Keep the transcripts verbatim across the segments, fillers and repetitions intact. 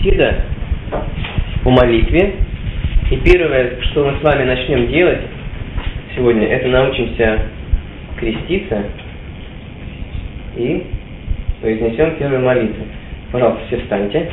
беседа о молитве. И первое, что мы с вами начнем делать сегодня, это научимся креститься и произнесем первую молитву. Пожалуйста, все встаньте.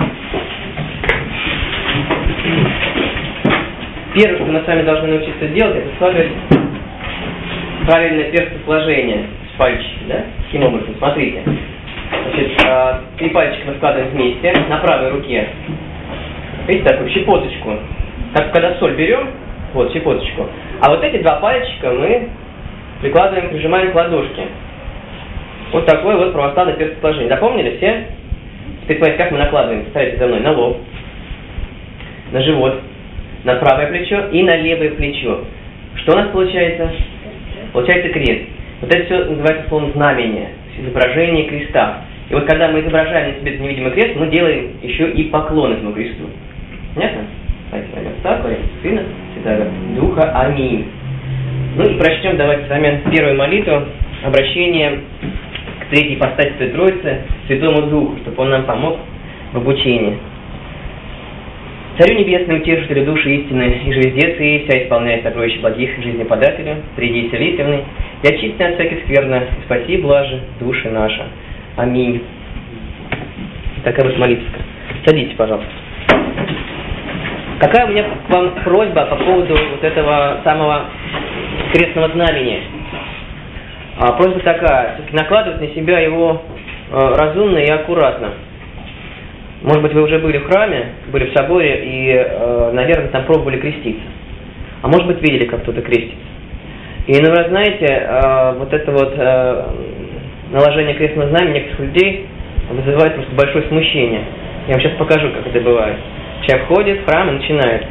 Первое, что мы с вами должны научиться делать, это складывать правильное перстосложение с пальчики, да? Таким образом, смотрите. Значит, три пальчика мы складываем вместе на правой руке. Видите, такую щепоточку. Как когда соль берем, вот щепоточку. А вот эти два пальчика мы прикладываем, прижимаем к ладошке. Вот такое вот православное перстосложение. Запомнили все? Теперь смотрите, как мы накладываем. Ставите за мной на лоб, на живот, на правое плечо и на левое плечо. Что у нас получается? Получается крест. Вот это все называется словом знамение, изображение креста. И вот когда мы изображаем на себе невидимый крест, мы делаем еще и поклон этому кресту. Понятно? Давайте возьмем так, Сына, Святаго Духа. Аминь. Ну и прочтем давайте с вами первую молитву, обращение к третьей ипостаси Святой Троицы, Святому Духу, чтобы Он нам помог в обучении. Царю Небесному, утешителю души истины, и же везде и вся исполняя сокровища благих жизнеподателю, приди селитевный, и очисти от всяких скверно, и спаси блажи души наши. Аминь. Такая вот молитва. Садитесь, пожалуйста. Какая у меня к вам просьба по поводу вот этого самого крестного знамения? А, просьба такая, накладывать на себя его э, разумно и аккуратно. Может быть, вы уже были в храме, были в соборе и, э, наверное, там пробовали креститься. А может быть, видели, как кто-то крестится. И, ну, вы знаете, э, вот это вот э, наложение крестного знамени некоторых людей вызывает просто большое смущение. Я вам сейчас покажу, как это бывает. Человек входит в храм и начинает.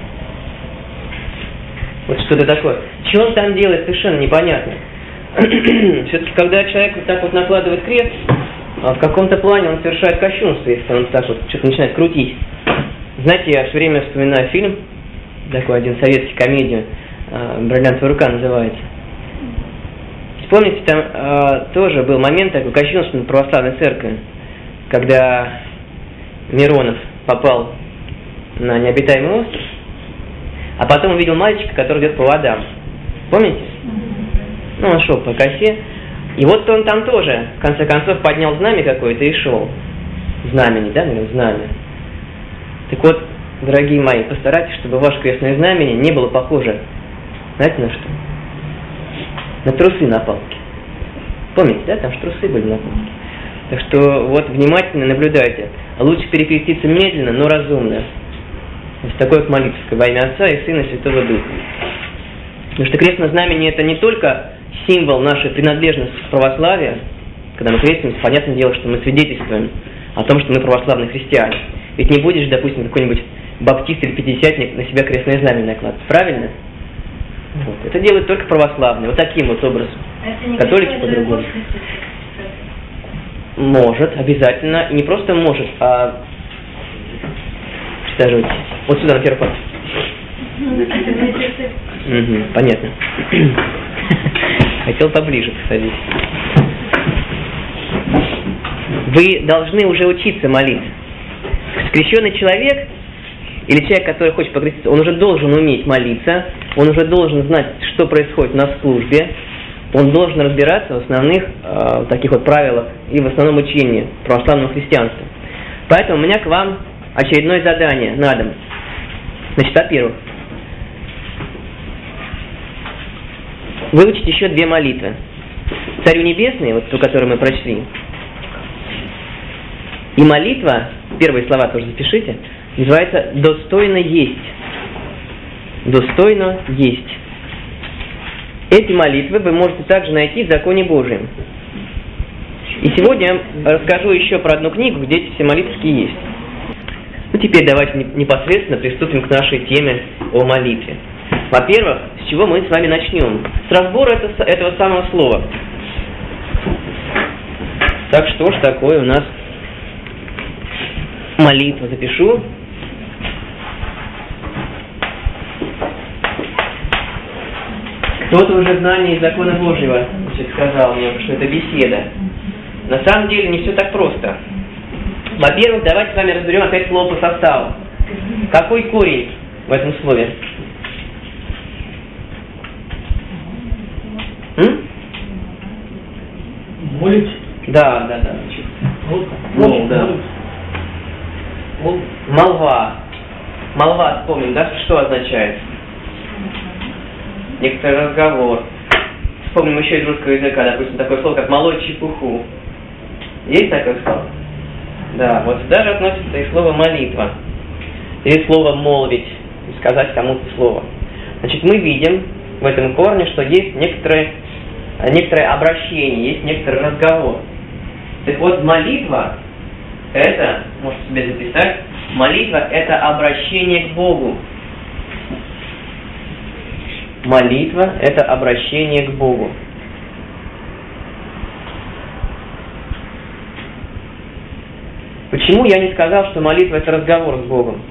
Вот что это такое. Что он там делает, совершенно непонятно. Все-таки, когда человек вот так вот накладывает крест, в каком-то плане он совершает кощунство, если он так вот что-то начинает крутить. Знаете, я все время вспоминаю фильм, такой один советский, комедию, «Бриллиантовая рука» называется. Помните, там э, тоже был момент такой кощунственной православной церкви, когда Миронов попал на необитаемый остров, а потом увидел мальчика, который идет по водам. Помните? Ну, он шел по косе. И вот он там тоже, в конце концов, поднял знамя какое-то и шел. Знамени, да, наверное, знамя. Так вот, дорогие мои, постарайтесь, чтобы ваше крестное знамение не было похоже, знаете, на что? На трусы на палке. Помните, да, там же трусы были на палке. Так что вот внимательно наблюдайте. Лучше перекреститься медленно, но разумно. Вот такой вот молитва во имя Отца и Сына и Святого Духа. Потому что крестное знамение это не только символ нашей принадлежности к православию. Когда мы крестимся, понятное дело, что мы свидетельствуем о том, что мы православные христиане. Ведь не будешь, допустим, какой-нибудь баптист или пятидесятник на себя крестное знамя накладывать. Правильно? Вот. Это делают только православные. Вот таким вот образом. А католики по-другому. Может, обязательно. И не просто может, а присаживайтесь. Вот сюда, на первый палец. Угу, понятно. Хотел поближе посадить. Вы должны уже учиться молиться. Скрещенный человек или человек, который хочет покреститься, он уже должен уметь молиться, он уже должен знать, что происходит на службе, он должен разбираться в основных э, таких вот правилах и в основном учении православного христианства. Поэтому у меня к вам очередное задание на дом. Значит, во-первых, выучить еще две молитвы. Царю Небесный, вот ту, которую мы прочли, и молитва, первые слова тоже запишите, называется «достойно есть». «Достойно есть». Эти молитвы вы можете также найти в Законе Божьем. И сегодня я расскажу еще про одну книгу, где эти все молитвы есть. Ну, теперь давайте непосредственно приступим к нашей теме о молитве. Во-первых, с чего мы с вами начнем? С разбора этого, этого самого слова. Так, что ж такое у нас молитва? Запишу. Кто-то уже знание из закона Божьего сказал мне, что это беседа. На самом деле не все так просто. Во-первых, давайте с вами разберем опять слово по составу. Какой корень в этом слове? М? Молить. Да, да, да. Мол, да. Мол. Молва. Молва, вспомним, да, что означает? Некоторый разговор. Вспомним еще из русского языка, допустим, такое слово, как молоть чепуху. Есть такое слово? Да, вот сюда же относится и слово молитва. Или слово молвить, сказать кому-то слово. Значит, мы видим в этом корне, что есть некоторые, некоторое обращение, есть некоторый разговор. Так вот, молитва, это, можете себе записать, молитва – это обращение к Богу. Молитва – это обращение к Богу. Почему я не сказал, что молитва – это разговор с Богом?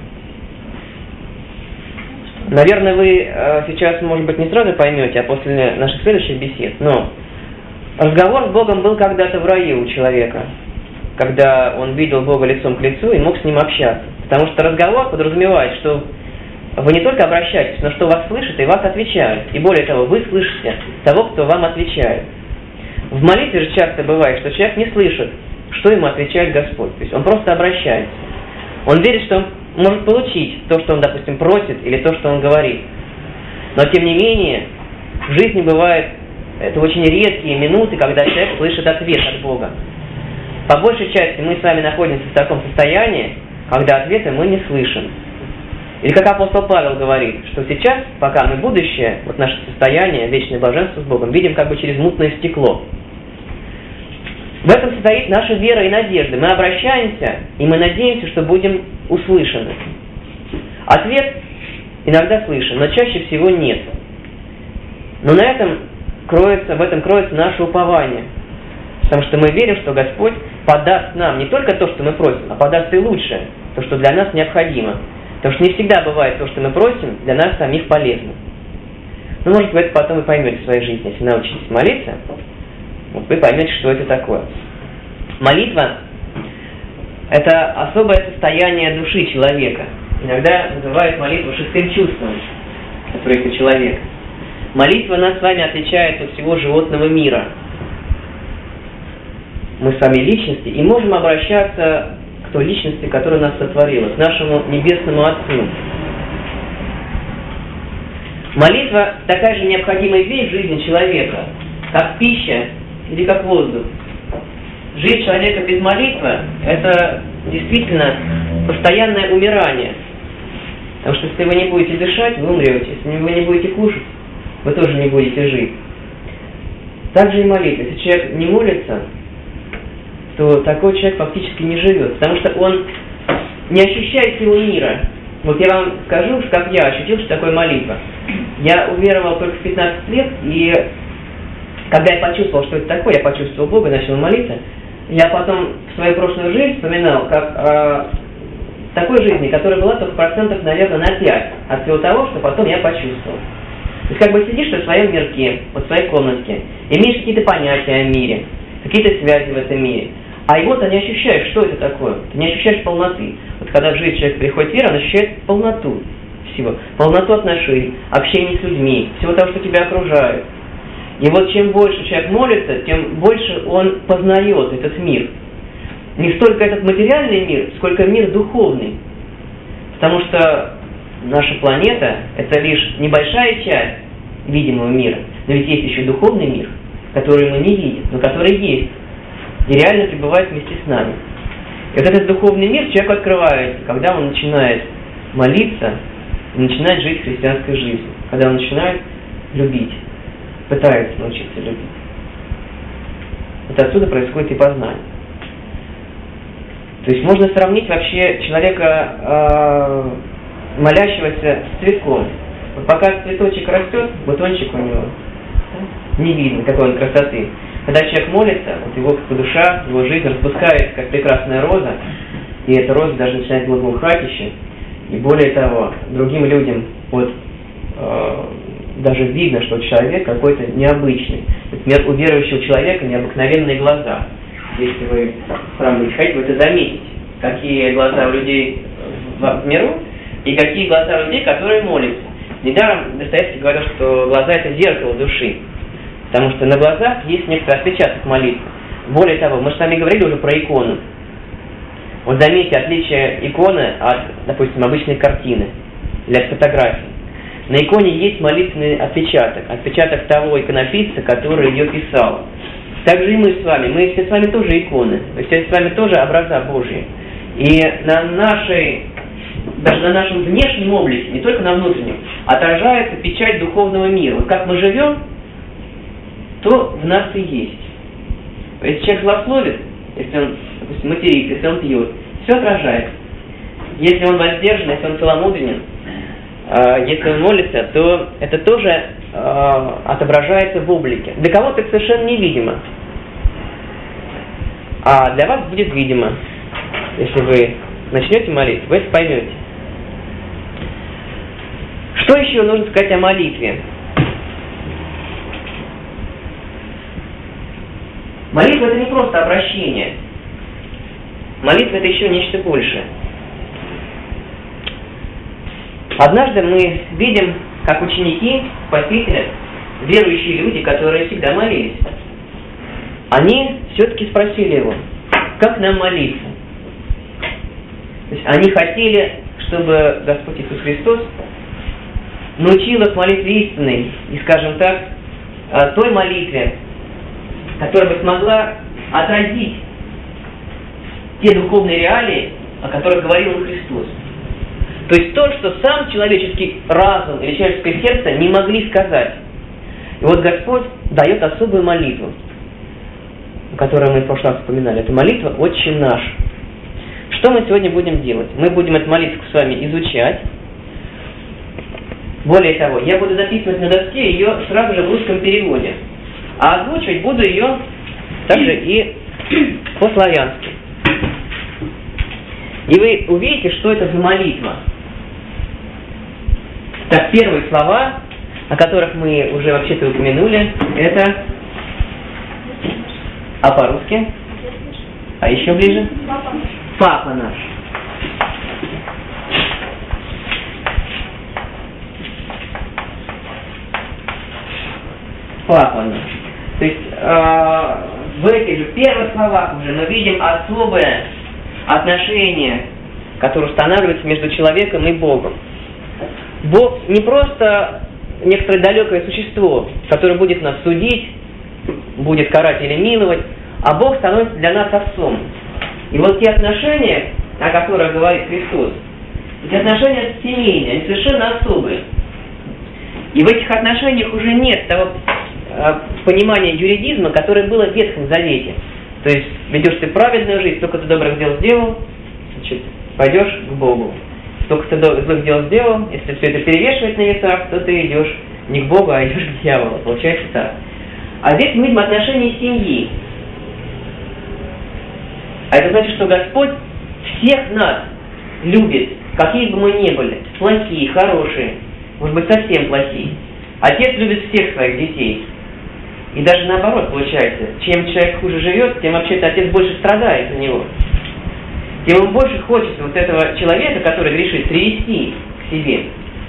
Наверное, вы э, сейчас, может быть, не сразу поймете, а после наших следующих бесед, но разговор с Богом был когда-то в раю у человека, когда он видел Бога лицом к лицу и мог с ним общаться. Потому что разговор подразумевает, что вы не только обращаетесь, но что вас слышат и вас отвечают. И более того, вы слышите того, кто вам отвечает. В молитве же часто бывает, что человек не слышит, что ему отвечает Господь. То есть он просто обращается. Он верит, что он может получить то, что он, допустим, просит, или то, что он говорит. Но, тем не менее, в жизни бывает, это очень редкие минуты, когда человек слышит ответ от Бога. По большей части мы с вами находимся в таком состоянии, когда ответа мы не слышим. Или как апостол Павел говорит, что сейчас, пока мы будущее, вот наше состояние, вечное блаженство с Богом, видим как бы через мутное стекло. В этом состоит наша вера и надежда. Мы обращаемся, и мы надеемся, что будем услышаны. Ответ иногда слышим, но чаще всего нет. Но на этом кроется, в этом кроется наше упование. Потому что мы верим, что Господь подаст нам не только то, что мы просим, а подаст и лучшее, то, что для нас необходимо. Потому что не всегда бывает то, что мы просим, для нас самих полезно. Ну, может, вы это потом и поймете в своей жизни, если научитесь молиться. Вот вы поймете, что это такое. Молитва – это особое состояние души человека. Иногда называют молитву шестым чувством, которое есть у человека. Молитва нас с вами отличает от всего животного мира. Мы с вами личности и можем обращаться к той личности, которая нас сотворила, к нашему Небесному Отцу. Молитва – такая же необходимая вещь в жизни человека, как пища или как воздух. Жизнь человека без молитвы – это действительно постоянное умирание. Потому что если вы не будете дышать, вы умрете. Если вы не будете кушать, вы тоже не будете жить. Так же и молитва. Если человек не молится, то такой человек фактически не живет. Потому что он не ощущает силу мира. Вот я вам скажу, как я ощутил, что такое молитва. Я уверовал только в пятнадцать лет, и когда я почувствовал, что это такое, я почувствовал Бога, начал молиться, я потом в свою прошлую жизнь вспоминал, как о такой жизни, которая была только процентов, наверное, на пять от всего того, что потом я почувствовал. То есть как бы сидишь в своем мирке, вот в своей комнатке, имеешь какие-то понятия о мире, какие-то связи в этом мире, а и вот ты не ощущаешь, что это такое, ты не ощущаешь полноты. Вот когда в жизнь человек приходит в веру, он ощущает полноту всего, полноту отношений, общения с людьми, всего того, что тебя окружает. И вот чем больше человек молится, тем больше он познает этот мир. Не столько этот материальный мир, сколько мир духовный. Потому что наша планета – это лишь небольшая часть видимого мира. Но ведь есть еще духовный мир, который мы не видим, но который есть. И реально пребывает вместе с нами. И вот этот духовный мир человеку открывается, когда он начинает молиться и начинает жить христианской жизнью. Когда он начинает любить. Пытается научиться любить. Вот отсюда происходит и познание. То есть можно сравнить вообще человека, э, молящегося с цветком. Вот пока цветочек растет, бутончик у него не видно, какой он красоты. Когда человек молится, вот его как душа, его жизнь распускается, как прекрасная роза, и эта роза даже начинает благоухать еще. И более того, другим людям вот э, даже видно, что человек какой-то необычный. Например, у верующего человека необыкновенные глаза. Если вы в храм будете ходить, вы это заметите. какие глаза у людей в миру и какие глаза у людей, которые молятся. Недаром Достоевский говорил, что глаза – это зеркало души, потому что на глазах есть некоторый отпечаток молитвы. Более того, мы же с вами говорили уже про икону. Вот заметьте отличие иконы от, допустим, обычной картины или от фотографии. На иконе есть молитвенный отпечаток, отпечаток того иконописца, который ее писал. Так же и мы с вами, мы все с вами тоже иконы, мы все с вами тоже образа Божьи. И на нашей, даже на нашем внешнем облике, не только на внутреннем, отражается печать духовного мира. Вот как мы живем, то в нас и есть. Если человек злословит, если он, допустим, матерится, если он пьет, все отражается. Если он воздержан, если он целомудренен, э, если он молится, то это тоже э, отображается в облике. Для кого-то это совершенно невидимо, а для вас будет видимо. Если вы начнете молиться, вы это поймете. Что еще нужно сказать о молитве? Молитва – это не просто обращение. Молитва – это еще нечто большее. Однажды мы видим, как ученики Спасителя, верующие люди, которые всегда молились, они все-таки спросили его, как нам молиться? То есть они хотели, чтобы Господь Иисус Христос научил их молитве истинной и, скажем так, той молитве, которая бы смогла отразить те духовные реалии, о которых говорил Христос. То есть то, что сам человеческий разум или человеческое сердце не могли сказать. И вот Господь дает особую молитву, которую мы в прошлый раз вспоминали. Это молитва «Отче наш». Что мы сегодня будем делать? Мы будем эту молитву с вами изучать. Более того, я буду записывать на доске ее сразу же в русском переводе. А озвучивать буду ее также и по-славянски. И вы увидите, что это за молитва. Так, первые слова, о которых мы уже вообще-то упомянули, это... А по-русски? А еще ближе? Папа. Папа наш. Папа наш. То есть э, в этих же первых словах уже мы видим особое отношение, которое устанавливается между человеком и Богом. Бог не просто некоторое далекое существо, которое будет нас судить, будет карать или миловать, а Бог становится для нас отцом. И вот те отношения, о которых говорит Христос, эти отношения семейные, они совершенно особые. И в этих отношениях уже нет того э, понимания юридизма, которое было в Ветхом Завете. То есть ведешь ты праведную жизнь, только ты добрых дел сделал, значит, пойдешь к Богу. Только ты злых дел сделал, если все это перевешивать на весах, то ты идешь не к Богу, а идешь к дьяволу. Получается так. А здесь мы видим отношения семьи. А это значит, что Господь всех нас любит, какие бы мы ни были, плохие, хорошие, может быть, совсем плохие. Отец любит всех своих детей. И даже наоборот получается, чем человек хуже живет, тем вообще-то отец больше страдает у него. Тем ему больше хочется вот этого человека, который грешит, привести к себе.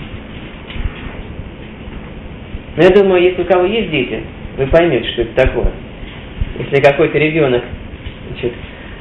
Но я думаю, если у кого есть дети, вы поймете, что это такое. Если какой-то ребенок, значит,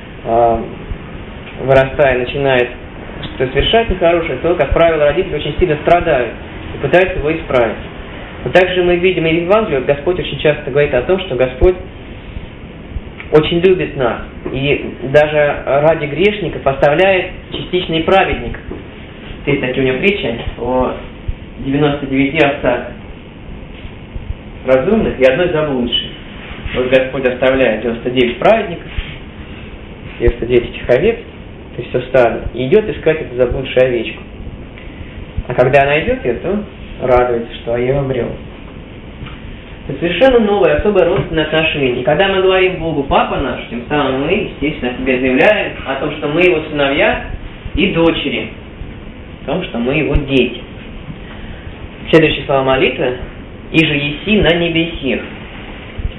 вырастая, начинает что-то совершать нехорошее, то, как правило, родители очень сильно страдают и пытаются его исправить. Но также мы видим и в Евангелии, Господь очень часто говорит о том, что Господь очень любит нас. И даже ради грешников оставляет частичный праведник. Есть такие у него притчи о девяноста девяти овцах разумных и одной заблудшей. Вот Господь оставляет девяносто девять праведников, девяносто девять этих овец, то есть все стадо, и идет искать эту заблудшую овечку. А когда найдет ее, то радуется, что я ее обрел. Это совершенно новое, особое родственное отношение. И когда мы говорим Богу «Папа наш», тем самым мы, естественно, себе заявляем о том, что мы его сыновья и дочери, о том, что мы его дети. Следующие слова молитвы «Иже еси на небесех».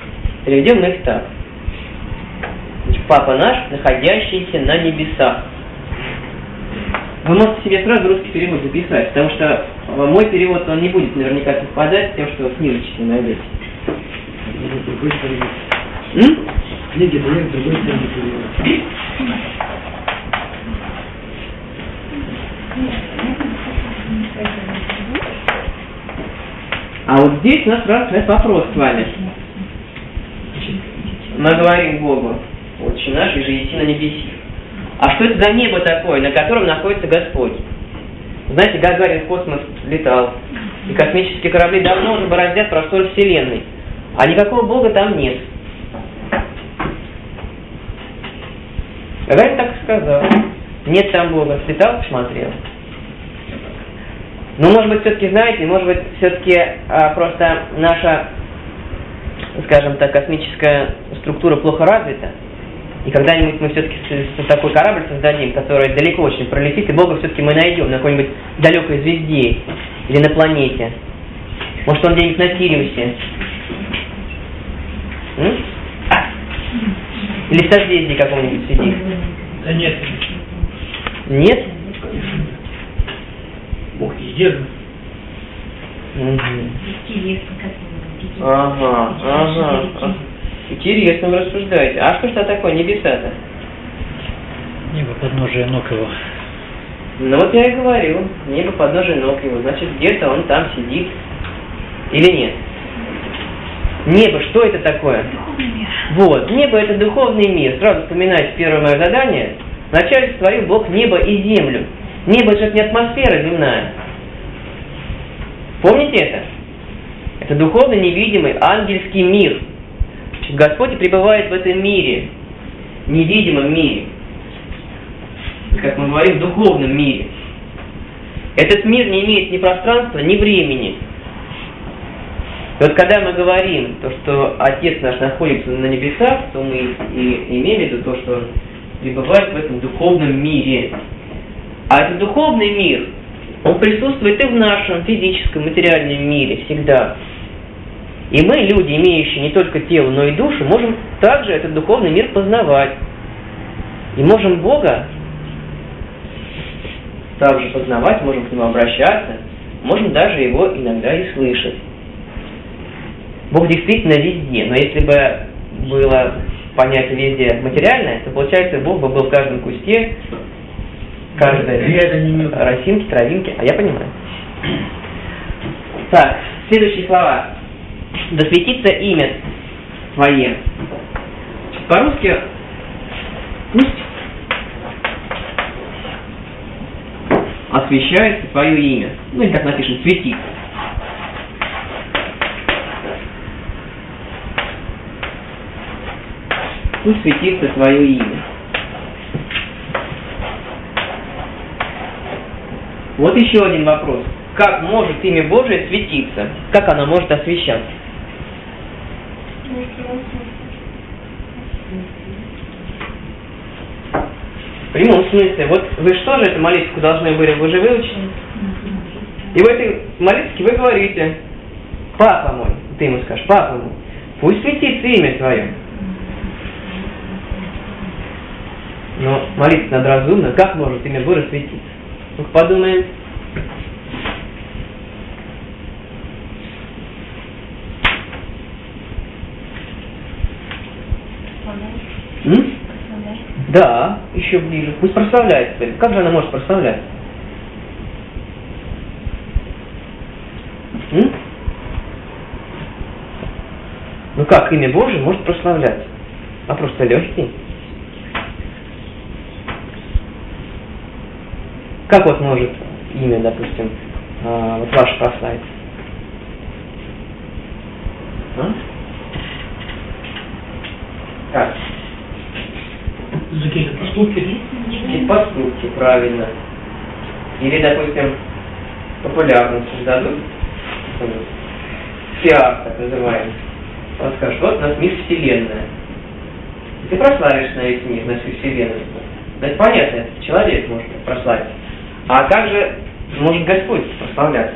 Переведем мы их так. Папа наш, находящийся на небесах. Вы можете себе сразу русский перевод записать, потому что мой перевод, он не будет наверняка совпадать с тем, что вы в книжечке найдете. М? Книги дают другой ценный. А вот здесь у нас раз вопрос с вами. Мы говорим Богу: «Отче наш, иже еси на небеси». А что это за небо такое, на котором находится Господь? Знаете, Гагарин в космос летал, и космические корабли давно уже бороздят простор Вселенной, а никакого Бога там нет. Гагарин так и сказал: нет там Бога. Слетал, посмотрел. Ну, может быть, все-таки, знаете, может быть, все-таки а, просто наша, скажем так, космическая структура плохо развита, и когда-нибудь мы все-таки такой корабль создадим, который далеко очень пролетит, и Бога все-таки мы найдем на какой-нибудь далекой звезде или на планете. Может, он где-нибудь на Сириусе. М? Или в созвездии каком-нибудь сидит. Да нет. Нет? Бог везде. Угу. Ага, ага. Интересно вы рассуждаете. А что ж это такое небеса-то? Небо подножие ног его. Ну вот я и говорил. Небо подножие ног его. Значит, где-то он там сидит. Или нет? Небо, что это такое? Духовный мир. Вот, небо — это духовный мир. Сразу вспоминайте первое мое задание. Вначале сотворил Бог небо и землю. Небо — это же не атмосфера земная. Помните это? Это духовный, невидимый, ангельский мир. Господь пребывает в этом мире, невидимом мире. Как мы говорим, в духовном мире. Этот мир не имеет ни пространства, ни времени. И вот когда мы говорим, то, что Отец наш находится на небесах, то мы и имеем в виду то, что Он пребывает в этом духовном мире. А этот духовный мир, он присутствует и в нашем физическом, материальном мире всегда. И мы, люди, имеющие не только тело, но и душу, можем также этот духовный мир познавать. И можем Бога также познавать, можем к Нему обращаться, можем даже Его иногда и слышать. Бог действительно везде, но если бы было понятие везде материальное, то получается, Бог бы был в каждом кусте, каждой росинке, травинке, а я понимаю. Так, следующие слова. Да светится имя Твое. По-русски пусть освящается Твое имя. Ну или так напишем, светится. Пусть светится Твое имя. Вот еще один вопрос. Как может имя Божие светиться? Как оно может освещаться? В прямом смысле. Вот вы что же эту молитву должны были вы же выучить? И в этой молитве вы говорите: Папа мой, ты ему скажешь: Папа мой, пусть светится имя Твое. Но молитва надо разумно. Как может имя Божие светиться? Ну-ка подумаем. М? Да, еще ближе. Пусть прославляется. Как же она может прославляться? М? Ну как имя Божие может прославляться? Вопрос-то легкий. Как вот может имя, допустим, вот ваше прославиться? А? Как? За какие-то поступки? Какие поступки, правильно. Или, допустим, популярность создадут. Пиар, так называемый. Он скажет: вот у нас мир Вселенная. И ты прославишь на весь мир, на всю Вселенную. Да это понятно, это человек может прославить. А как же может Господь прославляться?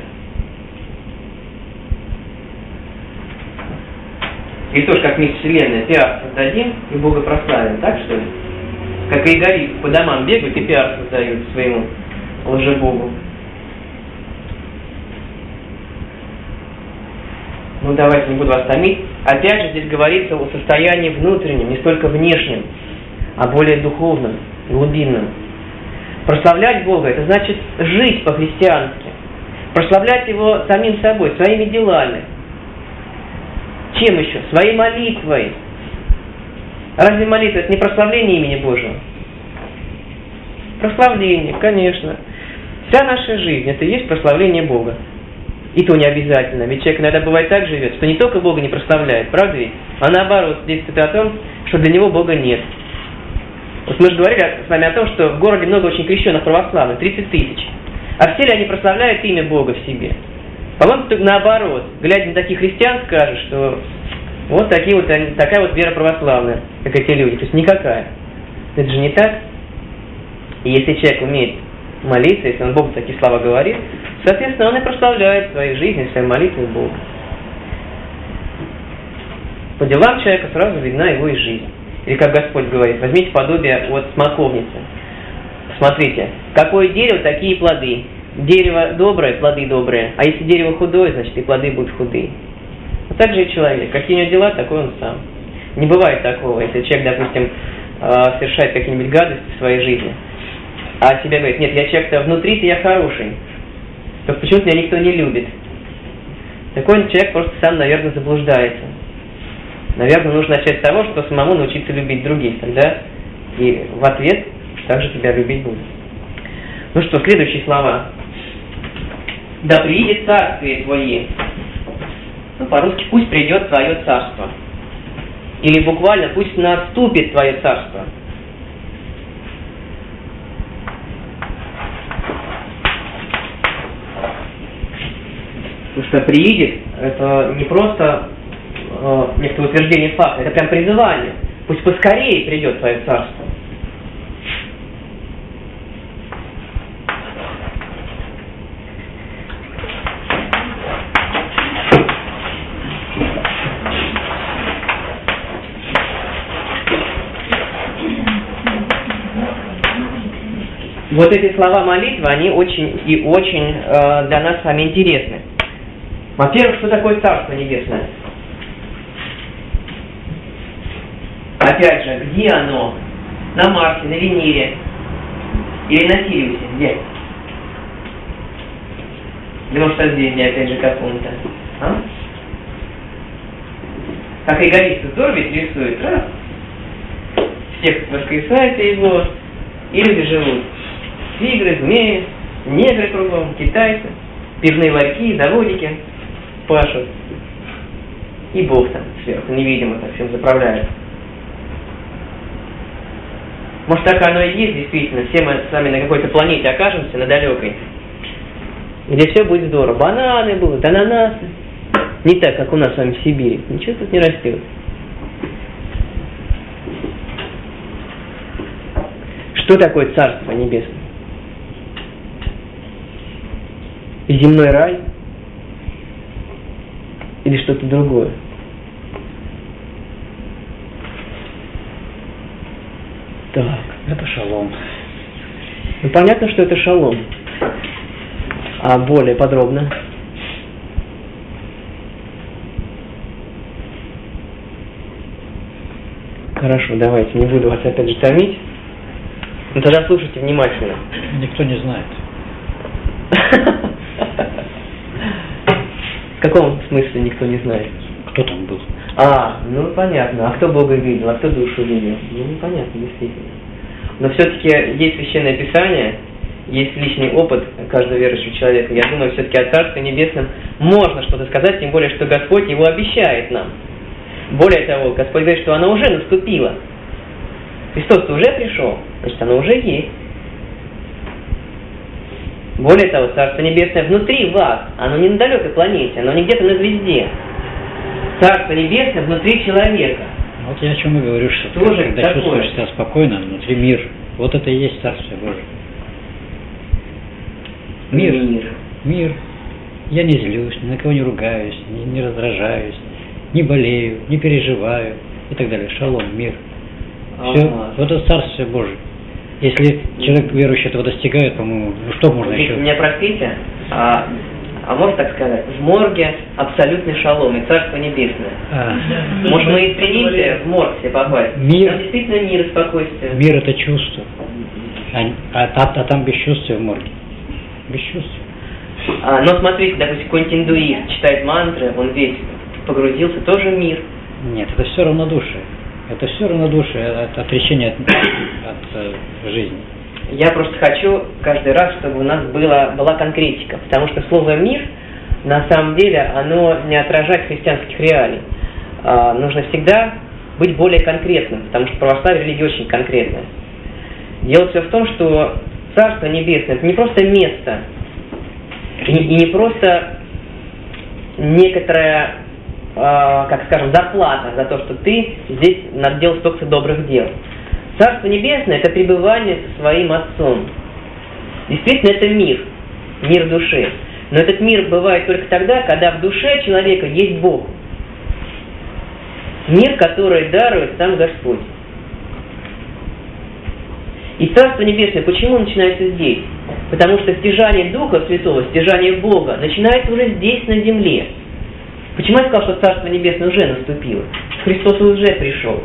И тоже как мир Вселенная, пиар создадим и Бога прославим, так что ли? Как эгоисты по домам бегают и пиар создают своему лжебогу. Ну давайте, не буду вас томить. Опять же, здесь говорится о состоянии внутреннем, не столько внешнем, а более духовном, глубинном. Прославлять Бога – это значит жить по-христиански. Прославлять Его самим собой, своими делами. Чем еще? Своей молитвой. Разве молитва – это не прославление имени Божьего? Прославление, конечно. Вся наша жизнь – это и есть прославление Бога. И то не обязательно. Ведь человек иногда бывает так живет, что не только Бога не прославляет, правда ведь? А наоборот, здесь это о том, что для него Бога нет. Вот мы же говорили с вами о том, что в городе много очень крещенных православных, тридцать тысяч. А все ли они прославляют имя Бога в себе? По-моему, наоборот. Глядя на таких христиан, скажешь, что вот, такие вот такая вот вера православная, как эти люди. То есть никакая. Это же не так. И если человек умеет молиться, если он Богу такие слова говорит, соответственно, он и прославляет в своей жизни, в своей молитве Бога. По делам человека сразу видна его и жизнь. Или как Господь говорит, возьмите подобие от смоковницы. Смотрите, какое дерево, такие плоды. Дерево доброе, плоды добрые. А если дерево худое, значит и плоды будут худые. Вот так же и человек. Какие у него дела, такой он сам. Не бывает такого, если человек, допустим, совершает какие-нибудь гадости в своей жизни, а себе говорит, нет, я человек-то внутри-то я хороший, только почему-то меня никто не любит. Такой человек просто сам, наверное, заблуждается. Наверное, нужно начать с того, что самому научиться любить других, тогда и в ответ также тебя любить будут. Ну что, следующие слова. «Да приидет царствие Твое». Ну, по-русски, пусть придет Твое царство. Или буквально, пусть наступит Твое царство. Потому что приидет, это не просто э, некоторое утверждение факта, это прям призывание. Пусть поскорее придет Твое царство. Вот эти слова молитвы, они очень и очень э, для нас с вами интересны. Во-первых, что такое Царство Небесное? Опять же, где оно? На Марсе, на Венере? Или на Сириусе? Где? Или может созвездие, опять же, каком-то? А? Как эгоисты тоже ведь рисуют, раз? Всех воскресает его, и люди живут. Тигры, змеи, негры кругом, китайцы, пивные ларьки, заводики пашут. И Бог там сверху, невидимо так всем заправляет. Может, так оно и есть, действительно. Все мы с вами на какой-то планете окажемся, на далекой, где все будет здорово. Бананы будут, ананасы. Не так, как у нас с вами в Сибири. Ничего тут не растет. Что такое Царство Небесное? Земной рай? Или что-то другое? Так. Это шалом. Ну, понятно, что это шалом. А более подробно? Хорошо, давайте, не буду вас опять же томить. Ну тогда слушайте внимательно. Никто не знает. В каком смысле никто не знает? Кто там был? А, ну понятно. А кто Бога видел, а кто душу видел? Ну непонятно, действительно. Но все-таки есть Священное Писание, есть личный опыт каждого верующего человека. Я думаю, все-таки о Царстве Небесном можно что-то сказать, тем более, что Господь его обещает нам. Более того, Господь говорит, что оно уже наступило. Христос-то уже пришел, значит, оно уже есть. Более того, Царство Небесное внутри вас, оно не на далекой планете, оно не где-то на звезде. Царство Небесное внутри человека. Вот я о чем и говорю, что Тоже когда такое. чувствуешь себя спокойно, внутри мир. Вот это и есть Царствие Божие. Мир. Мир. Мир. Я не злюсь, ни на кого не ругаюсь, не, не раздражаюсь, не болею, не переживаю и так далее. Шалом, мир. Все. Ага. Вот это Царствие Божие. Если человек верующий этого достигает, по-моему, ну что можно Здесь еще? меня простите, а, а можно так сказать, в морге абсолютный шалом и Царство Небесное. А, Может, мы и стремимся в морг все попасть? Мир. Там действительно мир и спокойствие. мир это чувство, а, а, а, а там бесчувствие в морге. Бесчувствие. А, но смотрите, допустим, какой-нибудь индуист читает мантры, он весь погрузился, тоже в мир. Нет, это все равнодушие. Это все равнодушие, от, отречение от, от э, жизни. Я просто хочу каждый раз, чтобы у нас была, была конкретика, потому что слово «мир» на самом деле оно не отражает христианских реалий. А, нужно всегда быть более конкретным, потому что православие религия очень конкретная. Дело все в том, что Царство Небесное – это не просто место, и, и не просто некоторая, э, как скажем, зарплата за то, что ты здесь наделал столько добрых дел. Царство Небесное – это пребывание со своим Отцом. Действительно, это мир, мир души. Но этот мир бывает только тогда, когда в душе человека есть Бог. Мир, который дарует сам Господь. И Царство Небесное почему начинается здесь? Потому что стяжание Духа Святого, стяжание Бога начинается уже здесь, на земле. Почему я сказал, что Царство Небесное уже наступило? Христос уже пришел.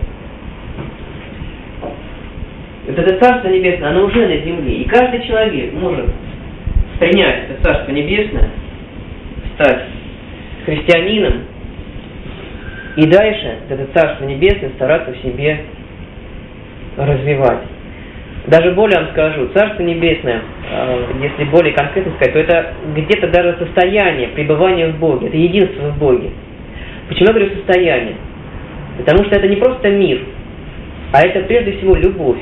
Вот это Царство Небесное, оно уже на земле. И каждый человек может принять это Царство Небесное, стать христианином, и дальше это Царство Небесное стараться в себе развивать. Даже более вам скажу, Царство Небесное, если более конкретно сказать, то это где-то даже состояние пребывания в Боге, это единство в Боге. Почему я говорю состояние? Потому что это не просто мир, а это прежде всего любовь.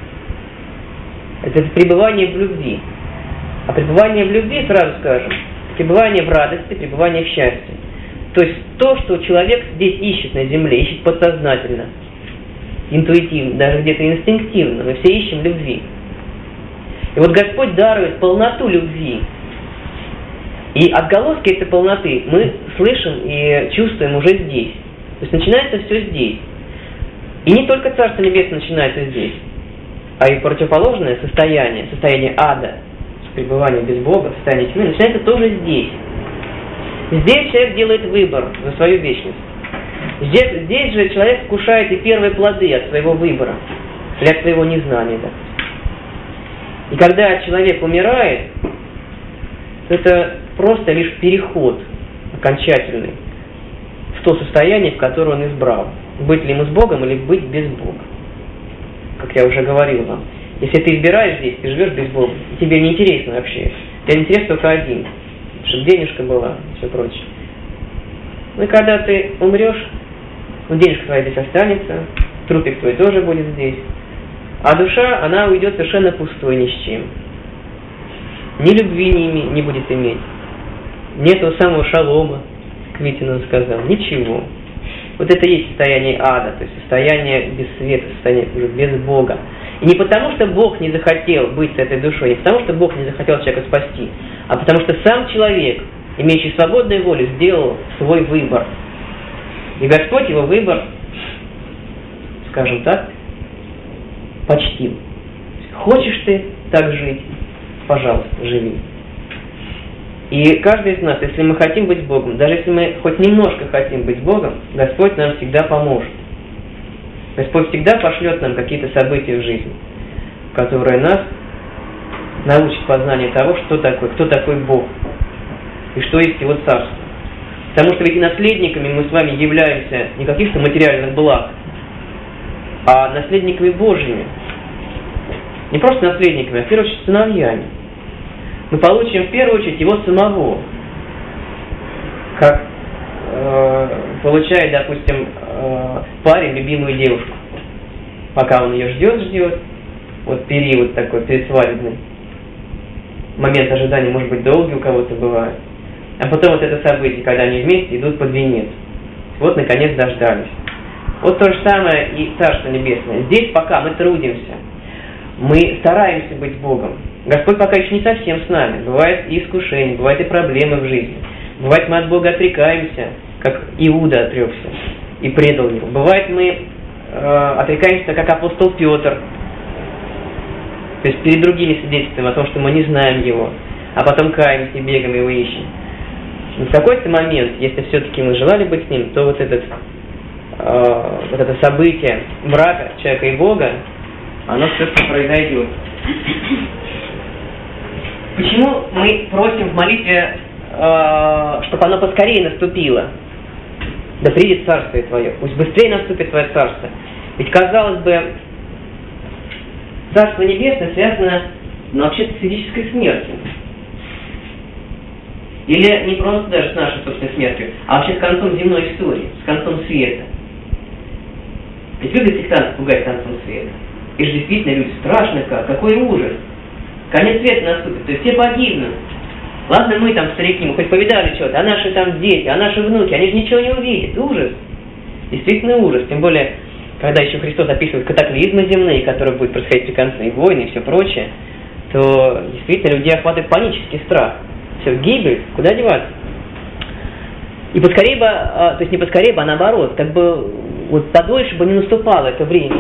Это пребывание в любви. А пребывание в любви, сразу скажем, пребывание в радости, пребывание в счастье. То есть то, что человек здесь ищет на земле, ищет подсознательно, интуитивно, даже где-то инстинктивно. Мы все ищем любви. И вот Господь дарует полноту любви. И отголоски этой полноты мы слышим и чувствуем уже здесь. То есть начинается все здесь. И не только Царство Небесное начинается здесь, а и противоположное состояние, состояние ада, пребывание без Бога, состояние тьмы, начинается тоже здесь. Здесь человек делает выбор за свою вечность. Здесь, здесь же человек вкушает и первые плоды от своего выбора, или от своего незнания. Да. И когда человек умирает, это просто лишь переход окончательный в то состояние, в которое он избрал. Быть ли ему с Богом или быть без Бога. Как я уже говорил вам. Если ты избираешь здесь, ты живешь без Бога, тебе не интересно вообще. Тебе интерес только один. Чтобы денежка была и все прочее. Ну и когда ты умрешь, ну, денежка твоя здесь останется, трупик твой тоже будет здесь. А душа, она уйдет совершенно пустой, ни с чем. Ни любви не, име, не будет иметь. Нет того самого шалома, как Витин сказал. Ничего. Вот это и есть состояние ада, то есть состояние без света, состояние уже без Бога. И не потому, что Бог не захотел быть с этой душой, не потому, что Бог не захотел человека спасти, а потому что сам человек, имеющий свободную волю, сделал свой выбор. И Господь его выбор, скажем так, почтил. Хочешь ты так жить? Пожалуйста, живи. И каждый из нас, если мы хотим быть Богом, даже если мы хоть немножко хотим быть Богом, Господь нам всегда поможет. Господь всегда пошлет нам какие-то события в жизни, которые нас научат познанию того, что такое, кто такой Бог и что есть Его Царство. Потому что ведь и наследниками мы с вами являемся не каких-то материальных благ, а наследниками Божьими. Не просто наследниками, а в первую очередь сыновьями. Мы получим в первую очередь Его самого, как э, получает, допустим, э, парень любимую девушку. Пока он ее ждет, ждет, вот период такой предсвадебный, момент ожидания может быть долгий у кого-то бывает, а потом вот это событие, когда они вместе идут под венец. Вот, наконец, дождались. Вот то же самое и Царство Небесное. Здесь пока мы трудимся, мы стараемся быть Богом. Господь пока еще не совсем с нами. Бывает и искушения, бывают и проблемы в жизни. Бывает, мы от Бога отрекаемся, как Иуда отрекся и предал Его. Бывает, мы э, отрекаемся, как апостол Петр. То есть перед другими свидетельствуем о том, что мы не знаем Его, а потом каемся и бегаем Его ищем. Но в какой-то момент, если все-таки мы желали быть с Ним, то вот, этот, э, вот это событие брака человека и Бога, оно все-таки произойдет. Почему мы просим в молитве, э, чтобы оно поскорее наступило? Да придет Царствие Твое, пусть быстрее наступит Твое Царство. Ведь, казалось бы, Царство Небесное связано, ну, вообще-то с физической смертью. Или не просто даже с нашей собственной смертью, а вообще с концом земной истории, с концом света. Ведь любят сектантов пугать концом света. И же действительно люди, страшно как, какой ужас. Конец света наступит, то есть все погибнут. Ладно, мы там старики, мы хоть повидали что-то, а наши там дети, а наши внуки, они же ничего не увидят. Ужас. Действительно ужас. Тем более, когда еще Христос описывает катаклизмы земные, которые будут происходить при конце, и войны, и все прочее, то действительно людей охватывает панический страх. Все, гибель, куда деваться? И поскорее бы, то есть не поскорее бы, а наоборот, как бы вот подольше бы не наступало это время.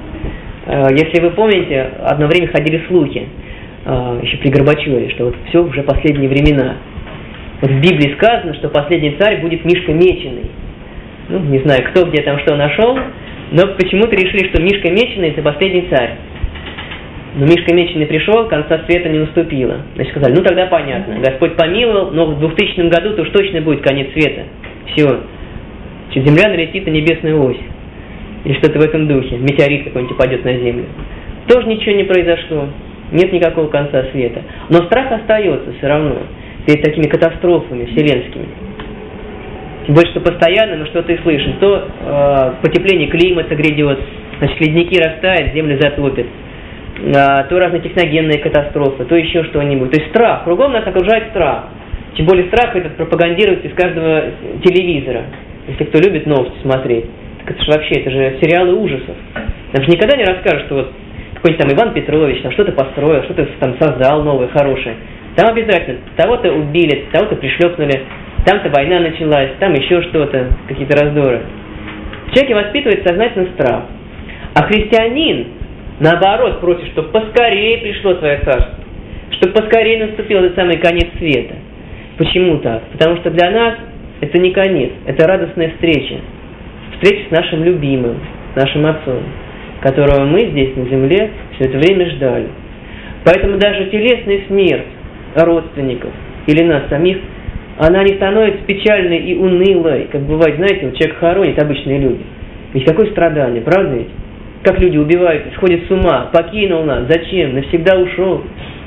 Если вы помните, одно время ходили слухи, еще при Горбачеве, что вот все уже последние времена. Вот в Библии сказано, что последний царь будет Мишка Меченый. Ну, не знаю, кто где там что нашел, но почему-то решили, что Мишка Меченый – это последний царь. Но Мишка Меченый пришел, конца света не наступило. Значит, сказали, ну тогда понятно, Господь помиловал, но в двухтысячном году то уж точно будет конец света. Все. Земля налетит на небесную ось. Или что-то в этом духе. Метеорит какой-нибудь упадет на землю. Тоже ничего не произошло. Нет никакого конца света. Но страх остается все равно перед такими катастрофами вселенскими. Тем более, что постоянно мы что-то и слышим. То э, потепление климата грядет, значит, ледники растают, землю затопит. Э, то разные техногенные катастрофы, то еще что-нибудь. То есть страх. Кругом нас окружает страх. Тем более страх этот пропагандируется из каждого телевизора. Если кто любит новости смотреть. Так это же вообще, это же сериалы ужасов. Нам же никогда не расскажут, что вот какой-нибудь там Иван Петрович там что-то построил, что-то там создал новое, хорошее. Там обязательно того-то убили, того-то пришлепнули, там-то война началась, там еще что-то, какие-то раздоры. В человеке воспитывает сознательно страх. А христианин, наоборот, просит, чтобы поскорее пришло свое царство, чтобы поскорее наступил этот самый конец света. Почему так? Потому что для нас это не конец, это радостная встреча. Встреча с нашим любимым, нашим Отцом, которого мы здесь на земле все это время ждали. Поэтому даже телесная смерть родственников или нас самих, она не становится печальной и унылой, как бывает, знаете, вот человек хоронит, обычные люди. Ведь какое страдание, правда ведь? Как люди убивают, сходят с ума, покинул нас, зачем, навсегда ушел.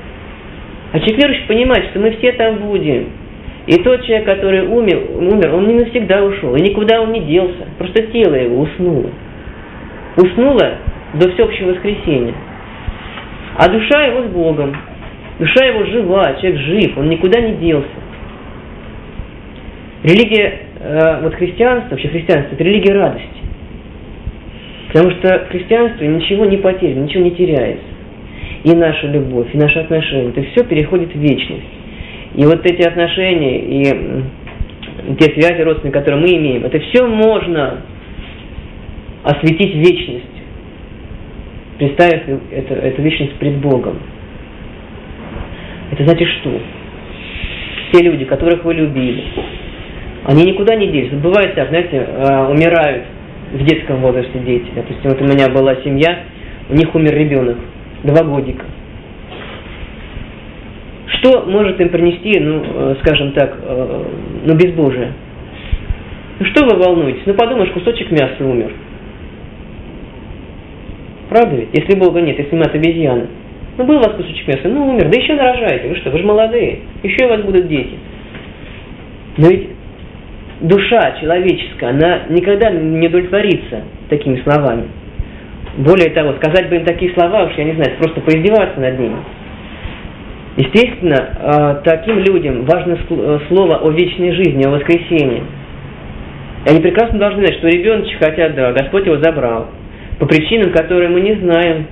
А человек верующий понимает, что мы все там будем. И тот человек, который умер, умер, он не навсегда ушел, и никуда он не делся, просто тело его уснуло. Уснуло до всеобщего воскресения. А душа его с Богом. Душа его жива, человек жив, он никуда не делся. Религия, э, вот христианство, вообще христианство, это религия радости. Потому что в христианстве ничего не потеряно, ничего не теряется. И наша любовь, и наши отношения, это все переходит в вечность. И вот эти отношения, и те связи родственные, которые мы имеем, это все можно осветить вечность, представив это, эту вечность пред Богом. Это значит что? Те люди, которых вы любили, они никуда не делись. Бывает так, знаете, умирают в детском возрасте дети. Допустим, вот у меня была семья, у них умер ребенок, два годика. Что может им принести, ну, скажем так, ну, безбожие? Ну, что вы волнуетесь? Ну, подумаешь, кусочек мяса умер. Правда ведь? Если Бога нет, если мы от обезьяны. Ну, был у вас кусочек мяса, ну, умер. Да еще нарожаете. Вы что, вы же молодые. Еще у вас будут дети. Но ведь душа человеческая, она никогда не удовлетворится такими словами. Более того, сказать бы им такие слова, уж я не знаю, просто поиздеваться над ними. Естественно, таким людям важно слово о вечной жизни, о воскресении. И они прекрасно должны знать, что ребеночек, хотя да, Господь его забрал, по причинам, которые мы не знаем.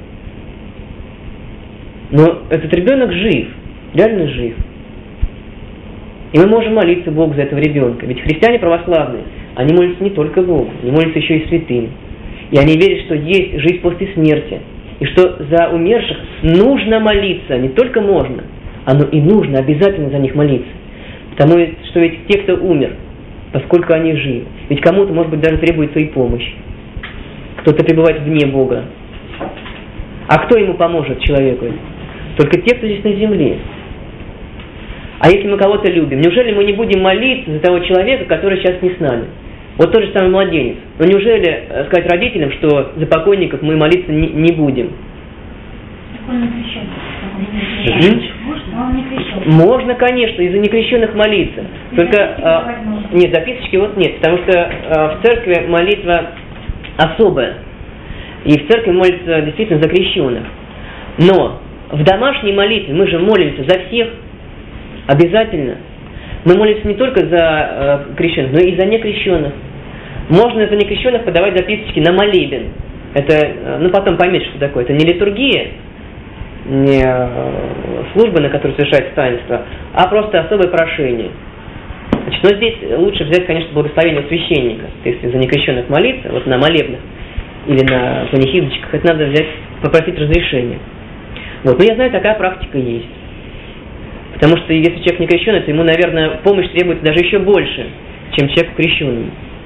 Но этот ребенок жив, реально жив. И мы можем молиться Богу за этого ребенка. Ведь христиане православные, они молятся не только Богу, они молятся еще и святым. И они верят, что есть жизнь после смерти. И что за умерших нужно молиться, не только можно, оно и нужно обязательно за них молиться. Потому что ведь те, кто умер, поскольку они живы, ведь кому-то, может быть, даже требуется и помощь. Кто-то пребывает вне Бога. А кто ему поможет, человеку? Только те, кто здесь на земле. А если мы кого-то любим, неужели мы не будем молиться за того человека, который сейчас не с нами? Вот тот же самый младенец. Но неужели сказать родителям, что за покойников мы молиться не, не будем? Он не крещен. Можно? Он не крещен. Можно, конечно, из-за некрещенных молиться. Только а, нет, записочки вот нет, потому что а, в церкви молитва особая. И в церкви молится действительно за крещенных. Но в домашней молитве мы же молимся за всех обязательно. Мы молимся не только за э, крещенных, но и за некрещенных. Можно за некрещенных подавать записочки на молебен. Это, э, ну потом поймете, что такое. Это не литургия, не э, служба, на которой совершается таинство, а просто особое прошение. Значит, но здесь лучше взять, конечно, благословение у священника. Если за некрещенных молиться, вот на молебнах или на панихидочках, это надо взять, попросить разрешения. Вот. Но я знаю, такая практика есть. Потому что если человек не крещеный, то ему, наверное, помощь требуется даже еще больше, чем человеку крещенному.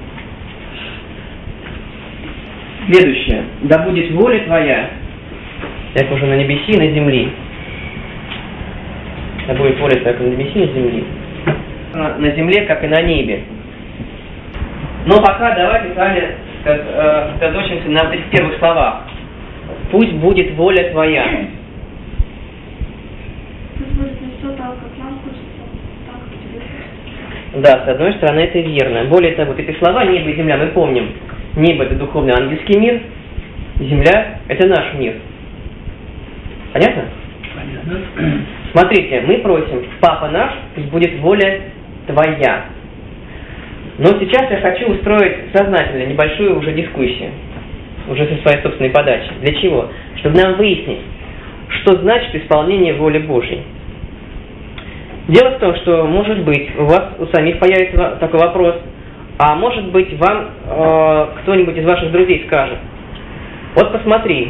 Следующее. Да будет воля твоя, как уже на небеси и на земле. Да будет воля твоя, как на небеси и на земле. На земле, как и на небе. Но пока давайте с вами сосредоточимся на этих первых словах. Пусть будет воля твоя. Да, с одной стороны, это верно. Более того, вот эти слова «небо» и «земля» мы помним. Небо – это духовный ангельский мир, земля – это наш мир. Понятно? Понятно. Смотрите, мы просим: «Папа наш, пусть будет воля твоя». Но сейчас я хочу устроить сознательно небольшую уже дискуссию, уже со своей собственной подачи. Для чего? Чтобы нам выяснить, что значит исполнение воли Божьей. Дело в том, что, может быть, у вас у самих появится такой вопрос, а может быть, вам э, кто-нибудь из ваших друзей скажет: вот посмотри,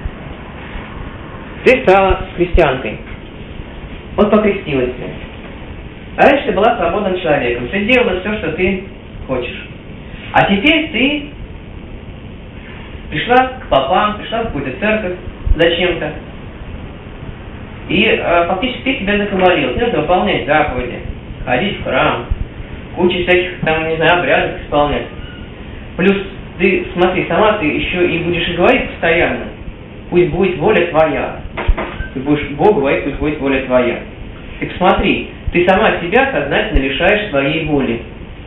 ты стала христианкой, вот покрестилась ты, а раньше ты была свободным человеком, ты делала все, что ты хочешь, а теперь ты пришла к попам, пришла в какую-то церковь зачем-то, и э, фактически ты себя закабалил. Нужно выполнять заповеди, ходить в храм, кучу всяких там, не знаю, обрядов исполнять. Плюс ты, смотри, сама ты еще и будешь и говорить постоянно: пусть будет воля твоя. Ты будешь Богу говорить: пусть будет воля твоя. Так смотри, ты сама себя сознательно лишаешь своей воли.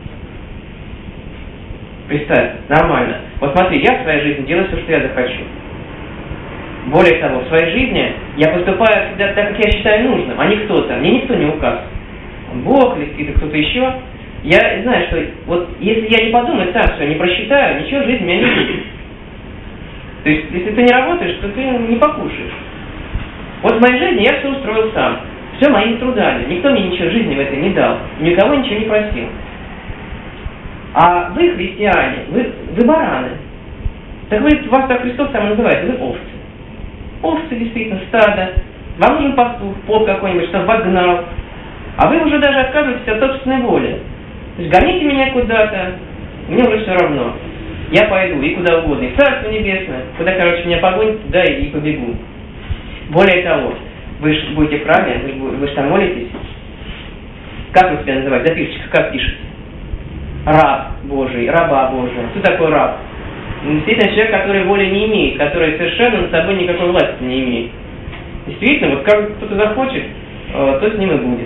Представь, нормально. Вот смотри, я в своей жизни делаю все, что я захочу. Более того, в своей жизни я поступаю всегда так, как я считаю нужным, а не кто-то. Мне никто не указ. Бог или какие-то кто-то еще. Я знаю, что вот если я не подумаю сам, все, не просчитаю, ничего в жизни меня не будет. То есть, если ты не работаешь, то ты не покушаешь. Вот в моей жизни я все устроил сам. Все моими трудами. Никто мне ничего в жизни в этой не дал. Никого ничего не просил. А вы, христиане, вы, вы бараны. Так вы, вас так Христос сам называет, вы овцы. Овцы, действительно, стадо. Вам нужен пастух, поп какой-нибудь, чтобы вас гнал. А вы уже даже отказываетесь от собственной воли. То есть гоните меня куда-то, мне уже все равно. Я пойду и куда угодно, и в Царство Небесное. Куда, короче, меня погонят, туда и побегу. Более того, вы же будете в храме, вы, вы же там молитесь. Как вы себя называете? Записочка, как пишете? Раб Божий, раба Божия. Кто такой раб? Действительно, человек, который воли не имеет, который совершенно над собой никакой власти не имеет. Действительно, вот как кто-то захочет, то с ним и будет.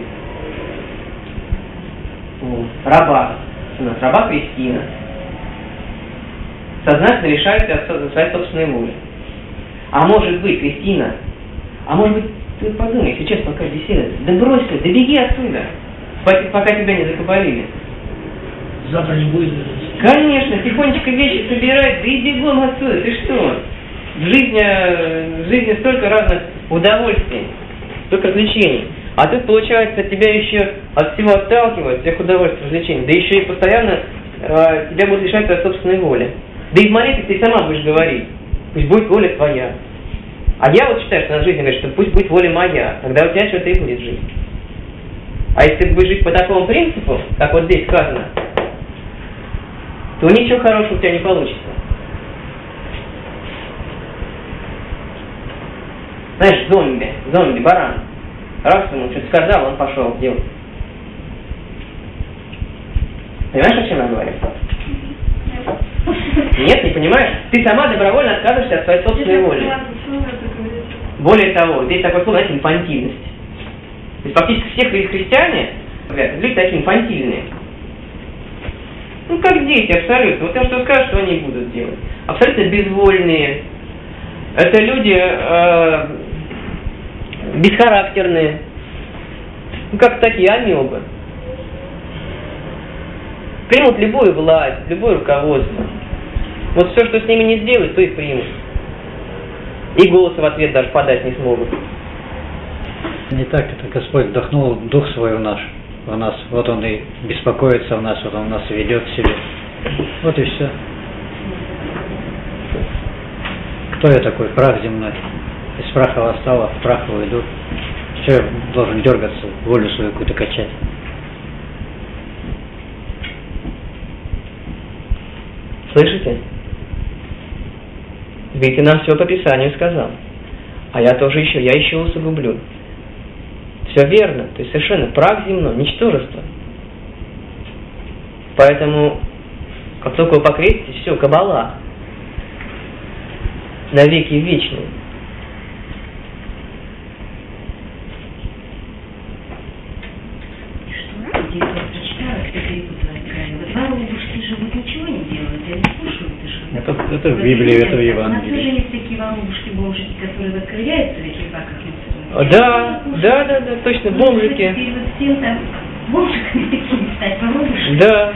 Раба. У нас раба Кристина. Сознательно лишается от своей собственной воли. А может быть, Кристина, а может быть, ты подумай, сейчас пока беседуешь, да брось ты, да беги отсюда, пока тебя не закабалили. Завтра не будет. Конечно, тихонечко вещи собирай, да и бегом отсюда, ты что? В жизни, в жизни столько разных удовольствий, столько развлечений. А тут, получается, тебя еще от всего отталкивают, всех удовольствий, развлечений, да еще и постоянно э, тебя будут лишать твоей собственной воли. Да и в молитве ты сама будешь говорить: пусть будет воля твоя. А я вот считаю, что на жизни говорит, что пусть будет воля моя, тогда у тебя что-то и будет жизнь. А если ты будешь жить по такому принципу, как вот здесь сказано, то ничего хорошего у тебя не получится. Знаешь, зомби, зомби, баран. Раз ему что-то сказал, он пошел делать. Понимаешь, о чем я говорю? Нет, не понимаешь? Ты сама добровольно отказываешься от своей собственной воли. Более того, здесь такое слово, знаете, инфантильность. То есть фактически все хри- христиане, люди такие инфантильные. Ну, как дети, абсолютно. Вот им что скажут, что они будут делать. Абсолютно безвольные. Это люди э, бесхарактерные. Ну, как такие амебы. Примут любую власть, любое руководство. Вот все, что с ними не сделают, то и примут. И голоса в ответ даже подать не смогут. Не так это Господь вдохнул Дух Свой в нас, в нас. Вот Он и беспокоится в нас, вот Он нас ведет к себе. Вот и все. Кто я такой? Прах земной. Из праха восстал, в прах уйду. Что я должен дергаться, волю свою какую-то качать? Слышите? Ведь ты нам все по Писанию сказал. А я тоже еще, я еще усугублю. Все верно, то есть совершенно прах земной, ничтожество. Поэтому, как только вы покреститесь, все, кабала. Навеки вечные. Это, это в Библии, это в Евангелии. У нас тоже есть такие воробушки, бомжики, которые открываются в этих баках. Да, да, да, да, точно, бомжики. И вот всем там бомжиками такими стать, воробушки. Да.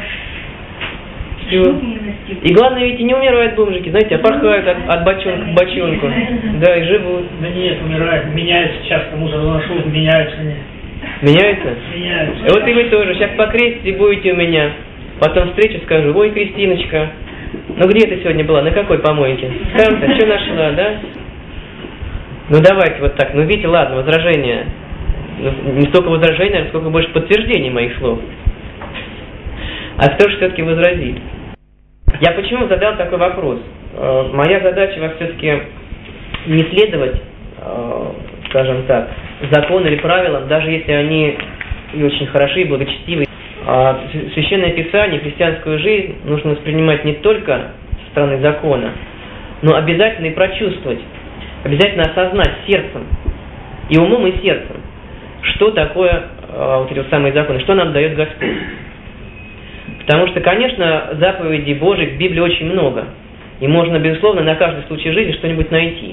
И главное, ведь и не умирают бомжики, знаете, а порхают от, от бочонка к бочонку. Да, и живут. Да нет, умирают, меняются часто, мусор нашел, меняются они. Меняются? Меняются. И вот и вы тоже, сейчас покрестите будете у меня. Потом встречу, скажу: ой, Кристиночка, ну где ты сегодня была, на какой помойке? Там-то, что нашла, да? Ну давайте вот так, ну видите, ладно, возражения. Ну, не столько возражения, сколько больше подтверждений моих слов. А кто же все-таки возразит? Я почему задал такой вопрос? Э, моя задача вас все-таки не следовать, э, скажем так, закону или правилам, даже если они и очень хороши, и благочестивы. А Священное Писание, христианскую жизнь нужно воспринимать не только со стороны закона, но обязательно и прочувствовать, обязательно осознать сердцем, и умом, и сердцем, что такое э, вот эти вот самые законы, что нам дает Господь. Потому что, конечно, заповедей Божьих в Библии очень много. И можно, безусловно, на каждый случай жизни что-нибудь найти.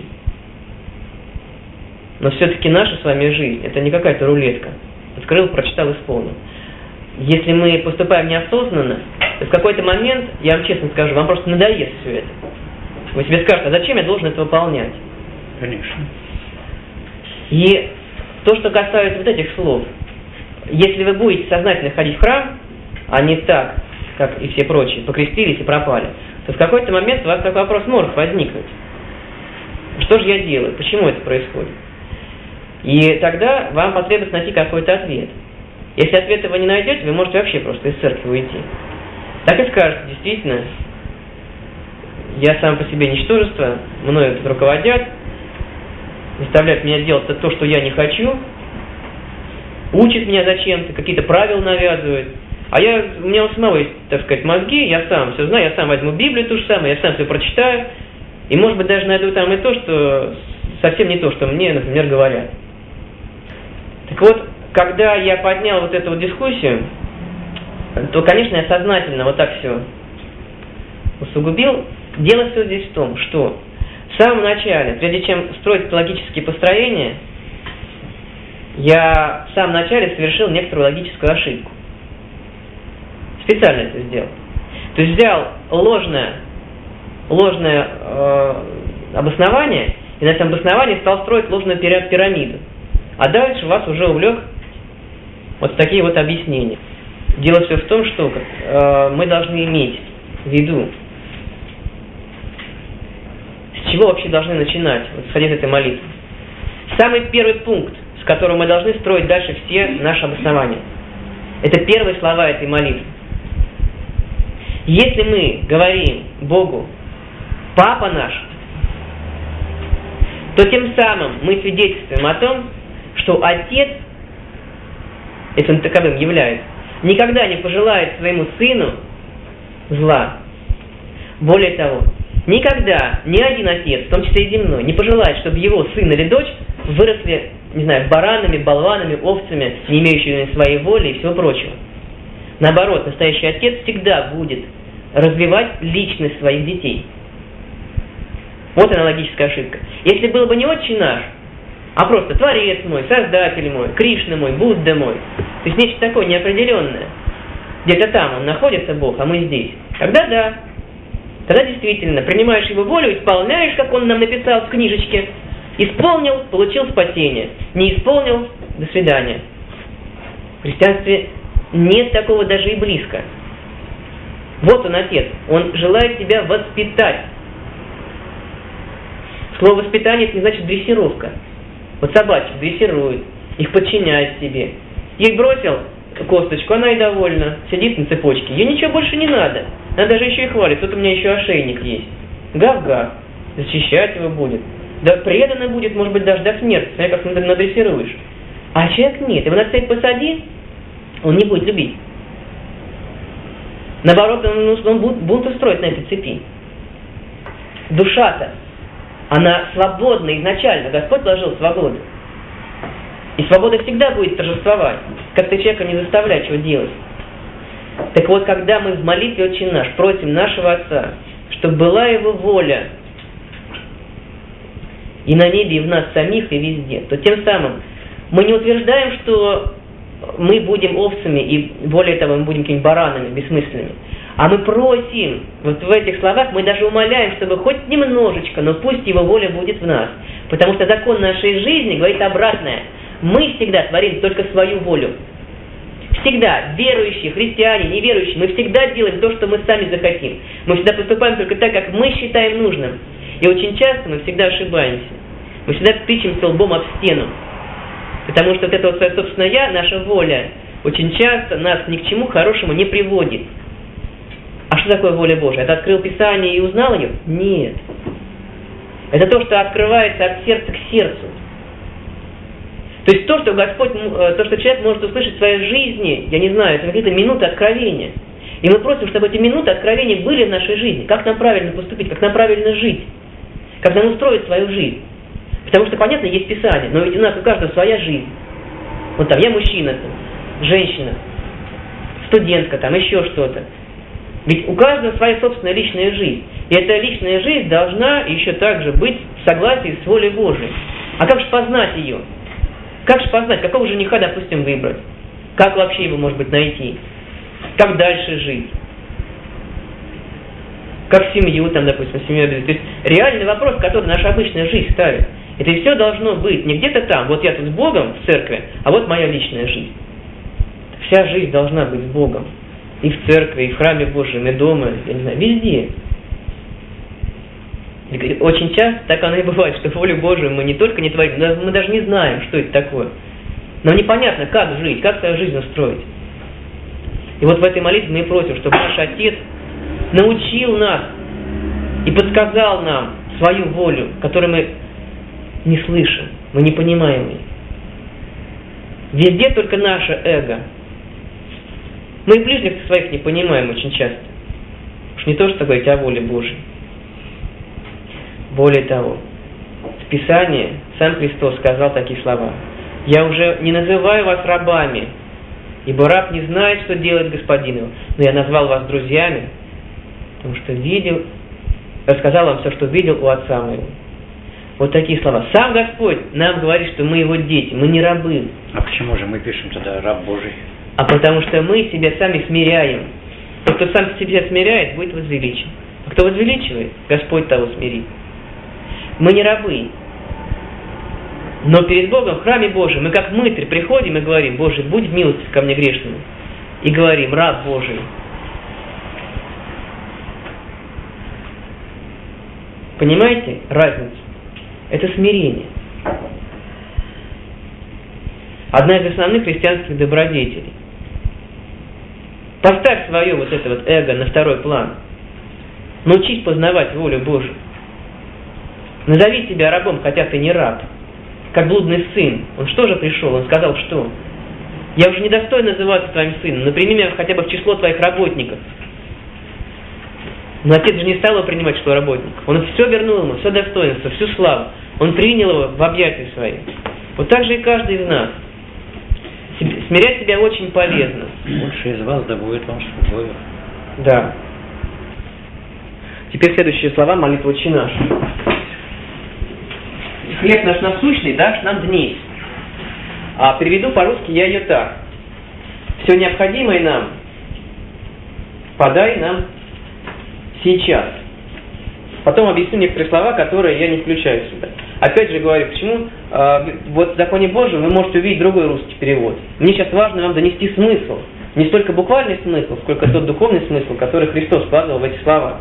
Но все-таки наша с вами жизнь – это не какая-то рулетка. Открыл, прочитал, исполнил. Если мы поступаем неосознанно, то в какой-то момент, я вам честно скажу, вам просто надоест все это. Вы себе скажете: а зачем я должен это выполнять? Конечно. И то, что касается вот этих слов, если вы будете сознательно ходить в храм, а не так, как и все прочие, покрестились и пропали, то в какой-то момент у вас такой вопрос может возникнуть. Что же я делаю? Почему это происходит? И тогда вам потребуется найти какой-то ответ. Если ответа вы не найдете, вы можете вообще просто из церкви уйти. Так и скажете: действительно, я сам по себе ничтожество, мною тут руководят, заставляют меня делать то, что я не хочу, учат меня зачем-то, какие-то правила навязывают. А я, у меня у самого есть, так сказать, мозги, я сам все знаю, я сам возьму Библию ту же самую, я сам все прочитаю, и, может быть, даже найду там и то, что совсем не то, что мне, например, говорят. Так вот, когда я поднял вот эту вот дискуссию, то, конечно, я сознательно вот так все усугубил. Дело все здесь в том, что в самом начале, прежде чем строить логические построения, я в самом начале совершил некоторую логическую ошибку. Специально это сделал. То есть взял ложное, ложное э, обоснование, и на этом обосновании стал строить ложную пирамиду. А дальше вас уже увлек вот такие вот объяснения. Дело все в том, что э, мы должны иметь в виду, с чего вообще должны начинать, вот, исходя из этой молитвы? Самый первый пункт, с которого мы должны строить дальше все наши обоснования. Это первые слова этой молитвы. Если мы говорим Богу «Папа наш», то тем самым мы свидетельствуем о том, что Отец, если он таковым является, никогда не пожелает своему сыну зла. Более того, никогда ни один отец, в том числе и земной, не пожелает, чтобы его сын или дочь выросли, не знаю, баранами, болванами, овцами, не имеющими своей воли и всего прочего. Наоборот, настоящий отец всегда будет развивать личность своих детей. Вот аналогическая ошибка. Если был бы не отче наш, а просто Творец мой, Создатель мой, Кришна мой, Будда мой, то есть нечто такое неопределенное, где-то там он находится, Бог, а мы здесь, тогда да, тогда действительно принимаешь его волю, исполняешь, как он нам написал в книжечке, исполнил, получил спасение, не исполнил, до свидания. В христианстве нет такого даже и близко. Вот он, Отец, он желает тебя воспитать. Слово «воспитание» это не значит дрессировка. Вот собачек дрессирует, их подчиняет себе. Ей бросил косточку, она и довольна, сидит на цепочке. Ей ничего больше не надо. Она даже еще и хвалит, тут у меня еще ошейник есть. Гав-гав, защищать его будет. Да преданно будет, может быть, даже до смерти, смотри, как надрессируешь. А человек нет, его на цепь посади, он не будет любить. Наоборот, он, он бунт устроит на этой цепи. Душа-то, она свободна изначально, Господь вложил свободу. И свобода всегда будет торжествовать, как ты человека не заставлять чего делать. Так вот, когда мы в молитве «Отче наш» просим нашего Отца, чтобы была Его воля и на небе, и в нас самих, и везде, то тем самым мы не утверждаем, что мы будем овцами, и более того, мы будем какими-нибудь баранами бессмысленными. А мы просим, вот в этих словах мы даже умоляем, чтобы хоть немножечко, но пусть Его воля будет в нас. Потому что закон нашей жизни говорит обратное. Мы всегда творим только свою волю. Всегда, верующие, христиане, неверующие, мы всегда делаем то, что мы сами захотим. Мы всегда поступаем только так, как мы считаем нужным. И очень часто мы всегда ошибаемся. Мы всегда тычемся лбом об стену. Потому что вот это вот свое собственное «я», наша воля, очень часто нас ни к чему хорошему не приводит. А что такое воля Божия? Это открыл Писание и узнал ее? Нет. Это то, что открывается от сердца к сердцу. То есть то, что Господь, то, что человек может услышать в своей жизни, я не знаю, это какие-то минуты откровения. И мы просим, чтобы эти минуты откровения были в нашей жизни. Как нам правильно поступить, как нам правильно жить, как нам устроить свою жизнь. Потому что, понятно, есть Писание, но ведь у нас у каждого своя жизнь. Вот там, я мужчина, там, женщина, студентка, там, еще что-то. Ведь у каждого своя собственная личная жизнь. И эта личная жизнь должна еще также быть в согласии с волей Божией. А как же познать ее? Как же познать, какого жениха, допустим, выбрать? Как вообще его, может быть, найти? Как дальше жить? Как семью, там, допустим, семью обязательно. То есть реальный вопрос, который наша обычная жизнь ставит. Это и все должно быть не где-то там, вот я тут с Богом в церкви, а вот моя личная жизнь. Вся жизнь должна быть с Богом. И в церкви, и в храме Божьем, и дома, я не знаю, везде. И очень часто так оно и бывает, что волю Божию мы не только не творим, но мы даже не знаем, что это такое. Нам непонятно, как жить, как свою жизнь устроить. И вот в этой молитве мы и просим, чтобы наш Отец научил нас и подсказал нам свою волю, которую мы не слышим, мы не понимаем ее. Везде только наше эго. Мы и ближних своих не понимаем очень часто. Уж не то, что говорить о воле Божьей. Более того, в Писании сам Христос сказал такие слова: «Я уже не называю вас рабами, ибо раб не знает, что делает господин его, но я назвал вас друзьями, потому что видел, рассказал вам все, что видел у отца моего». Вот такие слова. Сам Господь нам говорит, что мы Его дети, мы не рабы. А почему же мы пишем тогда «раб Божий»? А потому что мы себя сами смиряем. Тот, кто сам себя смиряет, будет возвеличен. А кто возвеличивает, Господь того смирит. Мы не рабы. Но перед Богом в храме Божьем мы как мытарь приходим и говорим: «Боже, будь милостив ко мне грешному». И говорим: «Раб Божий». Понимаете разницу? Это смирение. Одна из основных христианских добродетелей. Поставь свое вот это вот эго на второй план. Научись познавать волю Божию. Назови себя рабом, хотя ты не раб. Как блудный сын. Он что же пришел? Он сказал, что? Я уже недостоин называться твоим сыном, но прими меня хотя бы в число твоих работников. Но отец же не стал его принимать в число работников. Он все вернул ему, все достоинство, всю славу. Он принял его в объятия свои. Вот так же и каждый из нас. Смирять себя очень полезно. Лучший из вас да будет вам свободу. Да. Теперь следующие слова молитвы «Отче наш». Хлеб наш насущный дашь нам днесь. А переведу по-русски я ее так. Все необходимое нам подай нам сейчас. Потом объясню некоторые слова, которые я не включаю сюда. Опять же говорю, почему э, вот в законе Божьем вы можете увидеть другой русский перевод. Мне сейчас важно вам донести смысл. Не столько буквальный смысл, сколько тот духовный смысл, который Христос вкладывал в эти слова.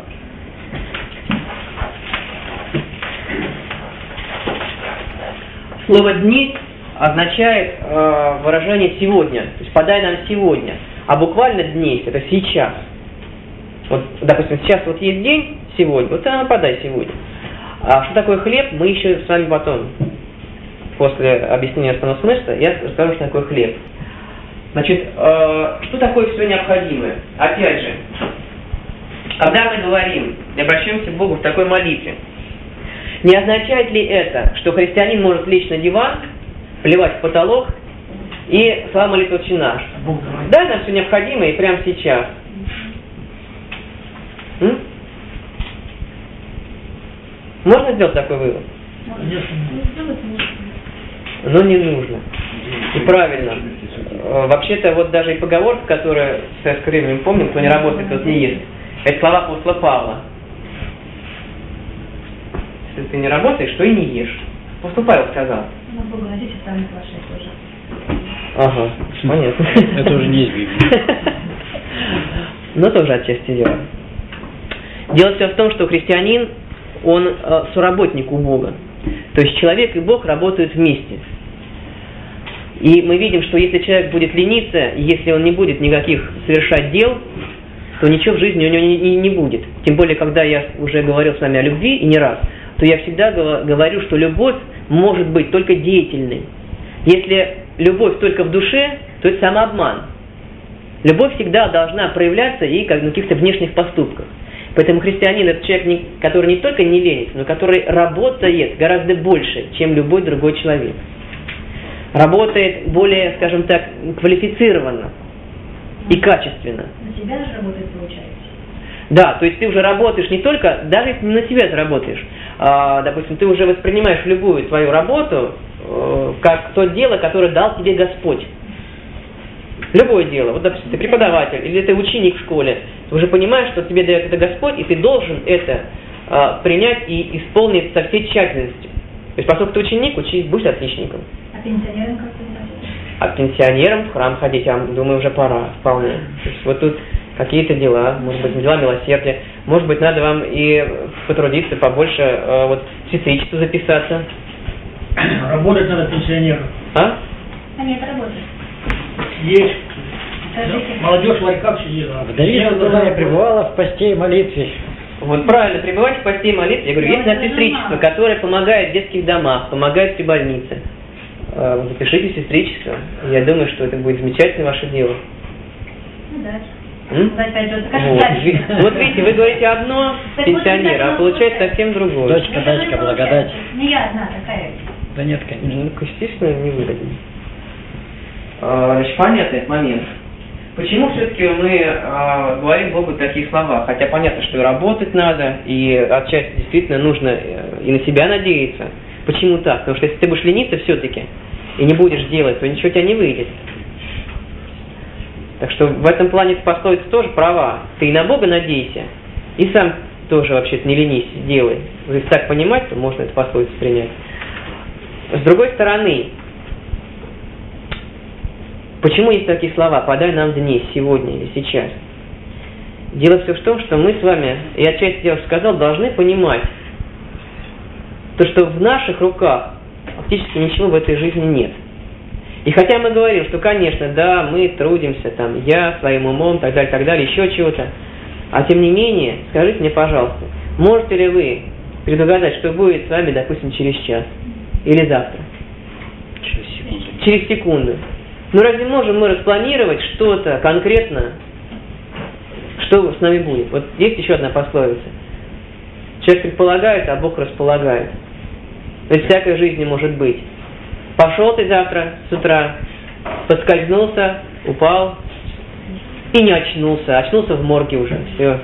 Слово «дни» означает э, выражение «сегодня». То есть «подай нам сегодня». А буквально «днесь» — это «сейчас». Вот, допустим, сейчас вот есть день сегодня, вот а, подай сегодня. А что такое хлеб, мы еще с вами потом, после объяснения основного смысла, я расскажу, что такое хлеб. Значит, э, что такое все необходимое? Опять же, когда мы говорим и обращаемся к Богу в такой молитве, не означает ли это, что христианин может лечь на диван, плевать в потолок и слова молитвы «Отче наш»? Дай нам все необходимое и прямо сейчас. М? Можно сделать такой вывод? Но не нужно. И правильно. Вообще-то вот даже и поговорка, которая в советское время, мы помним, кто не работает, тот не ест. Это слова апостола Павла. Если ты не работаешь, то и не ешь. Апостол Павел сказал. Ну, Богу надеюсь, там не тоже. Ага, понятно. Это уже не из Библии. Но тоже отчасти дело. Дело все в том, что христианин, он э, соработник у Бога. То есть человек и Бог работают вместе. И мы видим, что если человек будет лениться, если он не будет никаких совершать дел, то ничего в жизни у него не, не, не будет. Тем более, когда я уже говорил с вами о любви, и не раз, то я всегда говорю, что любовь может быть только деятельной. Если любовь только в душе, то это самообман. Любовь всегда должна проявляться и как на каких-то внешних поступках. Поэтому христианин – это человек, который не только не ленится, но который работает гораздо больше, чем любой другой человек. Работает более, скажем так, квалифицированно и качественно. На себя же работает, получается. Да, то есть ты уже работаешь не только, даже если не на себя ты работаешь, а, допустим, ты уже воспринимаешь любую твою работу э, как то дело, которое дал тебе Господь. Любое дело. Вот, допустим, ты преподаватель или ты ученик в школе, ты уже понимаешь, что тебе дает это Господь, и ты должен это э, принять и исполнить со всей тщательностью. То есть, поскольку ты ученик, учись, будь отличником. А пенсионерам как ты нравится? А пенсионерам в храм ходить, я думаю, уже пора, вполне. То есть, вот тут какие-то дела, может быть, дела милосердия, может быть, надо вам и потрудиться побольше, э, вот, в сестричество записаться. Работать надо пенсионерам. А? А нет, работает. Есть. Скажите. Молодежь в ларьках сидит. а Вдовица пенсионеры была тоже пребывала в посте и молитве. Вот правильно, пребывать в посте и молитве. Я говорю, есть на сестричество, которое помогает в детских домах, помогает при больнице. Э, запишите сестричество. Я думаю, что это будет замечательное ваше дело. Ну, дальше. М? Дальше пойдет. Как Вот. дальше? Ви- вот видите, вы говорите одно Так пенсионера, вот, а получается вот, совсем другое. Дочка, Ну, это дачка, же благодать. получается. Не я одна такая. Да нет, конечно. Ну, естественно, не выгодно. А, значит, понятный этот момент. Почему все-таки мы а, говорим Богу такие слова? Хотя понятно, что и работать надо, и отчасти действительно нужно э, и на себя надеяться. Почему так? Потому что если ты будешь лениться все-таки и не будешь делать, то ничего у тебя не выйдет. Так что в этом плане пословица тоже права. Ты и на Бога надейся, и сам тоже вообще-то не ленись, делай. Если так понимать, то можно эту пословицу принять. С другой стороны, почему есть такие слова «подай нам дни сегодня или сейчас»? Дело все в том, что мы с вами, я отчасти я уже сказал, должны понимать, то, что в наших руках фактически ничего в этой жизни нет. И хотя мы говорим, что, конечно, да, мы трудимся, там, я своим умом, так далее, так далее, еще чего-то, а тем не менее, скажите мне, пожалуйста, можете ли вы предугадать, что будет с вами, допустим, через час или завтра? Через секунду. Через секунду. Ну разве можем мы распланировать что-то конкретно, что с нами будет? Вот есть еще одна пословица. Человек предполагает, а Бог располагает. То есть всякой жизни может быть. Пошел ты завтра с утра, подскользнулся, упал и не очнулся. Очнулся в морге уже. Все.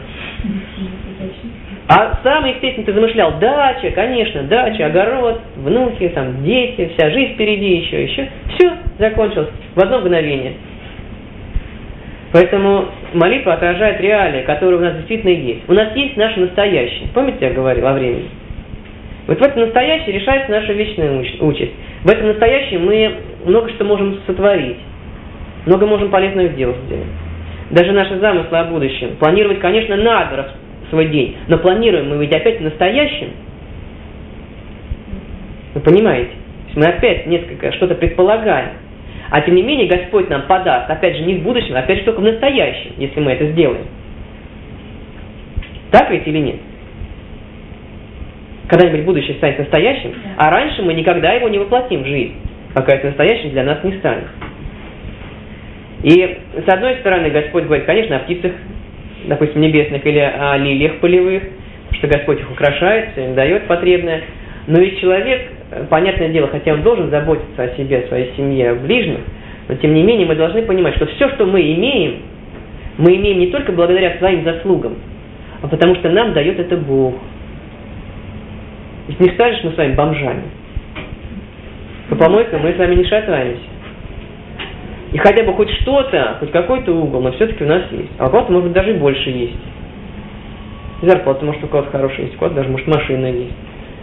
А сам, естественно, ты замышлял, дача, конечно, дача, огород, внуки, там, дети, вся жизнь впереди еще, еще. Все, закончилось в одно мгновение. Поэтому молитва отражает реалии, которые у нас действительно есть. У нас есть наше настоящее. Помните, я говорил о времени? Вот в этом настоящем решается наша вечная участь. В этом настоящем мы много что можем сотворить. Много можем полезных дел сделать. Даже наши замыслы о будущем. Планировать, конечно, надо свой день, но планируем мы ведь опять в настоящем. Вы понимаете? Мы опять несколько что-то предполагаем. А тем не менее Господь нам подаст, опять же, не в будущем, а опять же только в настоящем, если мы это сделаем. Так ведь или нет? Когда-нибудь будущее станет настоящим, а раньше мы никогда его не воплотим в жизнь, пока это настоящим для нас не станет. И с одной стороны Господь говорит, конечно, о птицах, допустим, небесных или о лилиях полевых, что Господь их украшает, все им дает потребное. Но ведь человек, понятное дело, хотя он должен заботиться о себе, о своей семье, о ближних, но тем не менее мы должны понимать, что все, что мы имеем, мы имеем не только благодаря своим заслугам, а потому что нам дает это Бог. Ведь не станешь мы с вами бомжами. По помойкам мы с вами не шатаемся. И хотя бы хоть что-то, хоть какой-то угол, но все-таки у нас есть. А у кого-то, может быть, даже и больше есть. Зарплата, может, у кого-то хорошая есть, у кого-то даже, может, машина есть.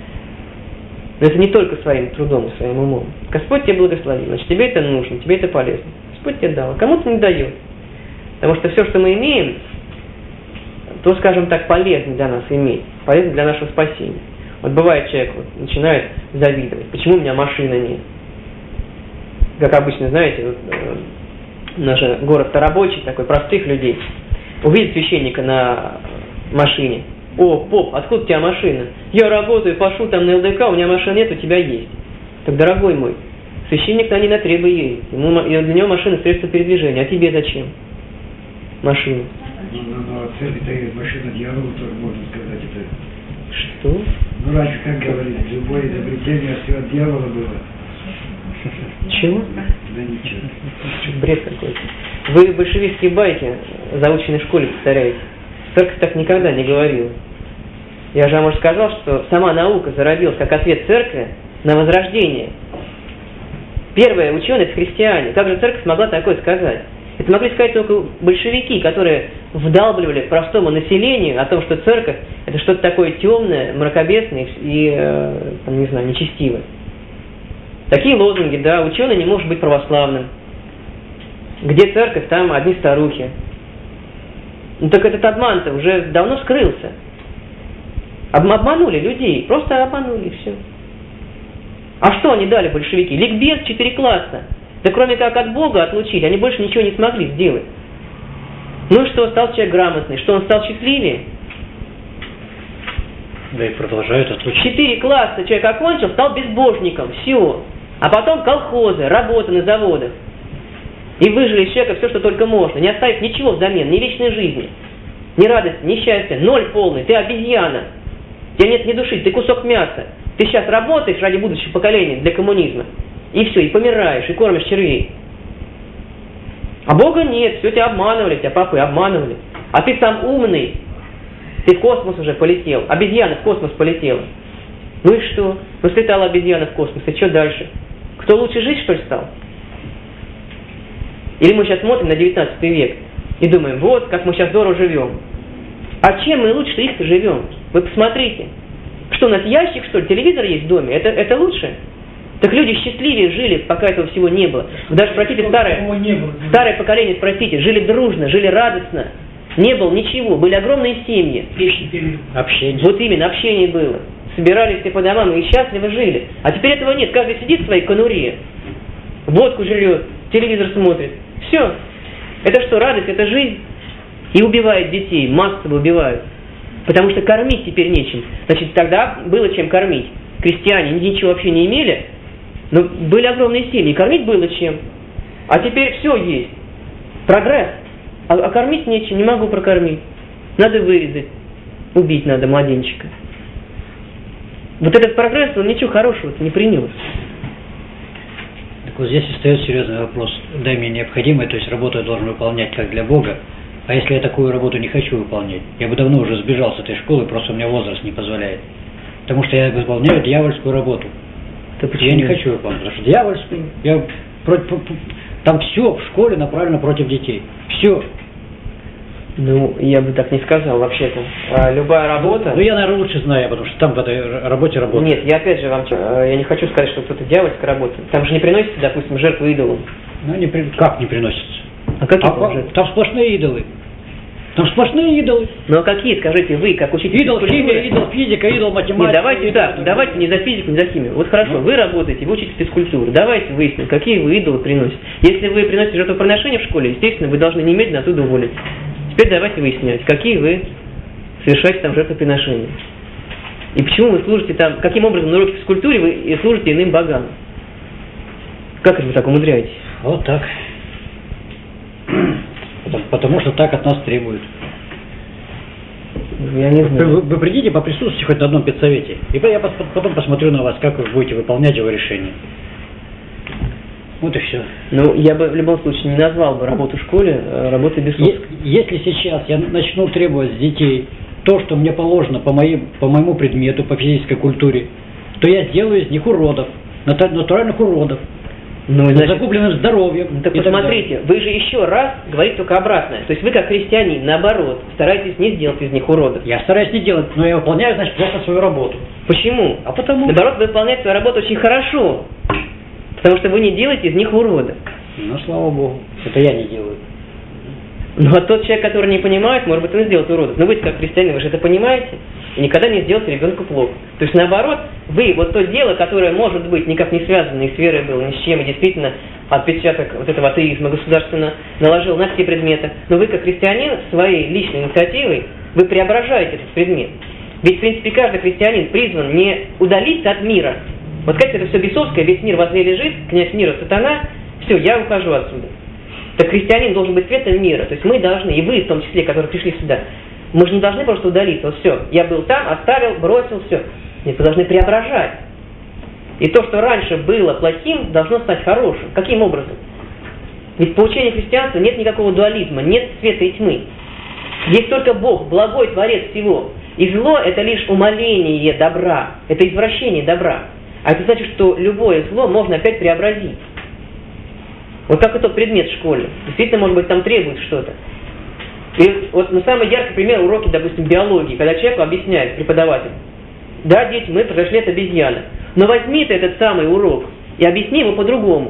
Но это не только своим трудом и своим умом. Господь тебе благословил, значит, тебе это нужно, тебе это полезно. Господь тебе дал, а кому-то не дает. Потому что все, что мы имеем, то, скажем так, полезно для нас иметь, полезно для нашего спасения. Вот бывает человек вот, начинает завидовать, почему у меня машины нет. Как обычно, знаете, вот, э, наш город-то рабочий, такой, простых людей. Увидит священника на машине. О, поп, откуда у тебя машина? Я работаю, пошел там на эл дэ ка, у меня машины нет, у тебя есть. Так, дорогой мой, священник на не на требы едет. Ему, для него машина средство передвижения. А тебе зачем машина? Ну, ну, ну, а цель-то машина дьявола, тоже можно сказать, это... Что? Ну, раньше, как говорили, любое изобретение все от дьявола было. Чего? Да ничего. Бред какой-то. Вы большевистские байки в заученной школе повторяете. Церковь так никогда не говорила. Я же вам уже сказал, что сама наука зародилась как ответ церкви на возрождение. Первые ученые — это христиане. Как же церковь смогла такое сказать? Это могли сказать только большевики, которые вдалбливали простому населению о том, что церковь — это что-то такое темное, мракобесное и, э, там, не знаю, нечестивое. Такие лозунги, да, ученый не может быть православным. Где церковь, там одни старухи. Ну так этот обман-то уже давно скрылся. Обманули людей, просто обманули, и все. А что они дали, большевики? Ликбез четыре класса. Да кроме как от Бога отлучить, они больше ничего не смогли сделать. Ну и что, стал человек грамотный? Что, он стал счастливее? Да и продолжают отлучить. Четыре класса человек окончил, стал безбожником, все. А потом колхозы, работа на заводах. И выжили из человека все, что только можно, не оставив ничего взамен, ни вечной жизни, ни радости, ни счастья, ноль полный, ты обезьяна. У тебя нет ни души, ты кусок мяса. Ты сейчас работаешь ради будущего поколения, для коммунизма. И все, и помираешь, и кормишь червей. А Бога нет, все тебя обманывали, тебя папы обманывали. А ты сам умный, ты в космос уже полетел, обезьяна в космос полетела. Ну и что? Ну слетала обезьяна в космос, и что дальше? Кто лучше жить, что ли, стал? Или мы сейчас смотрим на девятнадцатый век и думаем, вот, как мы сейчас здорово живем. А чем мы лучше их-то живем? Вы посмотрите. Что, у нас ящик, что ли, телевизор есть в доме? Это, это лучше? Так люди счастливее жили, пока этого всего не было. Даже, спросите, старое, старое поколение, спросите, жили дружно, жили радостно. Не было ничего, были огромные семьи. Общение. Вот именно, общение было. собирались все по домам и счастливо жили. А теперь этого нет. Каждый сидит в своей конуре, водку жрет, телевизор смотрит. Все. Это что, радость, это жизнь? И убивает детей, массово убивают. Потому что кормить теперь нечем. Значит, тогда было чем кормить. Крестьяне ничего вообще не имели, но были огромные семьи, кормить было чем. А теперь все есть. Прогресс. А, а кормить нечем, не могу прокормить. Надо вырезать. Убить надо младенчика. Вот этот прогресс, он ничего хорошего не принес. Так вот здесь и встает серьезный вопрос. Да, мне необходимое, то есть работу я должен выполнять как для Бога. А если я такую работу не хочу выполнять? Я бы давно уже сбежал с этой школы, просто у меня возраст не позволяет. Потому что я выполняю дьявольскую работу. Да я не хочу выполнять, потому что дьявольскую, я против, там все в школе направлено против детей. Все. Ну, я бы так не сказал вообще-то. А, любая работа... Ну, я, наверное, лучше знаю, потому что там в этой работе работаю. Нет, я опять же вам... Я не хочу сказать, что кто-то дьявольская работа. Там же не приносится, допустим, жертву идолу. Ну, не при... как не приносится? А какие а, жертвы? Там сплошные идолы. Там сплошные идолы. Ну, а какие, скажите, вы, как учитель... Идол химия, идол физика, идол математика. Нет, давайте идол... так, давайте не за физику, не за химию. Вот хорошо, ну? Вы работаете, вы учите физкультуру. Давайте выясним, какие вы идолы приносите. Если вы приносите жертвоприношение в школе, естественно, вы должны немедленно оттуда уволить. Теперь давайте выяснять, какие вы совершаете там жертвоприношения. И почему вы служите там, каким образом на уроке физкультуры вы служите иным богам. Как это вы так умудряетесь? Вот так. Потому, потому что так от нас требуют. Я не знаю. Вы, вы придите, поприсутствуйте хоть на одном педсовете, и я потом посмотрю на вас, как вы будете выполнять его решение. Вот и все. Ну, я бы в любом случае не назвал бы работу в школе работой бесовской. Если сейчас я начну требовать с детей то, что мне положено по, моим, по моему предмету, по физической культуре, то я сделаю из них уродов, натуральных уродов. Ну, значит, закупленным здоровьем. Ну, так посмотрите, вы же еще раз говорите только обратное. То есть вы как христианин, наоборот, стараетесь не сделать из них уродов. Я стараюсь не делать, но я выполняю, значит, плохо свою работу. Почему? А потому... Наоборот, вы выполняете свою работу очень хорошо. Потому что вы не делаете из них уродов. Ну, слава Богу, это я не делаю. Ну, а тот человек, который не понимает, может быть, он сделает уродов. Но вы как христианин, вы же это понимаете. И никогда не сделаете ребенку плохо. То есть, наоборот, вы вот то дело, которое, может быть, никак не связано и с верой было, ни с чем, и действительно отпечаток вот этого атеизма государственно наложил на все предметы, но вы, как христианин, своей личной инициативой, вы преображаете этот предмет. Ведь, в принципе, каждый христианин призван не удалиться от мира. Вот как это все бесовское, весь мир возле лежит, князь мира сатана, все, я ухожу отсюда. Так христианин должен быть светом мира. То есть мы должны, и вы в том числе, которые пришли сюда, мы же не должны просто удалиться. Вот все, я был там, оставил, бросил, все. Нет, вы должны преображать. И то, что раньше было плохим, должно стать хорошим. Каким образом? Ведь по учению христианства нет никакого дуализма, нет света и тьмы. Есть только Бог, благой Творец всего. И зло – это лишь умаление добра, это извращение добра. А это значит, что любое зло можно опять преобразить. Вот как и тот предмет в школе. Действительно, может быть, там требует что-то. И вот ну, самый яркий пример уроки, допустим, биологии, когда человеку объясняет преподаватель: да, дети, мы произошли от обезьяны. Но возьми ты этот самый урок и объясни его по-другому.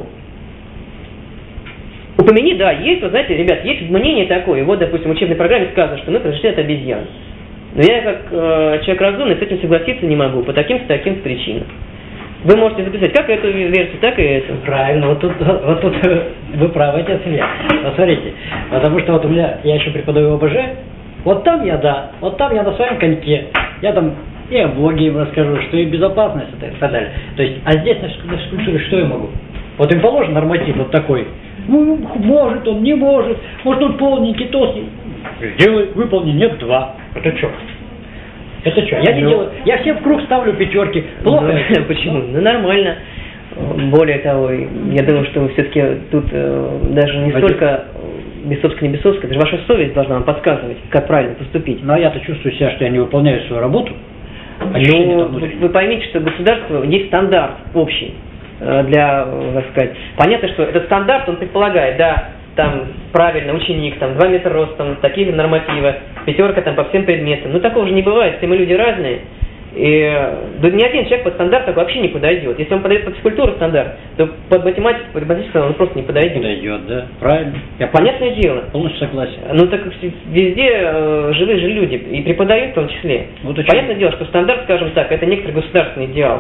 Упомяни, да, есть, вот знаете, ребят, есть мнение такое. Вот, допустим, в учебной программе сказано, что мы произошли от обезьян. Но я, как э, человек разумный, с этим согласиться не могу по таким-то таким причинам. Вы можете записать как эту версию, так и эту. Правильно, вот тут, вот тут вы правы, отец Илья. Смотрите, потому что вот у меня, я еще преподаю ОБЖ, вот там я, да, вот там я на своем коньке, я там и о Боге им расскажу, что и безопасность и так далее. То есть, а здесь на, на физкультуре что я могу? Вот им положен норматив вот такой. Ну, может он, не может, может он полненький, толстый. Сделай, выполни, нет, два. Это что? Это что? Я не ну, делаю. Я всем в круг ставлю пятерки. Плохо. Ну, почему? Ну нормально. Более того, я думаю, что вы все-таки тут э, даже не Вадим. столько бесовская, не бесовская, даже ваша совесть должна вам подсказывать, как правильно поступить. Ну а я-то чувствую себя, что я не выполняю свою работу. Ну, вы, вы поймите, что государство есть стандарт общий э, для, так сказать. Понятно, что этот стандарт, он предполагает, да, там правильно, ученик, там два метра ростом, такие нормативы, пятерка там по всем предметам. Ну такого же не бывает, все мы люди разные. И да, ни один человек под стандарт такой вообще не подойдет. Если он подойдет под физкультуру стандарт, то под математику, под математику он просто не подойдет. Подойдет, да, правильно. Я Понятное дело. Полностью согласен. Ну так везде э, живые же люди, и преподают в том числе. Вот Понятное дело, что стандарт, скажем так, это некоторый государственный идеал.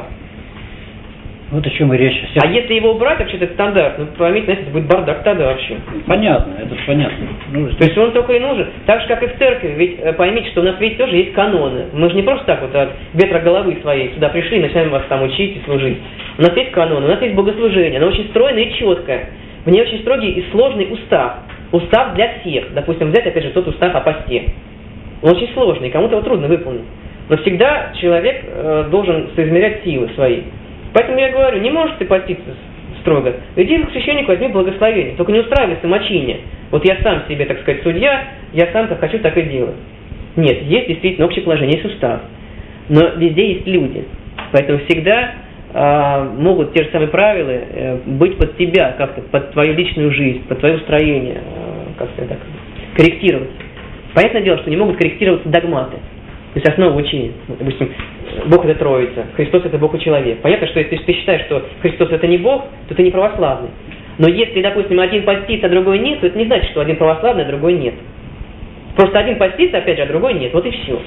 Вот о чем и речь. Все... А если его убрать, вообще этот стандарт, ну, поймите, это будет бардак тогда вообще. Понятно, это понятно. Ну, то есть он только и нужен. Так же, как и в церкви. Ведь поймите, что у нас ведь тоже есть каноны. Мы же не просто так вот от ветра головы своей сюда пришли и начинаем вас там учить и служить. У нас есть каноны, у нас есть богослужение. Оно очень стройное и четкое. В ней очень строгий и сложный устав. Устав для всех. Допустим, взять опять же тот устав о посте. Он очень сложный, кому-то его трудно выполнить. Но всегда человек э, должен соизмерять силы свои. Поэтому я говорю, не можешь ты поститься строго. Иди к священнику, возьми благословение. Только не устраивай самочиние. Вот я сам себе, так сказать, судья, я сам как хочу, так и делаю. Нет, есть действительно общее положение, есть устав. Но везде есть люди. Поэтому всегда э, могут те же самые правила э, быть под тебя, как-то под твою личную жизнь, под твое устроение, э, как-то так корректироваться. Понятное дело, что не могут корректироваться догматы. То есть основа учения. Допустим, Бог это Троица, Христос это Бог и человек. Понятно, что если ты считаешь, что Христос это не Бог, то ты не православный. Но если, допустим, один постится, а другой нет, то это не значит, что один православный, а другой нет. Просто один постится, опять же, а другой нет. Вот и все.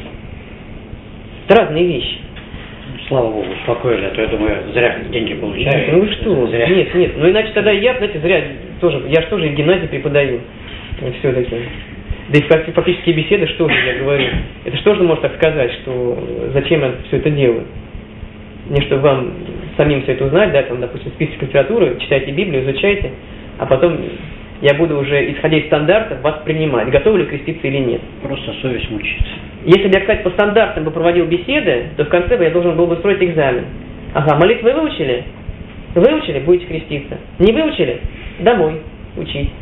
Это разные вещи. Слава Богу, успокоили, а то я думаю, зря деньги получаю. Ну вы что? Зря. Нет, нет. Ну иначе тогда я, знаете, зря тоже, я же тоже и в гимназии преподаю. Все-таки. Да и фактические беседы, что же я говорю? Это что же можно так сказать, что зачем я все это делаю? Не чтобы вам самим все это узнать, да, там, допустим, список литературы, читайте Библию, изучайте, а потом я буду уже, исходя из стандартов, вас принимать, готовы ли креститься или нет. Просто совесть мучится. Если бы я, кстати, по стандартам бы проводил беседы, то в конце бы я должен был бы строить экзамен. Ага, молитвы выучили? Выучили? Будете креститься. Не выучили? Домой учить.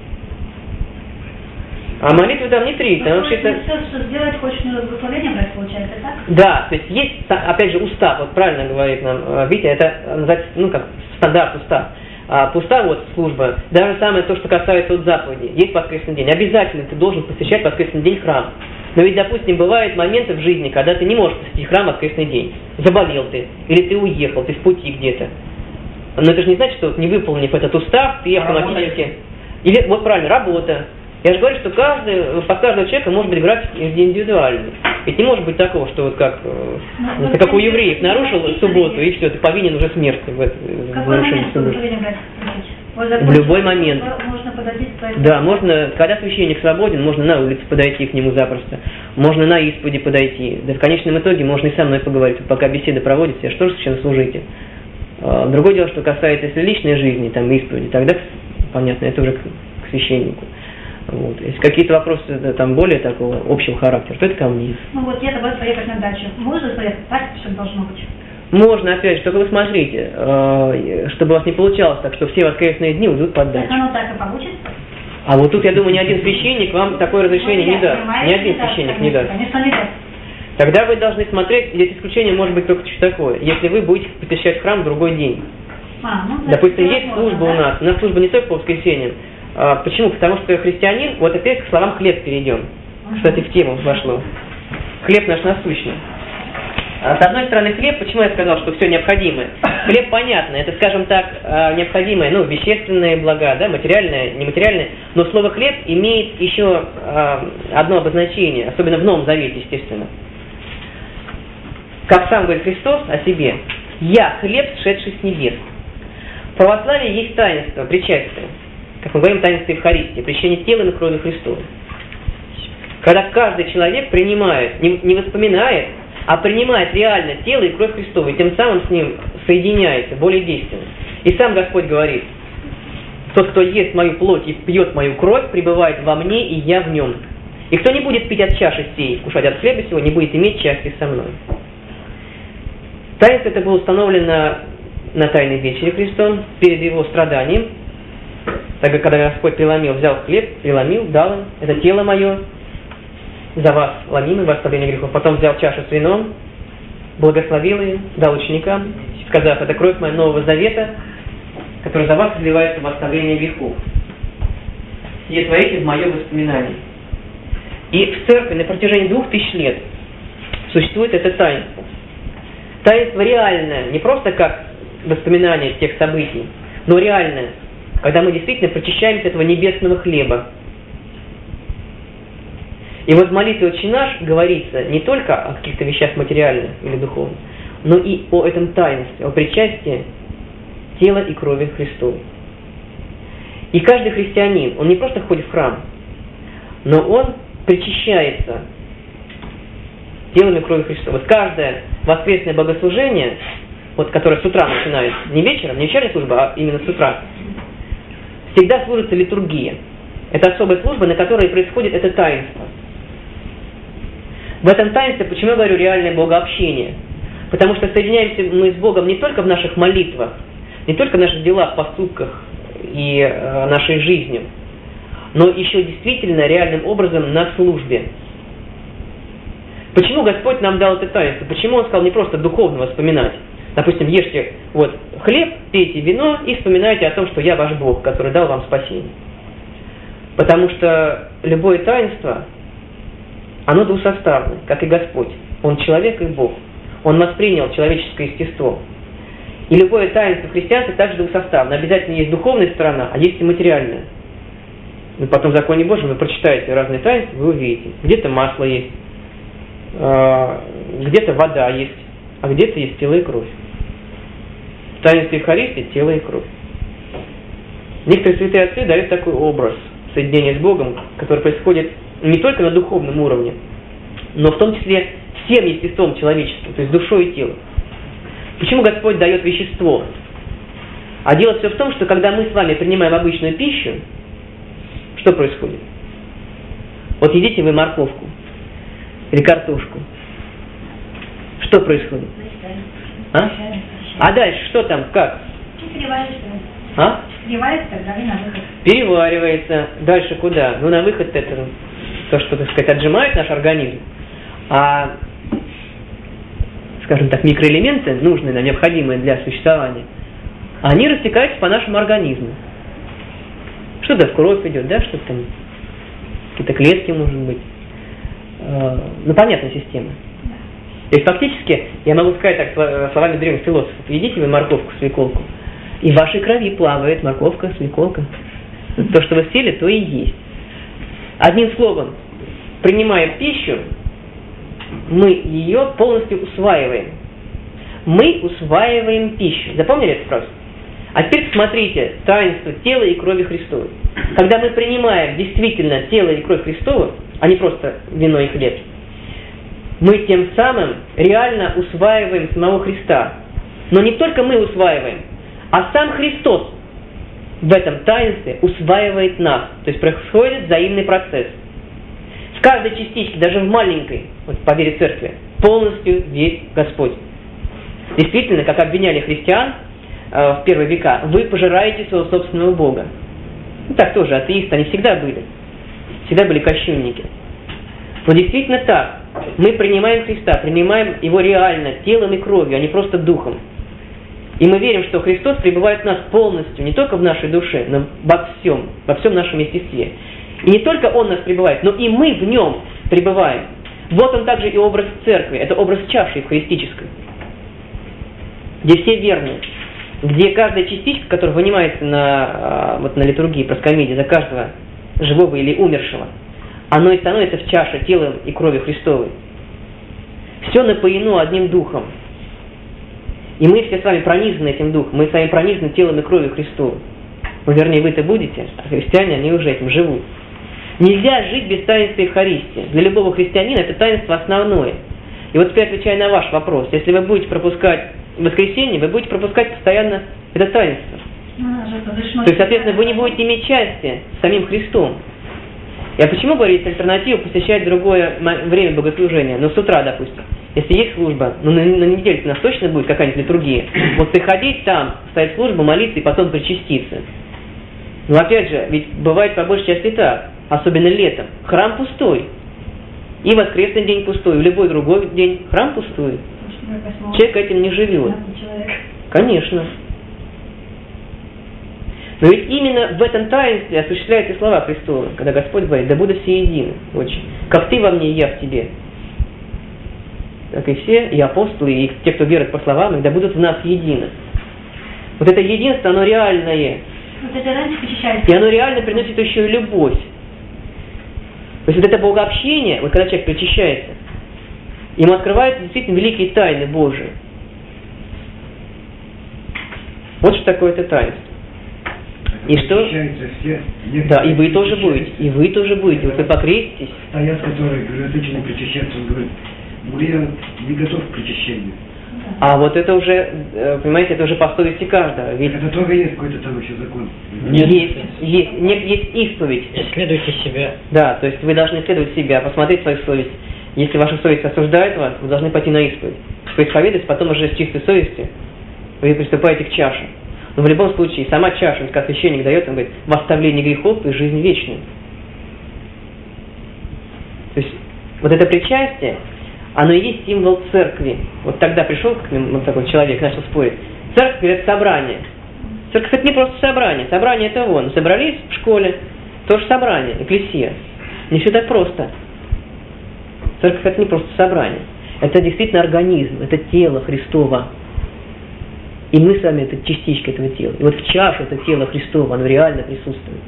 А молитвы там не три, там вообще-то... Все, что сделать, хочешь на благословение брать, получается, так? Да, то есть есть, опять же, устав, вот правильно говорит нам Витя, это называется, ну как, стандарт устав. А по уставу вот служба, даже самое то, что касается вот заповедей, есть воскресный день, обязательно ты должен посещать воскресный день храм. Но ведь, допустим, бывают моменты в жизни, когда ты не можешь посетить храм в воскресный день. Заболел ты, или ты уехал, ты в пути где-то. Но это же не значит, что не выполнив этот устав, ты автоматически... Или, вот правильно, работа. Я же говорю, что каждый, под каждого человека может быть график индивидуальный. Ведь не может быть такого, что вот как, ну, как у евреев нарушил субботу, и все, ты повинен уже смерти в, в нарушении субботы. В любой момент. Можно подойти, да, можно, когда священник свободен, можно на улице подойти к нему запросто. Можно на исповеди подойти. Да в конечном итоге можно и со мной поговорить. Пока беседа проводится, я же тоже священнослужитель. Другое дело, что касается если личной жизни, там, исповеди, тогда, понятно, это уже к, к священнику. Вот. Если какие-то вопросы там более такого общего характера, то это ко мне. Ну вот я тобой поехать на дачу. Можно поехать так, что должно быть? Можно, опять же, только вы смотрите, э, чтобы у вас не получалось так, что все воскресные дни уйдут под дачу. Так оно так и получится? А вот тут, я думаю, ни один священник вам такое разрешение вот не даст. Ни один не священник даст, не даст. Конечно, не даст. Тогда вы должны смотреть, здесь исключение может быть только что такое, если вы будете посещать храм в другой день. А, ну, допустим, есть возможно, служба да? у нас, у нас служба не только по воскресеньям. А, почему? Потому что христианин, вот опять к словам хлеб перейдем. Кстати, в тему вошло. Хлеб наш насущный. А, с одной стороны, хлеб, почему я сказал, что все необходимое? Хлеб, понятно, это, скажем так, необходимое, ну, вещественные блага, да, материальное, нематериальное, но слово хлеб имеет еще одно обозначение, особенно в Новом Завете, естественно. Как сам говорит Христос о себе, «Я хлеб, сшедший с небес». В православии есть таинство, причастие. Как мы говорим, таинство Евхаристии, причащение тела и крови Христова. Когда каждый человек принимает, не, не воспоминает, а принимает реально тело и кровь Христова, и тем самым с ним соединяется более действенно. И сам Господь говорит, тот, кто ест мою плоть и пьет мою кровь, пребывает во мне, и я в нем. И кто не будет пить от чаши сей, кушать от хлеба сего, не будет иметь счастья со мной. Таинство это было установлено на Тайной вечере Христом, перед его страданием. Тогда, когда Господь преломил, взял хлеб, преломил, дал им, это тело мое, за вас ломимое, во оставление грехов. Потом взял чашу с вином, благословил ее, дал ученикам, сказав, это кровь моя Нового Завета, которая за вас изливается в оставление грехов. Сие творите в мое воспоминание. И в церкви на протяжении двух тысяч лет существует это таинство. Таинство реальное, не просто как воспоминание тех событий, но реальное, когда мы действительно причащаемся этого небесного хлеба. И вот в молитве «Отче наш» говорится не только о каких-то вещах материальных или духовных, но и о этом таинстве, о причастии тела и крови Христовой. И каждый христианин, он не просто ходит в храм, но он причащается телом и кровью Христовой. Вот каждое воскресное богослужение, вот, которое с утра начинается, не вечером, не вечерняя служба, а именно с утра, всегда служится литургия. Это особая служба, на которой происходит это таинство. В этом таинстве, почему я говорю реальное богообщение? Потому что соединяемся мы с Богом не только в наших молитвах, не только в наших делах, поступках и э, нашей жизни, но еще действительно реальным образом на службе. Почему Господь нам дал это таинство? Почему Он сказал не просто духовно вспоминать? Допустим, ешьте вот хлеб, пейте вино и вспоминайте о том, что я ваш Бог, который дал вам спасение. Потому что любое таинство, оно двусоставное, как и Господь. Он человек и Бог. Он воспринял человеческое естество. И любое таинство христианства также двусоставно. Обязательно есть духовная сторона, а есть и материальная. Вы потом в Законе Божьем вы прочитаете разные таинства, вы увидите. Где-то масло есть, где-то вода есть, а где-то есть тело и кровь. В таинстве Евхаристии тело и кровь. Некоторые святые отцы дают такой образ соединения с Богом, который происходит не только на духовном уровне, но в том числе всем естеством человеческим, то есть душой и телом. Почему Господь дает вещество? А дело все в том, что когда мы с вами принимаем обычную пищу, что происходит? Вот едите вы морковку или картошку. Что происходит? А? А дальше что там? Как? Переваривается. А? Переваривается, тогда и на выход. Переваривается. Дальше куда? Ну, на выход это то, что, так сказать, отжимает наш организм. А, скажем так, микроэлементы, нужные нам, необходимые для существования, они растекаются по нашему организму. Что-то в кровь идет, да, что-то там, какие-то клетки, может быть. Ну, понятная система. То есть, фактически, я могу сказать так, словами древних философов, едите вы морковку, свеколку, и в вашей крови плавает морковка, свеколка. То, что вы съели, то и есть. Одним словом, принимая пищу, мы ее полностью усваиваем. Мы усваиваем пищу. Запомнили эту фразу? А теперь смотрите, таинство тела и крови Христовой. Когда мы принимаем действительно тело и кровь Христову, а не просто вино и хлеб, мы тем самым реально усваиваем самого Христа. Но не только мы усваиваем, а сам Христос в этом таинстве усваивает нас. То есть происходит взаимный процесс. В каждой частичке, даже в маленькой, вот по вере церкви, полностью весь Господь. Действительно, как обвиняли христиан э, в первые века, вы пожираете своего собственного Бога. Ну так тоже, атеисты, они всегда были. Всегда были кощунники. Но действительно так. Мы принимаем Христа, принимаем Его реально, телом и кровью, а не просто духом. И мы верим, что Христос пребывает в нас полностью, не только в нашей душе, но во всем, во всем нашем естестве. И не только Он нас пребывает, но и мы в Нем пребываем. Вот он также и образ церкви, это образ чаши евхаристической, где все верны, где каждая частичка, которая вынимается на, вот, на литургии, проскомидии, за каждого живого или умершего, оно и становится в чаше телом и кровью Христовой. Все напоено одним духом. И мы все с вами пронизаны этим духом, мы с вами пронизаны телом и кровью Христовой. Ну, вернее, вы-то будете, а христиане, они уже этим живут. Нельзя жить без таинства Евхаристии. Для любого христианина это таинство основное. И вот теперь отвечая на ваш вопрос, если вы будете пропускать воскресенье, вы будете пропускать постоянно это таинство. То есть, соответственно, вы не будете иметь счастья с самим Христом. Я почему говорю, есть альтернатива посещать другое время богослужения, ну, с утра, допустим. Если есть служба, ну, на, на неделе у нас точно будет какая-нибудь литургия. Вот приходить там, ставить службу, молиться и потом причаститься. Но опять же, ведь бывает по большей части так, особенно летом. Храм пустой. И воскресный день пустой, и в любой другой день храм пустой. Человек этим не живет. Конечно. Но ведь именно в этом таинстве осуществляются слова Христовы, когда Господь говорит, да будут все едины, очень. Как ты во мне, и я в тебе. так и все, и апостолы, и те, кто верит по словам, их, да будут в нас едины. Вот это единство, оно реальное. Вот это раньше почищается. И оно реально приносит еще и любовь. То есть вот это богообщение, вот когда человек причащается, ему открываются действительно великие тайны Божии. Вот что такое это таинство. И что? Все, да, и вы тоже будете, и вы тоже будете, вот вы покреститесь. Стоят, которые грешничные причащаются, он говорит, ну я не готов к причащению. А вот это уже, понимаете, это уже по совести каждого. Ведь это тоже есть какой-то там еще закон? Нет. Есть, есть, нет, есть исповедь. Исследуйте себя. Да, то есть вы должны исследовать себя, посмотреть свою совесть. Если ваша совесть осуждает вас, вы должны пойти на исповедь. Поисповедать, потом уже с чистой совестью вы приступаете к чаше. Но в любом случае, сама чаша, как священник дает, он говорит, в оставлении грехов и жизнь вечную. То есть вот это причастие, оно и есть символ церкви. Вот тогда пришел к нему вот такой человек, начал спорить. Церковь – это собрание. Церковь – это не просто собрание. Собрание – это вон. Собрались в школе, тоже собрание, экклесия. Не все так просто. Церковь – это не просто собрание. Это действительно организм, это тело Христово. И мы с вами – это частичка этого тела. И вот в чаше это тело Христово, оно реально присутствует.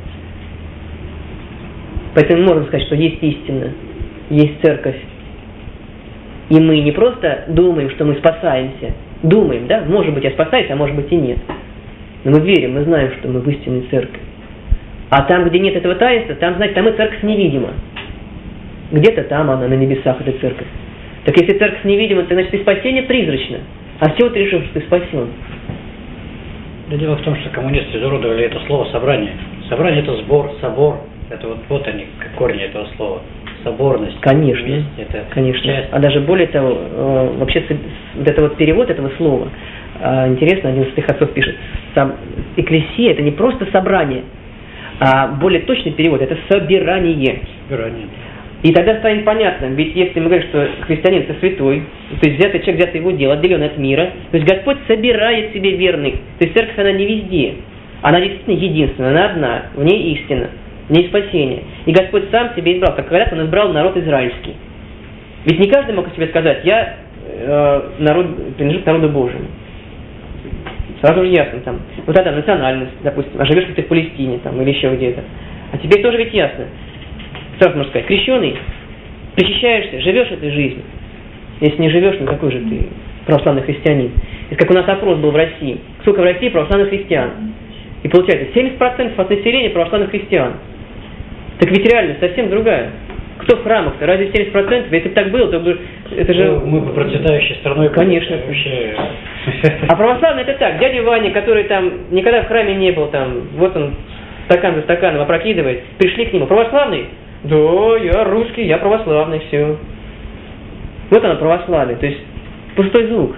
Поэтому можно сказать, что есть истина, есть церковь. И мы не просто думаем, что мы спасаемся. Думаем, да? Может быть, я спасаюсь, а может быть и нет. Но мы верим, мы знаем, что мы в истинной церкви. А там, где нет этого таинства, там, знаете, там и церковь невидима. Где-то там она, на небесах, эта церковь. Так если церковь невидима, то значит и спасение призрачно. А с чего ты решил, что ты спасен? Да дело в том, что коммунисты изуродовали это слово «собрание». Собрание – это сбор, собор. Это вот, вот они, корни этого слова. Соборность. Конечно, вместе, это конечно. часть. А даже более того, э, вообще вот это вот перевод этого слова, э, интересно, один из святых отцов пишет, сам экклесия – это не просто собрание, а более точный перевод – это собирание. Собирание. И тогда станет понятным, ведь если мы говорим, что христианин – это святой, то есть взятый человек, взятый его дело, отделен от мира, то есть Господь собирает себе верных. То есть церковь, она не везде. Она действительно единственная, она одна, в ней истина, в ней спасение. И Господь сам себе избрал, как когда-то Он избрал народ израильский. Ведь не каждый мог о себе сказать, я э, народ, принадлежу к народу Божьему. Сразу же ясно там. Вот это национальность, допустим, а живешь ли ты в Палестине там, или еще где-то. А теперь тоже ведь ясно. Сразу можно сказать, крещеный, причащаешься, живешь этой жизнью. Если не живешь, ну какой же ты православный христианин? Это как у нас опрос был в России. Сколько в России православных христиан? И получается, семьдесят процентов от населения православных христиан. Так ведь реальность совсем другая. Кто в храмах-то? Разве семьдесят процентов? Если бы так было, то бы это же... Ну, мы бы процветающей страной... Конечно. Вообще... А православный это так. Дядя Ваня, который там никогда в храме не был, там, вот он стакан за стаканом опрокидывает. Пришли к нему. Православный? Да, я русский, я православный, все. Вот оно православие, то есть пустой звук.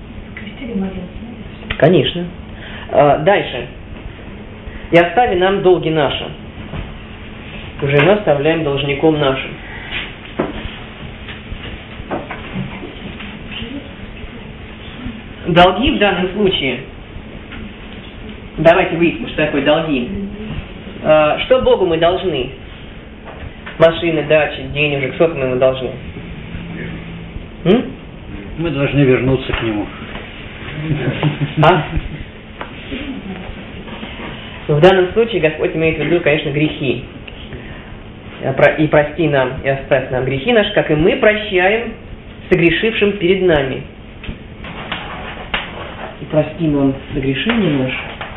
Конечно. А, дальше. И остави нам долги наши. Уже мы оставляем должником нашим. Долги в данном случае. Давайте выясним, что такое долги. А, что Богу мы должны? Машины, дачи, денежек, сколько мы ему должны? М? Мы должны вернуться к нему. А? В данном случае Господь имеет в виду, конечно, грехи. И прости нам, и оставь нам грехи наши, как и мы прощаем согрешившим перед нами. И прости нам согрешения наши.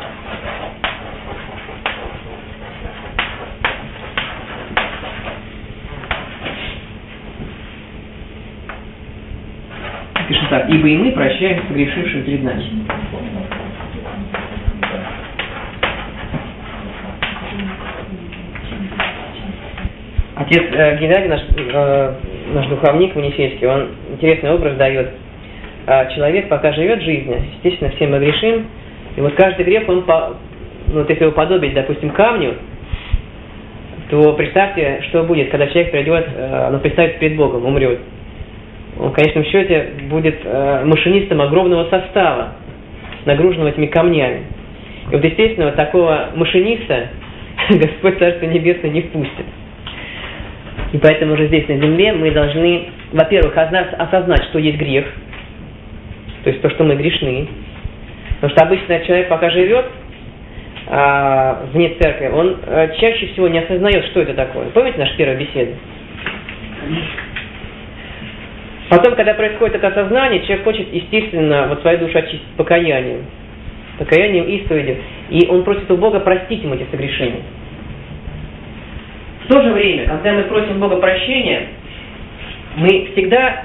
Пишем так, ибо и мы прощаем согрешившим перед нами. Отец э, Геннадий, наш, э, наш духовник Манифейский, он интересный образ дает. Э, человек, пока живет жизнью, естественно, все мы грешим, и вот каждый грех, он, по, ну, вот если его подобить, допустим, камню, то представьте, что будет, когда человек придет, э, он представится перед Богом, умрет. Он, в конечном счете, будет э, машинистом огромного состава, нагруженного этими камнями. И вот, естественно, вот такого машиниста Господь Царство Небесное не впустит. И поэтому уже здесь на земле мы должны, во-первых, осознать, что есть грех, то есть то, что мы грешны. Потому что обычно человек, пока живет а, вне церкви, он а, чаще всего не осознает, что это такое. Помните нашу первую беседу? Потом, когда происходит это осознание, человек хочет, естественно, вот свою душу очистить покаянием. Покаянием, исповедью. И он просит у Бога простить ему эти согрешения. В то же время, когда мы просим Бога прощения, мы всегда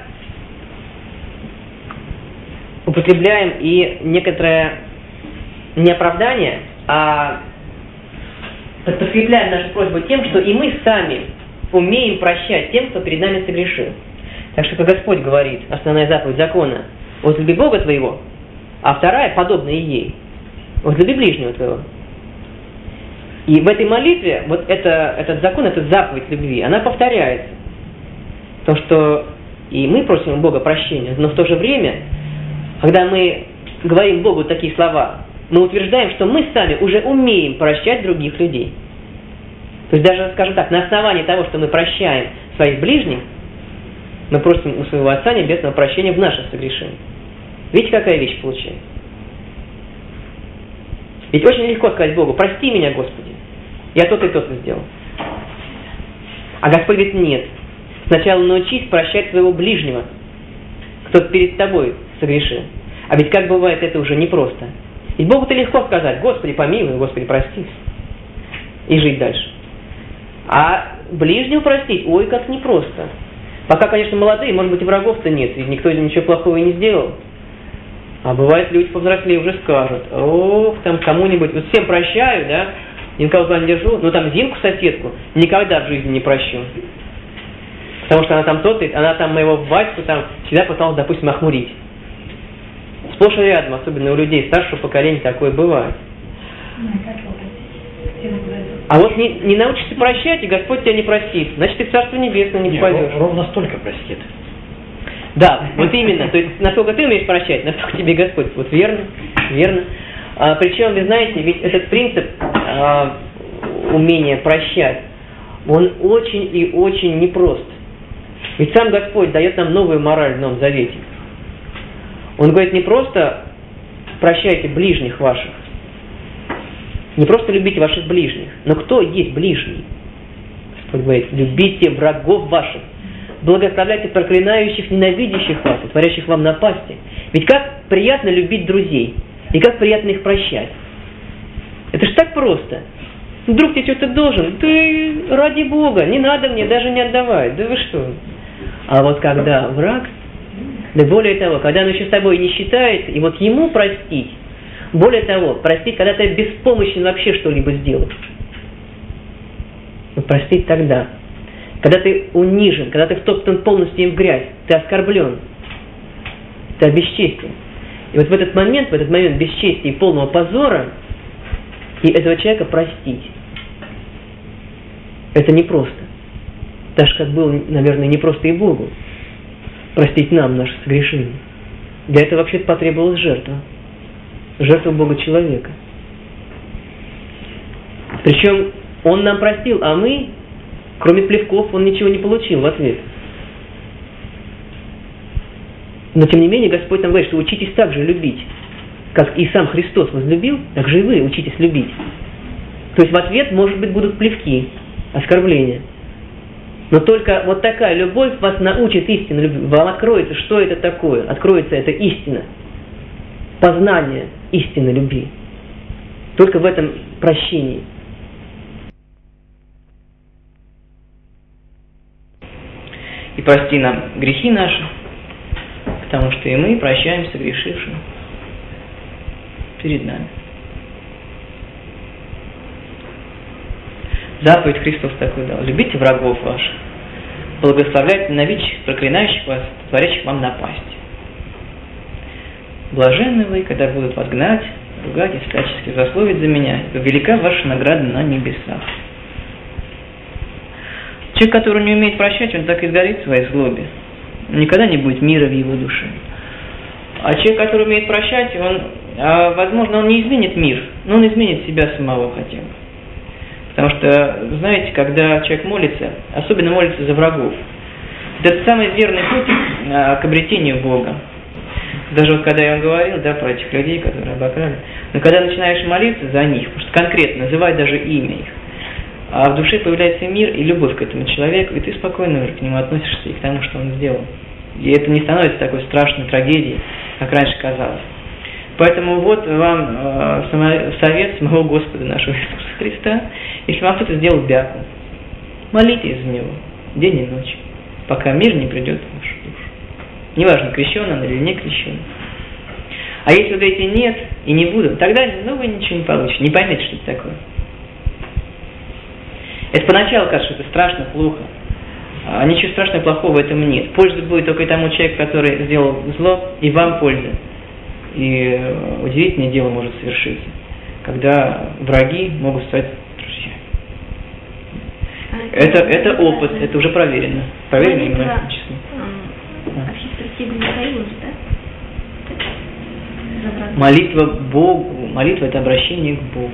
употребляем и некоторое не оправдание, а подкрепляем нашу просьбу тем, что и мы сами умеем прощать тем, кто перед нами согрешил. Так что, как Господь говорит, основная заповедь закона: возлюби Бога твоего, а вторая, подобная ей, возлюби ближнего твоего. И в этой молитве, вот это, этот закон, эта заповедь любви, она повторяется. То, что и мы просим у Бога прощения, но в то же время, когда мы говорим Богу такие слова, мы утверждаем, что мы сами уже умеем прощать других людей. То есть даже, скажем так, на основании того, что мы прощаем своих ближних, мы просим у своего Отца Небесного прощения в наших согрешениях. Видите, какая вещь получается? Ведь очень легко сказать Богу: прости меня, Господи, я то-то и то-то сделал. А Господь говорит: нет. Сначала научись прощать своего ближнего, кто перед тобой согрешил. А ведь как бывает, это уже непросто. Ведь Богу-то легко сказать: Господи, помилуй, Господи, прости. И жить дальше. А ближнего простить, ой, как непросто. Пока, конечно, молодые, может быть, и врагов-то нет, и никто ничего плохого и не сделал. А бывает, люди повзрослее уже скажут: ох, там кому-нибудь, вот всем прощаю, да, никого зла не держу, но там Зинку, соседку, никогда в жизни не прощу. Потому что она там тот, она там моего Ваську там всегда пыталась, допустим, охмурить. Сплошь и рядом, особенно у людей старшего поколения, такое бывает. А вот не, не научишься прощать, и Господь тебя не простит, значит, ты в Царство Небесное не попадешь. Ровно столько простит. Да, вот именно. То есть, насколько ты умеешь прощать, насколько тебе Господь. Вот верно, верно. А, причем, вы знаете, ведь этот принцип а, умения прощать, он очень и очень непрост. Ведь сам Господь дает нам новую мораль в Новом Завете. Он говорит: не просто прощайте ближних ваших, не просто любите ваших ближних, но кто есть ближний? Господь говорит: любите врагов ваших, благословляйте проклинающих, ненавидящих вас и творящих вам напасти. Ведь как приятно любить друзей, и как приятно их прощать. Это ж так просто. Вдруг тебе что-то должен, ты ради Бога, не надо мне, даже не отдавай, да вы что. А вот когда враг, да более того, когда он еще с тобой не считает, и вот ему простить, более того, простить, когда ты беспомощен вообще что-либо сделать. Вот простить тогда, когда ты унижен, когда ты втоптан полностью в грязь, ты оскорблен, ты обесчестен. И вот в этот момент, в этот момент бесчестия и полного позора, и этого человека простить, это непросто. Так же, как было, наверное, непросто и Богу простить нам наши согрешения. Для этого вообще-то потребовалась жертва. Жертва Бога человека. Причем Он нам простил, а мы, кроме плевков, Он ничего не получил в ответ. Но тем не менее Господь нам говорит, что учитесь так же любить, как и сам Христос возлюбил, так же и вы учитесь любить. То есть в ответ, может быть, будут плевки, оскорбления. Но только вот такая любовь вас научит истинной любви. Вам откроется, что это такое. Откроется эта истина. Познание истинной любви. Только в этом прощении. И прости нам грехи наши, потому что и мы прощаем согрешившим перед нами. Заповедь Христос такой дал: любите врагов ваших, благословляйте ненавидящих, проклинающих вас, творящих вам напасть. Блаженны вы, когда будут вас гнать, ругать и всячески злословить за меня, ибо велика ваша награда на небесах. Человек, который не умеет прощать, он так и сгорит в своей злобе. Никогда не будет мира в его душе. А человек, который умеет прощать, он, возможно, он не изменит мир, но он изменит себя самого хотя бы. Потому что, знаете, когда человек молится, особенно молится за врагов, это самый верный путь а, к обретению Бога. Даже вот когда я вам говорил, да, про этих людей, которые обокрали, но когда начинаешь молиться за них, потому что конкретно называть даже имя их, а в душе появляется мир и любовь к этому человеку, и ты спокойно уже к нему относишься и к тому, что он сделал. И это не становится такой страшной трагедией, как раньше казалось. Поэтому вот вам э, совет самого Господа нашего Иисуса Христа. Если вам кто-то сделал бяку, молитесь за него день и ночь, пока мир не придет в вашу душу. Неважно, крещен он или не крещен. А если вы говорите нет и не буду, тогда ну, вы ничего не получите, не поймете, что это такое. Это поначалу кажется, что это страшно, плохо. А ничего страшного, плохого в этом нет. Польза будет только тому человеку, который сделал зло, и вам польза. И удивительное дело может совершиться, когда враги могут стать друзьями. А это, это, это опыт, это уже проверено. Проверено именно число. Архистратигу Михаила, да? Молитва Богу, молитва – это обращение к Богу.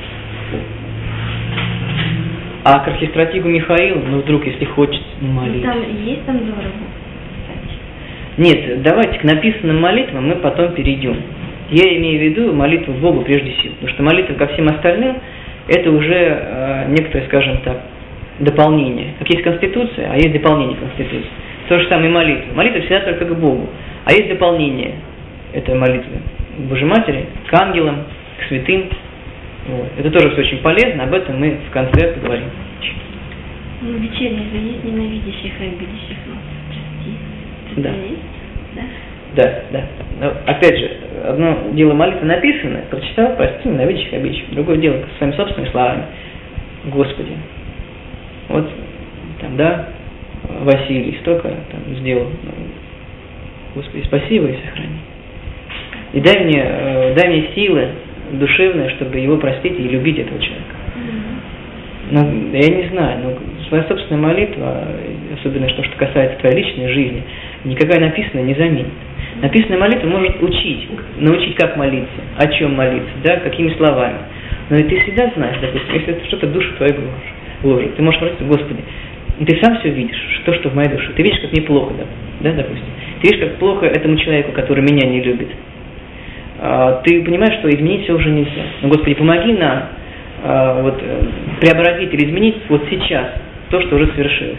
А к архистратигу Михаилу, ну вдруг, если хочется молиться. Там есть там за врагов? Нет, давайте к написанным молитвам мы потом перейдем. Я имею в виду молитву Богу прежде всего, потому что молитва ко всем остальным – это уже э, некоторое, скажем так, дополнение. Как есть Конституция, а есть дополнение Конституции. То же самое и молитва. Молитва всегда только к Богу, а есть дополнение этой молитвы к Божьей Матери, к ангелам, к святым. Вот. Это тоже все очень полезно, об этом мы в конце поговорим. Ну, вечерний же есть ненавидящих и обидящих нас. Да. Есть? Да? Да, да. Но, опять же, одно дело молитва написана, прочитал, прости, ненавидящих, обидящих. Другое дело своими собственными словами. Господи, вот там, да, Василий столько там сделал. Господи, спаси его и сохрани. И дай мне, э, дай мне силы душевные, чтобы его простить и любить этого человека. Ну, я не знаю, но своя собственная молитва, особенно что, что касается твоей личной жизни, никакая написанная не заменит. Написанная молитва может учить, научить, как молиться, о чем молиться, да, какими словами. Но и ты всегда знаешь, допустим, если это что-то в душу твою вложит, ты можешь молиться: Господи, и ты сам все видишь, что, что в моей душе. Ты видишь, как мне плохо, да, да, допустим. Ты видишь, как плохо этому человеку, который меня не любит. А, ты понимаешь, что изменить все уже нельзя. Но, Господи, помоги нам а, вот, преобразить или изменить вот сейчас то, что уже совершилось.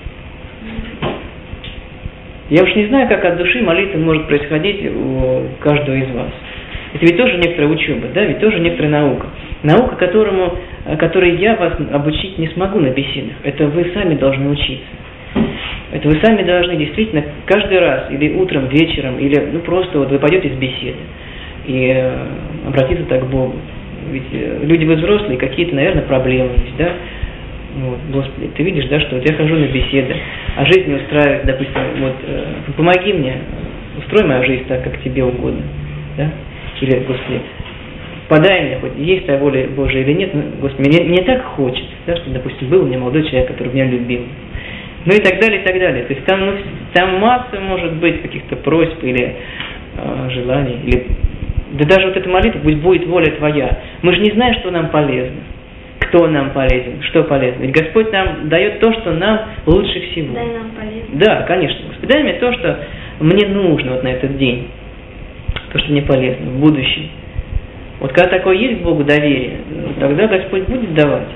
Я уж не знаю, как от души молитва может происходить у каждого из вас. Это ведь тоже некоторая учеба, да, ведь тоже некоторая наука. Наука, которому, которой я вас обучить не смогу на беседах. Это вы сами должны учиться. Это вы сами должны действительно каждый раз, или утром, вечером, или ну просто вот вы пойдете с беседы и э, обратиться так к Богу. Ведь э, люди вы взрослые, какие-то, наверное, проблемы есть, да? Вот, Господи, ты видишь, да, что вот я хожу на беседы, а жизнь не устраивает, допустим, вот э, помоги мне, устрой мою жизнь так, как тебе угодно, да? Или, Господи, подай мне, хоть есть твоя воля Божия или нет, но, Господи, мне, мне так хочется, да, что, допустим, был у меня молодой человек, который меня любил. Ну и так далее, и так далее. То есть там, ну, там масса может быть каких-то просьб или э, желаний, или да даже вот эта молитва, пусть будет воля Твоя. Мы же не знаем, что нам полезно, кто нам полезен, что полезно. Ведь Господь нам дает то, что нам лучше всего. Дай нам полезно. Да, конечно. Господи, дай мне то, что мне нужно вот на этот день, то, что мне полезно в будущем. Вот когда такое есть к Богу доверие, тогда Господь будет давать.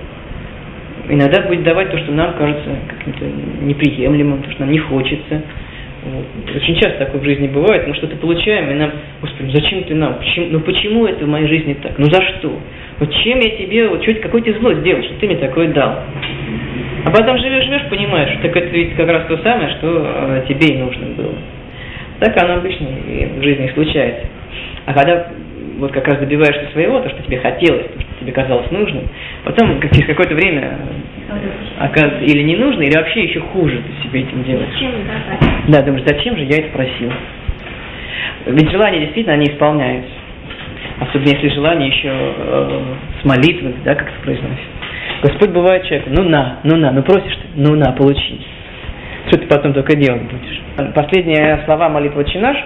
Иногда будет давать то, что нам кажется каким-то неприемлемым, то, что нам не хочется. Вот. Очень часто такое в жизни бывает, мы что-то получаем, и нам: Господи, зачем ты нам? Почему, ну почему это в моей жизни так? Ну за что? Вот чем я тебе, вот что какое тебе зло сделал, что ты мне такое дал? А потом живешь-живешь, понимаешь, так это ведь как раз то самое, что э, тебе и нужно было. Так оно обычно и в жизни случается. А когда вот как раз добиваешься своего, то, что тебе хотелось, то, что тебе казалось нужным, потом как, через какое-то время оказывается или не нужно, или вообще еще хуже ты себе этим делаешь. Зачем, да, так? Да, думаешь, зачем же я это просил? Ведь желания действительно, они исполняются. Особенно если желание еще э, с молитвой, да, как это произносит. Господь бывает человеку: ну на, ну на, ну просишь ты, ну на, получи. Что ты потом только делать будешь? Последние слова молитвы «Отче наш»,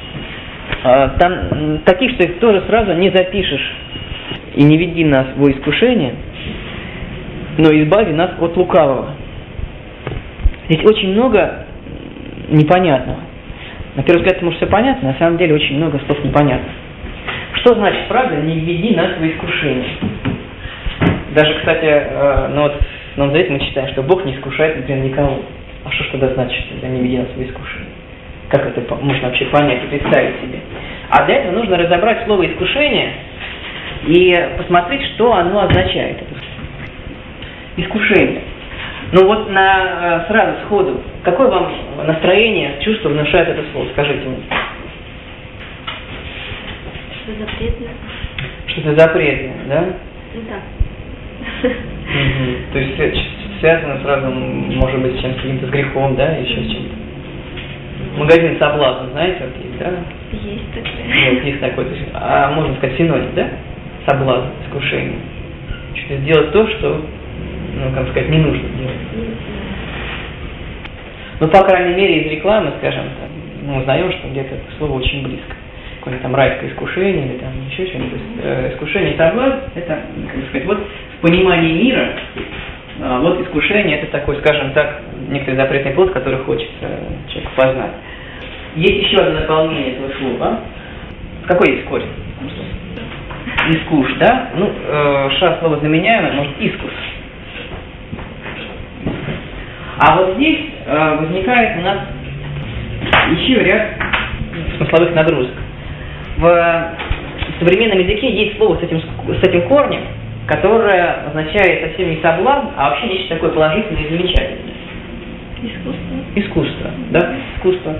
э, там таких, что их тоже сразу не запишешь. И не веди нас во искушение. но избави нас от лукавого. Здесь очень много непонятного. На первый взгляд, может, все понятно, на самом деле очень много слов непонятных. Что значит, правда, не введи нас в искушение? Даже, кстати, ну вот в Новом Завете мы читаем, что Бог не искушает, например, никого. А что ж тогда значит, когда не введи нас в искушение? Как это можно вообще понять и представить себе? А для этого нужно разобрать слово «искушение» и посмотреть, что оно означает. Искушение. Ну вот на, сразу сходу, какое вам настроение, чувство внушает это слово? Скажите мне. Что запретное? Что-то запретное, да? Ну да. Угу. То есть связано сразу, может быть, с чем-то, с каким-то с грехом, да, еще с чем-то. Магазин соблазн, знаете, вот есть, да? Есть такое. Вот, есть такой, то есть, а можно сказать синоним, да? Соблазн, искушение. Что-то сделать то, что, ну, как сказать, не нужно делать. Ну, по крайней мере, из рекламы, скажем, там, мы узнаем, что где-то это слово очень близко. Какое-нибудь там райское искушение или там еще что-нибудь. Э, искушение и соблазн, это, как сказать, вот в понимании мира, э, вот искушение, это такой, скажем так, некоторый запретный плод, который хочется человеку познать. Есть еще одно наполнение этого слова. Какой есть корень? Искуш, да? Ну, э, ша слово заменяемое, может, искус. А вот здесь э, возникает у нас еще ряд смысловых нагрузок. В современном языке есть слово с этим, с этим корнем, которое означает совсем не соблазн, а вообще нечто такое положительное и замечательное. Искусство. Искусство, да? Искусство.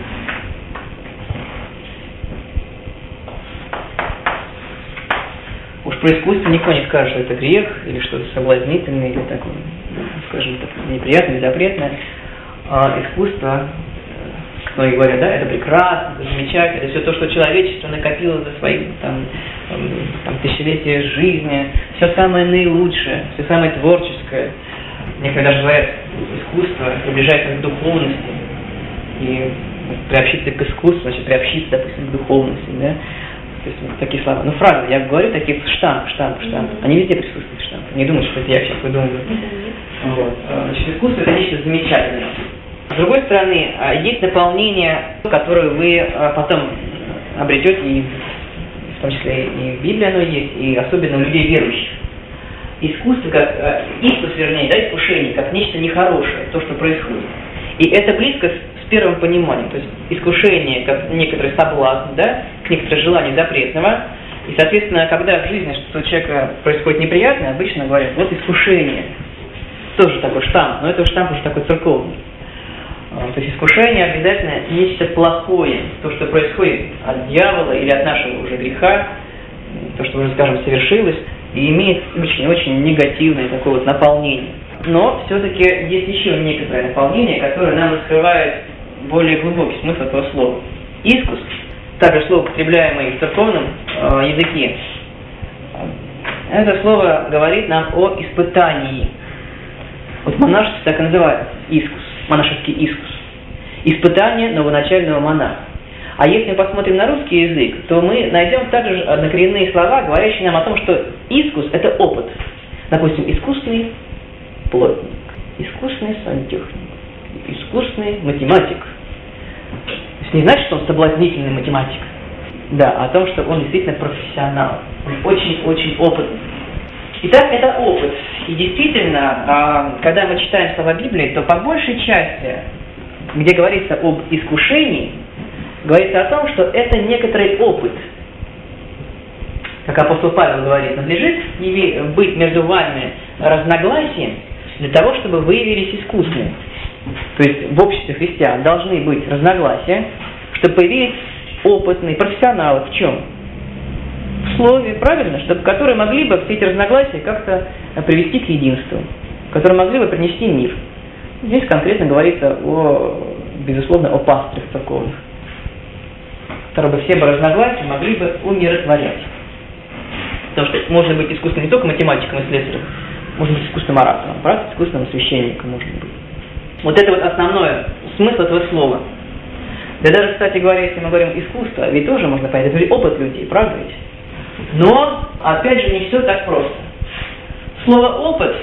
Уж про искусство никто не скажет, что это грех, или что-то соблазнительное, или такое, скажем так, неприятное, запретное. А искусство, как многие говорят, да, это прекрасно, это замечательно, это все то, что человечество накопило за свои там, там, тысячелетия жизни, все самое наилучшее, все самое творческое. Некоторые даже говорят, искусство приближает нас к духовности. И приобщиться к искусству, значит приобщиться, допустим, к духовности, да? То есть вот такие слова. Ну, фразы, я говорю, такие штамп, штамп, штамп. Они везде присутствуют, штамп. Не думайте, что это я сейчас выдумываю. Вот. Значит, искусство это нечто замечательное. С другой стороны, есть наполнение, которое вы потом обретете, и в том числе и в Библии оно есть, и особенно у людей верующих. Искусство, как искус, вернее, да, искушение, как нечто нехорошее, то, что происходит. И это близко с, с первым пониманием, то есть искушение, как некоторый соблазн, да, к некоторому желанию запретного. И, соответственно, когда в жизни что-то у человека происходит неприятное, обычно говорят, вот искушение. Тоже такой штамп, но это штамп уже такой церковный. То есть искушение обязательно нечто плохое, то, что происходит от дьявола или от нашего уже греха, то, что уже, скажем, совершилось, и имеет очень-очень негативное такое вот наполнение. Но все-таки есть еще некоторое наполнение, которое нам раскрывает более глубокий смысл этого слова. Искус, также слово, употребляемое в церковном э, языке, это слово говорит нам о испытании. Вот монашество так и называется, искус, монашеский искус. Испытание новоначального монаха. А если мы посмотрим на русский язык, то мы найдем также однокоренные слова, говорящие нам о том, что искус – это опыт. Допустим, искусный плотник, искусный сантехник, искусный математик. То есть не значит, что он соблазнительный математик. Да, а о том, что он действительно профессионал. Он очень-очень опытный. Итак, это опыт. И действительно, когда мы читаем слова Библии, то по большей части, где говорится об искушении, говорится о том, что это некоторый опыт. Как апостол Павел говорит, надлежит быть между вами разногласием для того, чтобы вы явились искусными. То есть в обществе христиан должны быть разногласия, чтобы появились опытные профессионалы в чем? В слове, правильно, чтобы которые могли бы все эти разногласия как-то привести к единству, которые могли бы принести мир. Здесь конкретно говорится о, безусловно, о пастырях церковных, которые бы все бы разногласия могли бы умиротворять. Потому что можно быть искусным не только математиком и слесарем, можно быть искусным оратором, правда? Искусным священником можно быть. Вот это вот основной смысл этого слова. Да даже, кстати говоря, если мы говорим искусство, ведь тоже можно понять, это опыт людей, правда ведь? Но, опять же, не все так просто. Слово «опыт»,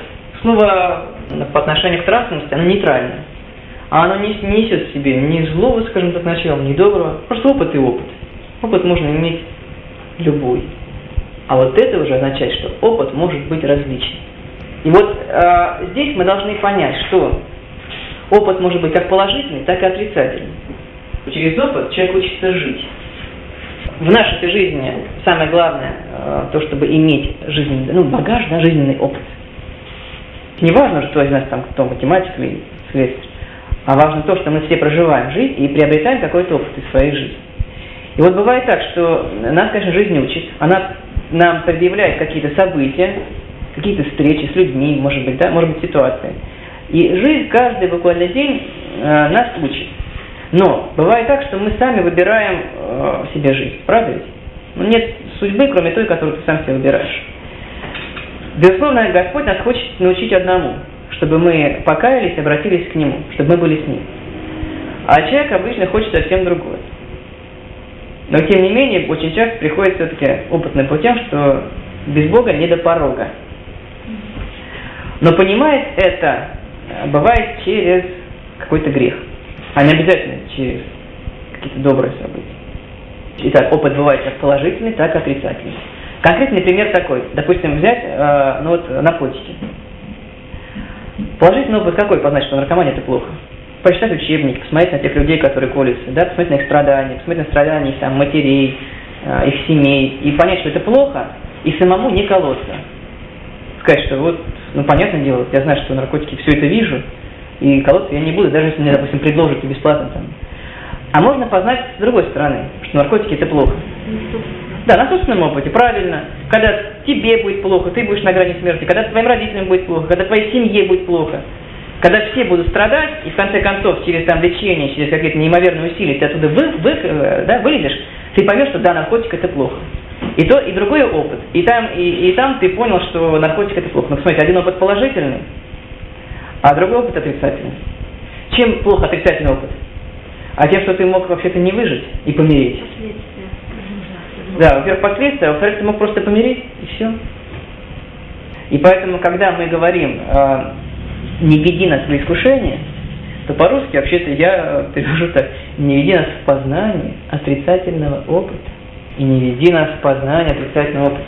Слово по отношению к нравственности, оно нейтральное. А оно не несет в себе ни злого, скажем так, начала, ни доброго. Просто опыт и опыт. Опыт можно иметь любой. А вот это уже означает, что опыт может быть различен. И вот э, здесь мы должны понять, что опыт может быть как положительный, так и отрицательный. Через опыт человек учится жить. В нашей жизни самое главное, э, то, чтобы иметь жизненный, ну, багаж, да, жизненный опыт. Не важно, что из нас там кто математик или следствие, а важно то, что мы все проживаем жизнь и приобретаем какой-то опыт из своей жизни. И вот бывает так, что нас, конечно, жизнь учит, она нам предъявляет какие-то события, какие-то встречи с людьми, может быть, да, может быть, ситуации. И жизнь каждый буквально день э, нас учит. Но бывает так, что мы сами выбираем э, себе жизнь, правда ведь? Ну, нет судьбы, кроме той, которую ты сам себе выбираешь. Безусловно, Господь нас хочет научить одному, чтобы мы покаялись, обратились к Нему, чтобы мы были с Ним. А человек обычно хочет совсем другое. Но, тем не менее, очень часто приходит все-таки опытным путем, что без Бога не до порога. Но понимает это бывает через какой-то грех, а не обязательно через какие-то добрые события. Итак, опыт бывает как положительный, так и отрицательный. Конкретный пример такой. Допустим, взять э, ну вот, наркотики. Положительный опыт какой? Познать, что наркомания – это плохо. Почитать учебники, посмотреть на тех людей, которые колются, да, посмотреть на их страдания, посмотреть на страдания их там, матерей, э, их семей, и понять, что это плохо, и самому не колоться. Сказать, что вот, ну, понятное дело, я знаю, что наркотики, все это вижу, и колоться я не буду, даже если мне, допустим, предложат и бесплатно там. А можно познать с другой стороны, что наркотики – это плохо. Да, на собственном опыте, правильно. Когда тебе будет плохо, ты будешь на грани смерти, когда твоим родителям будет плохо, когда твоей семье будет плохо, когда все будут страдать, и в конце концов через там лечение, через какие-то неимоверные усилия ты оттуда вы, вы, да, вылезешь, ты поймешь, что да, наркотик – это плохо. И то, и другой опыт. И там, и, и там ты понял, что наркотик – это плохо. Ну, посмотрите, один опыт положительный, а другой опыт отрицательный. Чем плохо отрицательный опыт? А тем, что ты мог вообще-то не выжить и помереть. Да, во-первых, последствия, а во-вторых, ты мог просто помереть, и все. И поэтому, когда мы говорим э, «не веди нас в искушение», то по-русски вообще-то я перевожу так: «не веди нас в познание отрицательного опыта». И не веди нас в познание отрицательного опыта.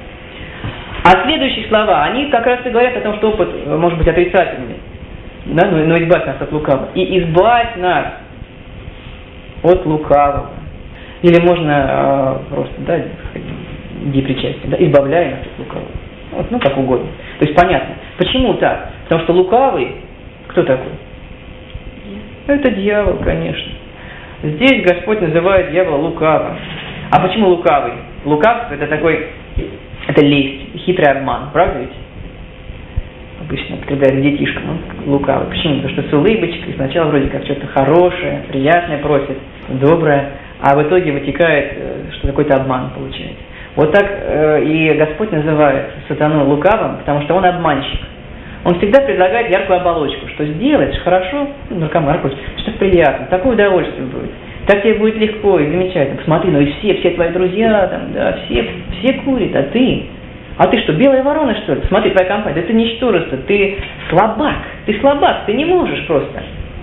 А следующие слова, они как раз и говорят о том, что опыт может быть отрицательный. Да? Но, но избавь нас от лукавого. И избавь нас от лукавого. Или можно э, просто, да, депричастие, да, избавляй нас от лукавого. Вот, ну, как угодно. То есть понятно. Почему так? Потому что лукавый, кто такой? Это дьявол, конечно. Здесь Господь называет дьявола лукавым. А почему лукавый? Лукавство – это такой, это лесть, хитрый обман, правда ведь? Обычно, когда детишка, ну, лукавый. Почему? Потому что с улыбочкой сначала вроде как что-то хорошее, приятное просит, доброе, а в итоге вытекает, что какой-то обман получается. Вот так э, и Господь называет сатану лукавым, потому что он обманщик. Он всегда предлагает яркую оболочку, что сделаешь хорошо, ну, наркоман, наркотик, что приятно, такое удовольствие будет. Так тебе будет легко и замечательно. Посмотри, ну и все, все твои друзья, там, да, все, все курят, а ты? А ты что, белая ворона, что ли? Смотри, твоя компания, да ты ничтожество, ты слабак, ты слабак, ты не можешь просто.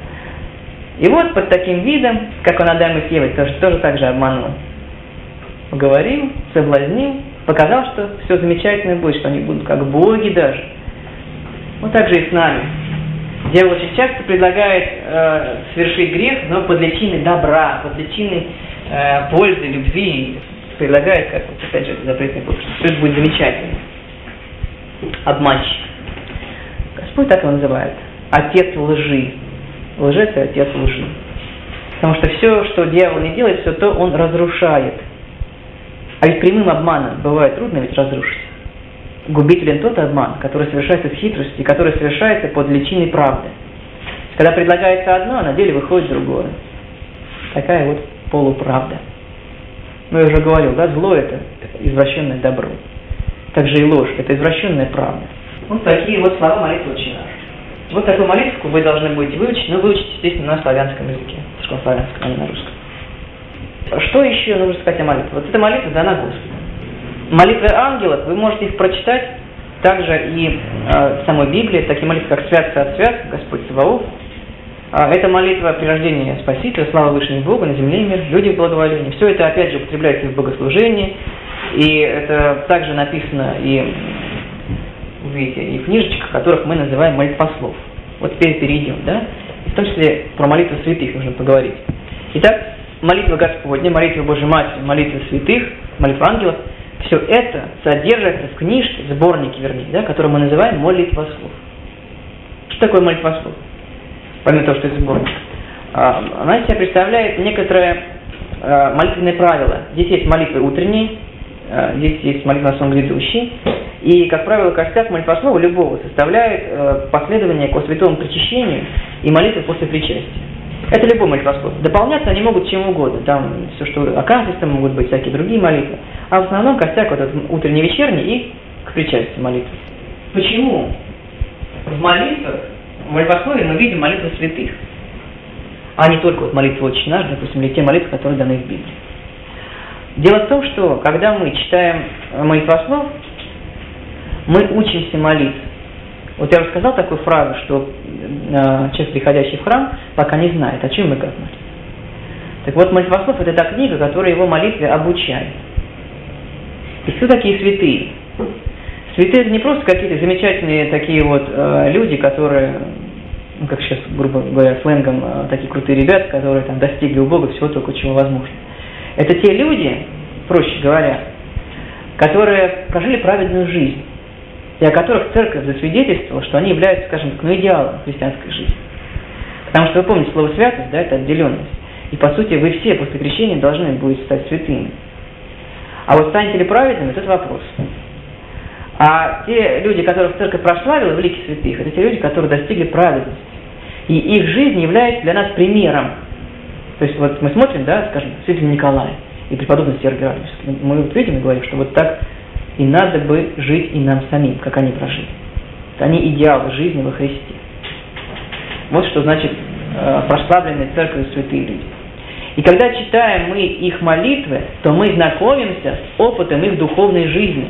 И вот под таким видом, как он Адам и Еву тоже, тоже так же обманул. Поговорил, соблазнил, показал, что все замечательно будет, что они будут как боги даже. Вот так же и с нами. Дьявол очень часто предлагает э, совершить грех, но под личиной добра, под личиной э, пользы, любви. Предлагает, как вот, опять же, запретный пункт, что все это будет замечательно. Обманщик. Господь так его называет. Отец лжи. Лжец и отец лжи. Потому что все, что дьявол не делает, все то он разрушает. А ведь прямым обманом бывает трудно ведь разрушить. Губителен тот обман, который совершается с хитростью, и который совершается под личиной правды. Когда предлагается одно, а на деле выходит другое. Такая вот полуправда. Ну, я уже говорил, да, зло – это извращенное добро. Также и ложь – это извращенная правда. Вот такие вот слова молитвы «Отче наш». Вот такую молитву вы должны будете выучить, но выучить, естественно, на славянском языке, славянском, а не на русском. Что еще нужно сказать о молитве? Вот эта молитва дана Господу. Молитвы ангелов, вы можете их прочитать также и э, в самой Библии, такие молитвы, как «Свят, свят, свят, Господь Саваоф». Э, это молитва при рождении Спасителя, слава Вышнему Богу, на земле мир, люди в благоволении. Все это, опять же, употребляется и в богослужении, и это также написано и, видите, и в книжечках, которых мы называем молитвослов. Вот теперь перейдем, да? И в том числе про молитву святых нужно поговорить. Итак, молитва Господня, молитва Божьей Матери, молитва святых, молитва ангелов, все это содержится в книжке, сборнике, вернее, да, который мы называем молитвослов. Что такое молитвослов? Помимо того, что это сборник. Она из себя представляет некоторое молитвенное правило. Здесь есть молитвы утренние, здесь есть молитва на сон грядущий. И, как правило, костяк молитвослова любого составляет последование ко святому причащению и молитвы после причастия. Это любой молитвослов. Дополняться они могут чем угодно. Там все, что акафистом, могут быть всякие другие молитвы. А в основном костяк вот этот утренний, вечерний и к причастию молитвы. Почему в молитвах, в молитвословии мы видим молитвы святых, а не только вот молитвы «Отче наш», допустим, или те молитвы, которые даны в Библии? Дело в том, что когда мы читаем молитвослов, мы учимся молиться. Вот я рассказал такую фразу, что э, человек, приходящий в храм, пока не знает, о чем и как молиться. Так вот, молитвослов – это та книга, которая его молитве обучает. И кто такие святые? Святые – это не просто какие-то замечательные такие вот э, люди, которые, ну, как сейчас, грубо говоря, сленгом, э, такие крутые ребята, которые там достигли у Бога всего только, чего возможно. Это те люди, проще говоря, которые прожили праведную жизнь, и о которых церковь засвидетельствовала, что они являются, скажем так, ну, идеалом христианской жизни. Потому что вы помните, слово «святость», да, это отделенность. И, по сути, вы все после крещения должны будете стать святыми. А вот станете ли праведными, это вопрос. А те люди, которых церковь прославила в лике святых, это те люди, которые достигли праведности. И их жизнь является для нас примером. То есть вот мы смотрим, да, скажем, святитель Николай и преподобный Сергий Радонежский. Мы вот видим и говорим, что вот так и надо бы жить и нам самим, как они прожили. Они идеалы жизни во Христе. Вот что значит э, прославленные церковью святые люди. И когда читаем мы их молитвы, то мы знакомимся с опытом их духовной жизни.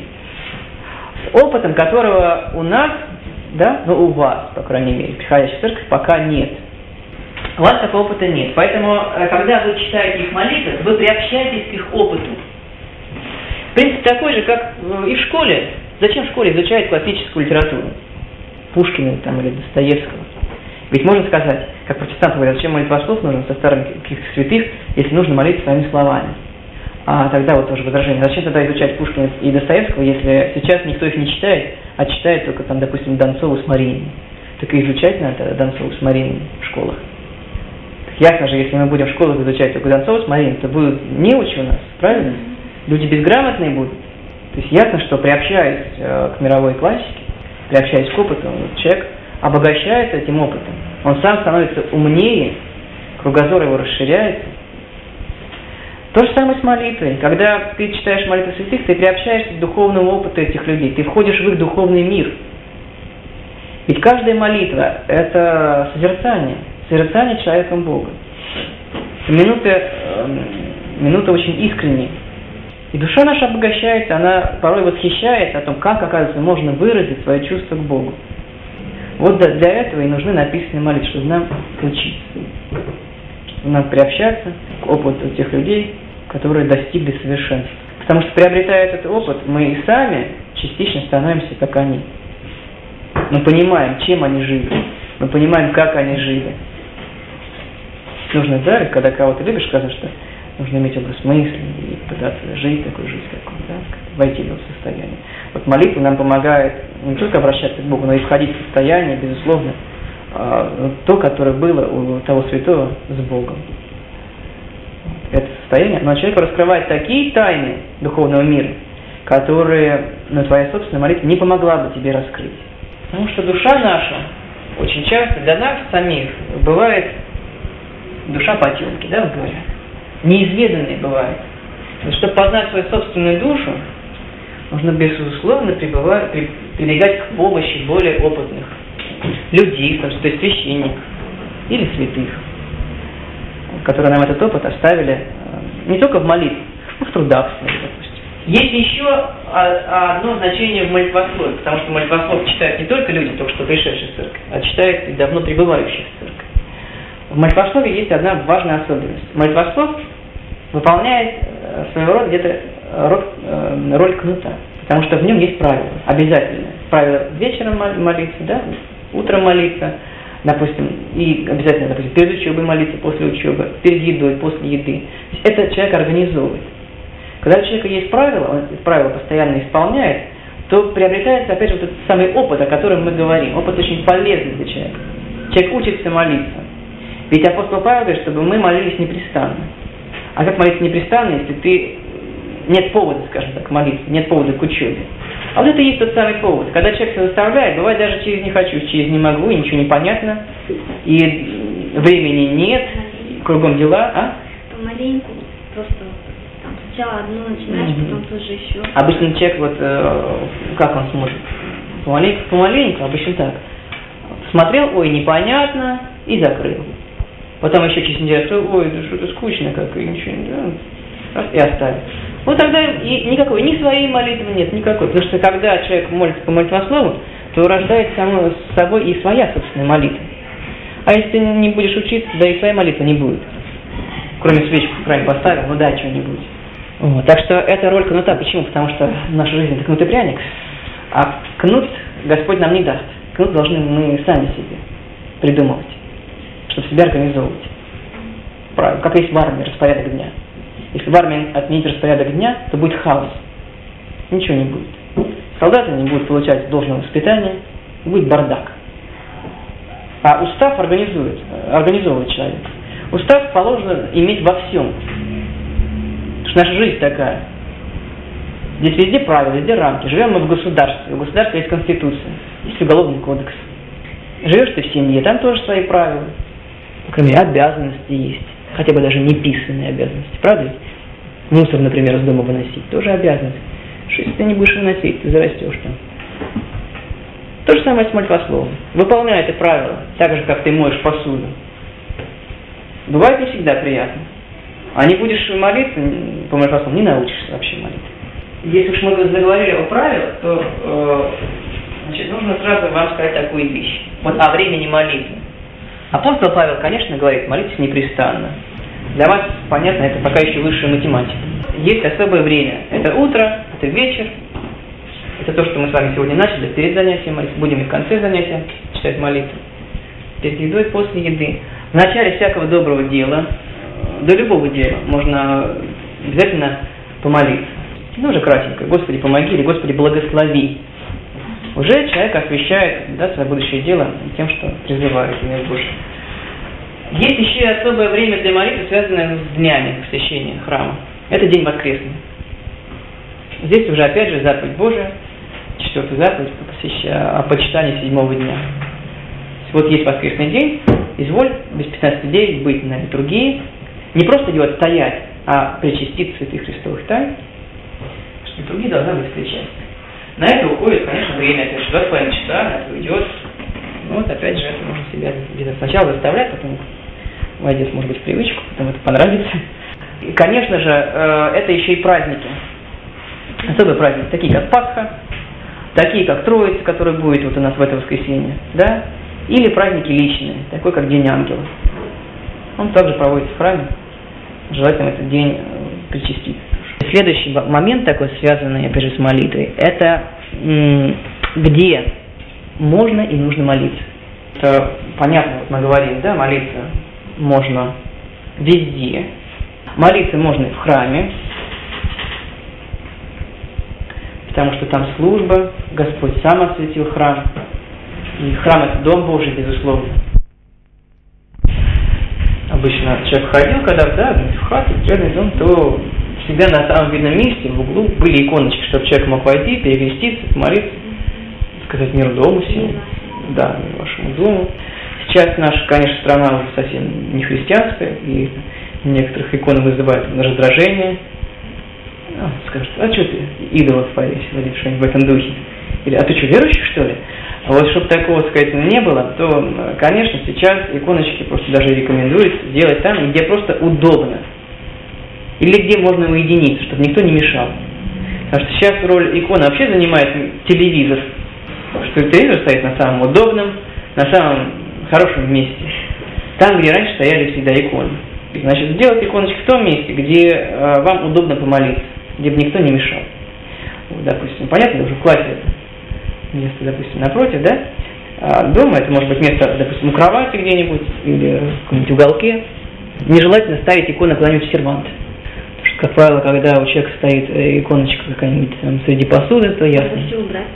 С опытом, которого у нас, да, ну у вас, по крайней мере, приходящих в церковь, пока нет. У вас такого опыта нет. Поэтому, когда вы читаете их молитвы, вы приобщаетесь к их опыту. Принцип такой же, как и в школе. Зачем в школе изучать классическую литературу? Пушкина там, или Достоевского. Ведь можно сказать, как протестанты говорят, зачем молитвослов нужно со старыми каких-то святых, если нужно молиться своими словами. А тогда вот тоже возражение. Зачем тогда изучать Пушкина и Достоевского, если сейчас никто их не читает, а читает только, там, допустим, Донцову с Марининым? Так и изучать надо Донцову с Марининым в школах. Так ясно же, если мы будем в школах изучать только Донцову с Марининым, то будут неучи у нас, правильно? Люди безграмотные будут. То есть ясно, что приобщаясь э, к мировой классике, приобщаясь к опыту, человек обогащается этим опытом. Он сам становится умнее, кругозор его расширяется. То же самое с молитвой. Когда ты читаешь молитву святых, ты приобщаешься к духовному опыту этих людей. Ты входишь в их духовный мир. Ведь каждая молитва – это созерцание. Созерцание человеком Бога. Минуты, э, минута очень искренняя. И душа наша обогащается, она порой восхищается о том, как, оказывается, можно выразить свое чувство к Богу. Вот для этого и нужны написанные молитвы, чтобы нам учиться, чтобы нам приобщаться к опыту тех людей, которые достигли совершенства. Потому что, приобретая этот опыт, мы и сами частично становимся, как они. Мы понимаем, чем они жили, мы понимаем, как они жили. Нужно, да, когда кого-то любишь, сказать, что нужно иметь образ мысли и пытаться жить такую жизнь, как он, да, войти в его состояние. Вот молитва нам помогает не только обращаться к Богу, но и входить в состояние, безусловно, то, которое было у того святого с Богом. Это состояние, но человеку раскрывает такие тайны духовного мира, которые на твоя собственная молитва не помогла бы тебе раскрыть. Потому что душа наша очень часто для нас самих бывает душа потемки, да, говорят. Неизведанной бывает. Чтобы познать свою собственную душу, нужно, безусловно, прибывать, прибегать к помощи более опытных людей, то есть священников или святых, которые нам этот опыт оставили не только в молитве, но в трудах своих, допустим. Есть еще одно значение в молитвослове, потому что молитвослов читают не только люди, только что пришедшие в церковь, а читают и давно пребывающие в церковь. В молитвослове есть одна важная особенность. Молитвослов выполняет своего рода где-то роль кнута, потому что в нем есть правила, обязательные. Правило вечером молиться, да, утром молиться, допустим, и обязательно, допустим, перед учебой молиться, после учебы, перед едой, после еды. Это человек организовывает. Когда у человека есть правила, он эти правила постоянно исполняет, то приобретается, опять же, вот этот самый опыт, о котором мы говорим. Опыт очень полезный для человека. Человек учится молиться. Ведь апостол Павел говорит, чтобы мы молились непрестанно. А как молиться непрестанно, если ты нет повода, скажем так, молиться, нет повода к учебе? А вот это и есть тот самый повод. Когда человек себя заставляет, бывает даже через «не хочу», через «не могу», и ничего не понятно, и времени нет, кругом дела, а? Помаленьку, просто там сначала одно начинаешь, mm-hmm. потом тоже еще. Обычно человек, вот, э, как он сможет? Помаленьку, помаленьку, обычно так. Смотрел, ой, непонятно, и закрыл. Потом еще через неделю открыл, ой, да что-то скучно, как, и ничего не да, и оставил. Вот тогда и никакой, ни своей молитвы нет, никакой. Потому что когда человек молится по молитвослову, то рождает само с собой и своя собственная молитва. А если ты не будешь учиться, да и своей молитвы не будет. Кроме свечку в храме поставил, ну да, чего-нибудь. Вот. Так что это роль кнута. Почему? Потому что наша жизнь это кнут и пряник. А кнут Господь нам не даст. Кнут должны мы сами себе придумывать, чтобы себя организовывать. Правильно. Как есть в армии распорядок дня. Если в армии отменить распорядок дня, то будет хаос. Ничего не будет. Солдаты не будут получать должного воспитания, будет бардак. А устав организует, организовывает человек. Устав положено иметь во всем. Потому что наша жизнь такая. Здесь везде правила, везде рамки. Живем мы в государстве. У государства есть конституция, есть уголовный кодекс. Живешь ты в семье, там тоже свои правила. Кроме обязанности есть. Хотя бы даже неписанные обязанности. Правда? Мусор, например, из дома выносить. Тоже обязанность. Что если ты не будешь выносить, ты зарастешь там. То же самое с молитвословом. Выполняй это правило, так же, как ты моешь посуду. Бывает не всегда приятно. А не будешь молиться, по молитвослову, не научишься вообще молиться. Если уж мы заговорили о правилах, то э, значит, нужно сразу вам сказать такую вещь. Вот о времени молитвы. Апостол Павел, конечно, говорит, молитесь непрестанно. Для вас, понятно, это пока еще высшая математика. Есть особое время. Это утро, это вечер. Это то, что мы с вами сегодня начали перед занятием. Будем и в конце занятия читать молитву. Перед едой, после еды. В начале всякого доброго дела, до любого дела, можно обязательно помолиться. Ну, уже кратенько. Господи, помоги, или Господи, благослови. Уже человек освящает, да, свое будущее дело тем, что призывает имя Божие. Есть еще и особое время для молитвы, связанное с днями посещения храма. Это день воскресный. Здесь уже опять же заповедь Божия, четвертая заповедь о почитании седьмого дня. Вот есть воскресный день, изволь без пятнадцати девять быть на литургии, не просто ее отстоять, а причастить святых Христовых тайн, что литургия должна быть причастна. На это уходит, конечно, время, опять же, два с половиной часа, на это уйдет. Ну вот, опять же, это можно себя где-то сначала заставлять, потом войдет, может быть, в привычку, потом это понравится. И, конечно же, это еще и праздники. Особые праздники, такие как Пасха, такие как Троица, который будет вот у нас в это воскресенье, да, или праздники личные, такой как День Ангелов. Он также проводится в храме, желательно в этот день причаститься. Следующий момент такой, связанный, опять же, с молитвой, это м- где можно и нужно молиться. Это понятно, вот мы говорим, да, молиться можно везде. Молиться можно и в храме, потому что там служба, Господь сам осветил храм. И храм – это дом Божий, безусловно. Обычно человек ходил, когда да, в хату, в церковный дом, то всегда на самом видном месте, в углу, были иконочки, чтобы человек мог войти, перекреститься, молиться, сказать мир дому сему, да, мир вашему дому. Сейчас наша, конечно, страна уже совсем не христианская, и некоторых икон вызывает раздражение. А, скажут, а что ты идолов повесил, или что-нибудь в этом духе? Или, а ты что, верующий, что ли? А вот чтобы такого, сказать, не было, то, конечно, сейчас иконочки просто даже рекомендуется делать там, где просто удобно. Или где можно уединиться, чтобы никто не мешал. Потому что сейчас роль иконы вообще занимает телевизор. Что телевизор стоит на самом удобном, на самом хорошем месте. Там, где раньше стояли всегда иконы. Значит, сделать иконочку в том месте, где э, вам удобно помолиться, где бы никто не мешал. Вот, допустим, понятно, уже в классе это место, допустим, напротив, да? А дома это может быть место, допустим, у кровати где-нибудь или в каком-нибудь уголке. Нежелательно ставить икону куда-нибудь в сервант. Потому что, как правило, когда у человека стоит иконочка какая-нибудь там среди посуды, то ясно. Надо все убрать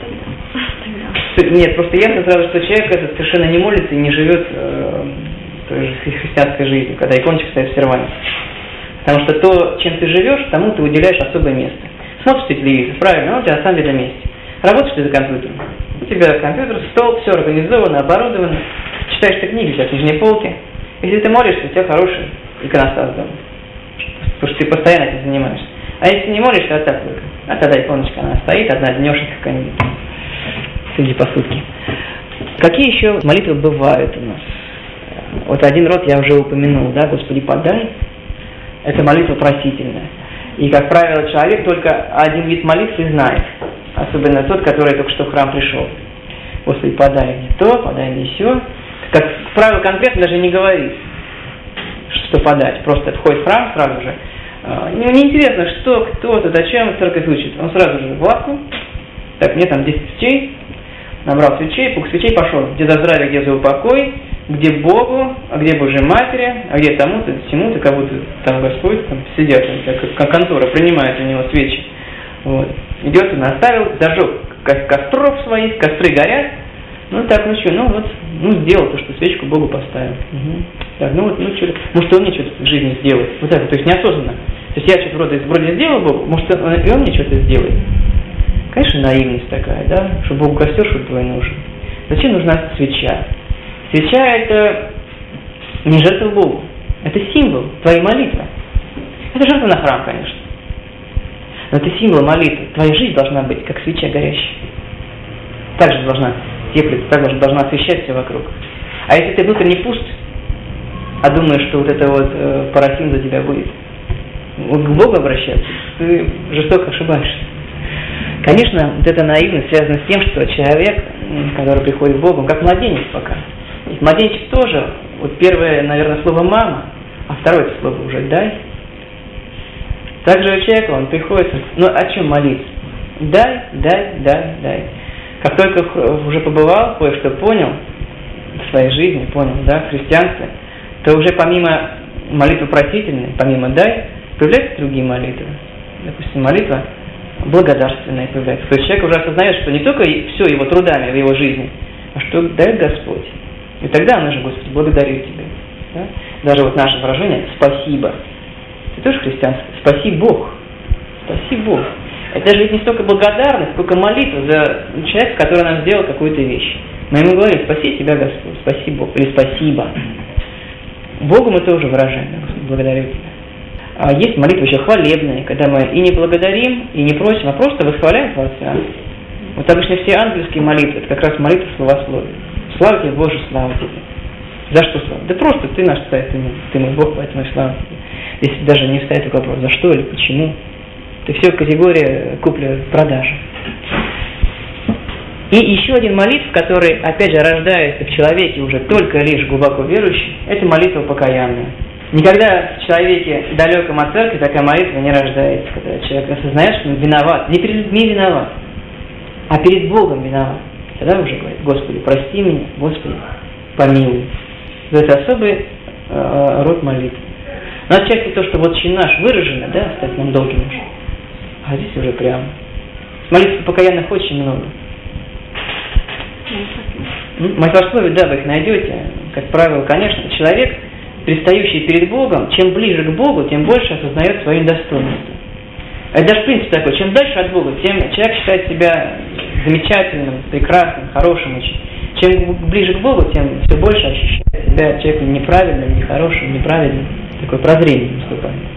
тогда. Нет, просто ясно сразу, что человек этот совершенно не молится и не живет э, той же христианской жизнью, когда иконочка стоит в серванте. Потому что то, чем ты живешь, тому ты уделяешь особое место. Смотришь ты телевизор, правильно, он у тебя на самом деле на месте. Работаешь ты за компьютером. У тебя компьютер, стол, все организовано, оборудовано. Читаешь ты книги, у тебя книжные полки. Если ты молишься, у тебя хороший иконостас дома. Потому что ты постоянно этим занимаешься. А если не молишься, а так только. А тогда иконочка, она стоит, одна днешенька какая-нибудь среди посудки. Какие еще молитвы бывают у нас? Вот один род я уже упомянул, да, Господи, подай. Это молитва просительная. И, как правило, человек только один вид молитвы знает. Особенно тот, который только что в храм пришел. Господи, подай мне то, подай мне сё. Как правило, конкретно даже не говорит, что подать. Просто входит в храм сразу же. Ему неинтересно, что, кто-то, зачем церковь учит. Он сразу же в лавку. Так, мне там десять свечей. Набрал свечей, пук свечей, пошел. Где за здравие, где за упокой, где Богу, а где Божьей Матери, а где тому-то, всему-то, кого-то там Господь, там сидят, как, как контора, принимает у него свечи. Вот. Идет, он оставил, зажег костров своих, костры горят. Ну так, ну что, ну вот, ну сделал то, что свечку Богу поставил. Угу. Так, ну вот, ну что, может он мне что-то в жизни сделает. Вот так, то есть неосознанно. То есть я что-то вроде, вроде сделал Богу, может он, и он мне что-то сделает. Конечно, наивность такая, да, что Богу костер, что твой нужен. Зачем нужна свеча? Свеча – это не жертва Богу, это символ твоей молитвы. Это жертва на храм, конечно. Но это символ молитвы. Твоя жизнь должна быть, как свеча горящая. Так же должна теплиться, так же должна освещать все вокруг. А если ты внутренне пуст, а думаешь, что вот это вот э, парафин за тебя будет, вот к Богу обращаться, ты жестоко ошибаешься. Конечно, вот эта наивность связана с тем, что человек, который приходит к Богу, как младенец пока. Ведь младенчик тоже, вот первое, наверное, слово «мама», а второе слово уже «дай». Также у человека он приходит, ну о чем молиться? Дай, дай, дай, дай. Как только уже побывал, кое-что понял в своей жизни, понял, да, в христианстве, то уже помимо молитвы просительной, помимо «дай», появляются другие молитвы. Допустим, молитва благодарственная появляется. То есть человек уже осознает, что не только все его трудами в его жизни, а что дает Господь. И тогда он уже, Господи, благодарю Тебя. Да? Даже вот наше выражение «спасибо». Это тоже христианство. Спаси Бог. Спаси Бог. Это же ведь не столько благодарность, сколько молитва за человека, который нам сделал какую-то вещь. Мы ему говорим: спаси Тебя, Господь, спаси Бог, или спасибо. Богу мы тоже выражаем: Господи, благодарю Тебя. А есть молитвы еще хвалебные, когда мы и не благодарим, и не просим, а просто восхваляем Творца. Вот обычно все ангельские молитвы, это как раз молитва словословия. Слава Тебе, Боже, слава Тебе. За что слава? Да просто Ты наш Царь, Ты, ты мой Бог, поэтому и слава Тебе. Если даже не встает такой вопрос, за что или почему, то все категория купля-продажи. И еще один молитв, который, опять же, рождается в человеке уже только лишь глубоко верующий, это молитва покаянная. Никогда в человеке, далеком от церкви, такая молитва не рождается, когда человек осознает, что он виноват, не перед людьми виноват, а перед Богом виноват. Тогда уже говорит: Господи, прости меня, Господи, помилуй. Это особый э, род молитвы. Но отчасти то, что вот «Отче наш» выражено, да, стать нам долгим уже. А здесь уже прямо. Молитв покаянных очень много. Молитвословие, да, вы их найдете. Как правило, конечно, человек, предстающий перед Богом, чем ближе к Богу, тем больше осознает свою недостойность. Это даже принцип такой: чем дальше от Бога, тем человек считает себя замечательным, прекрасным, хорошим очень. Чем ближе к Богу, тем все больше ощущает себя человеком неправильным, нехорошим, неправильным. Такое прозрение наступает.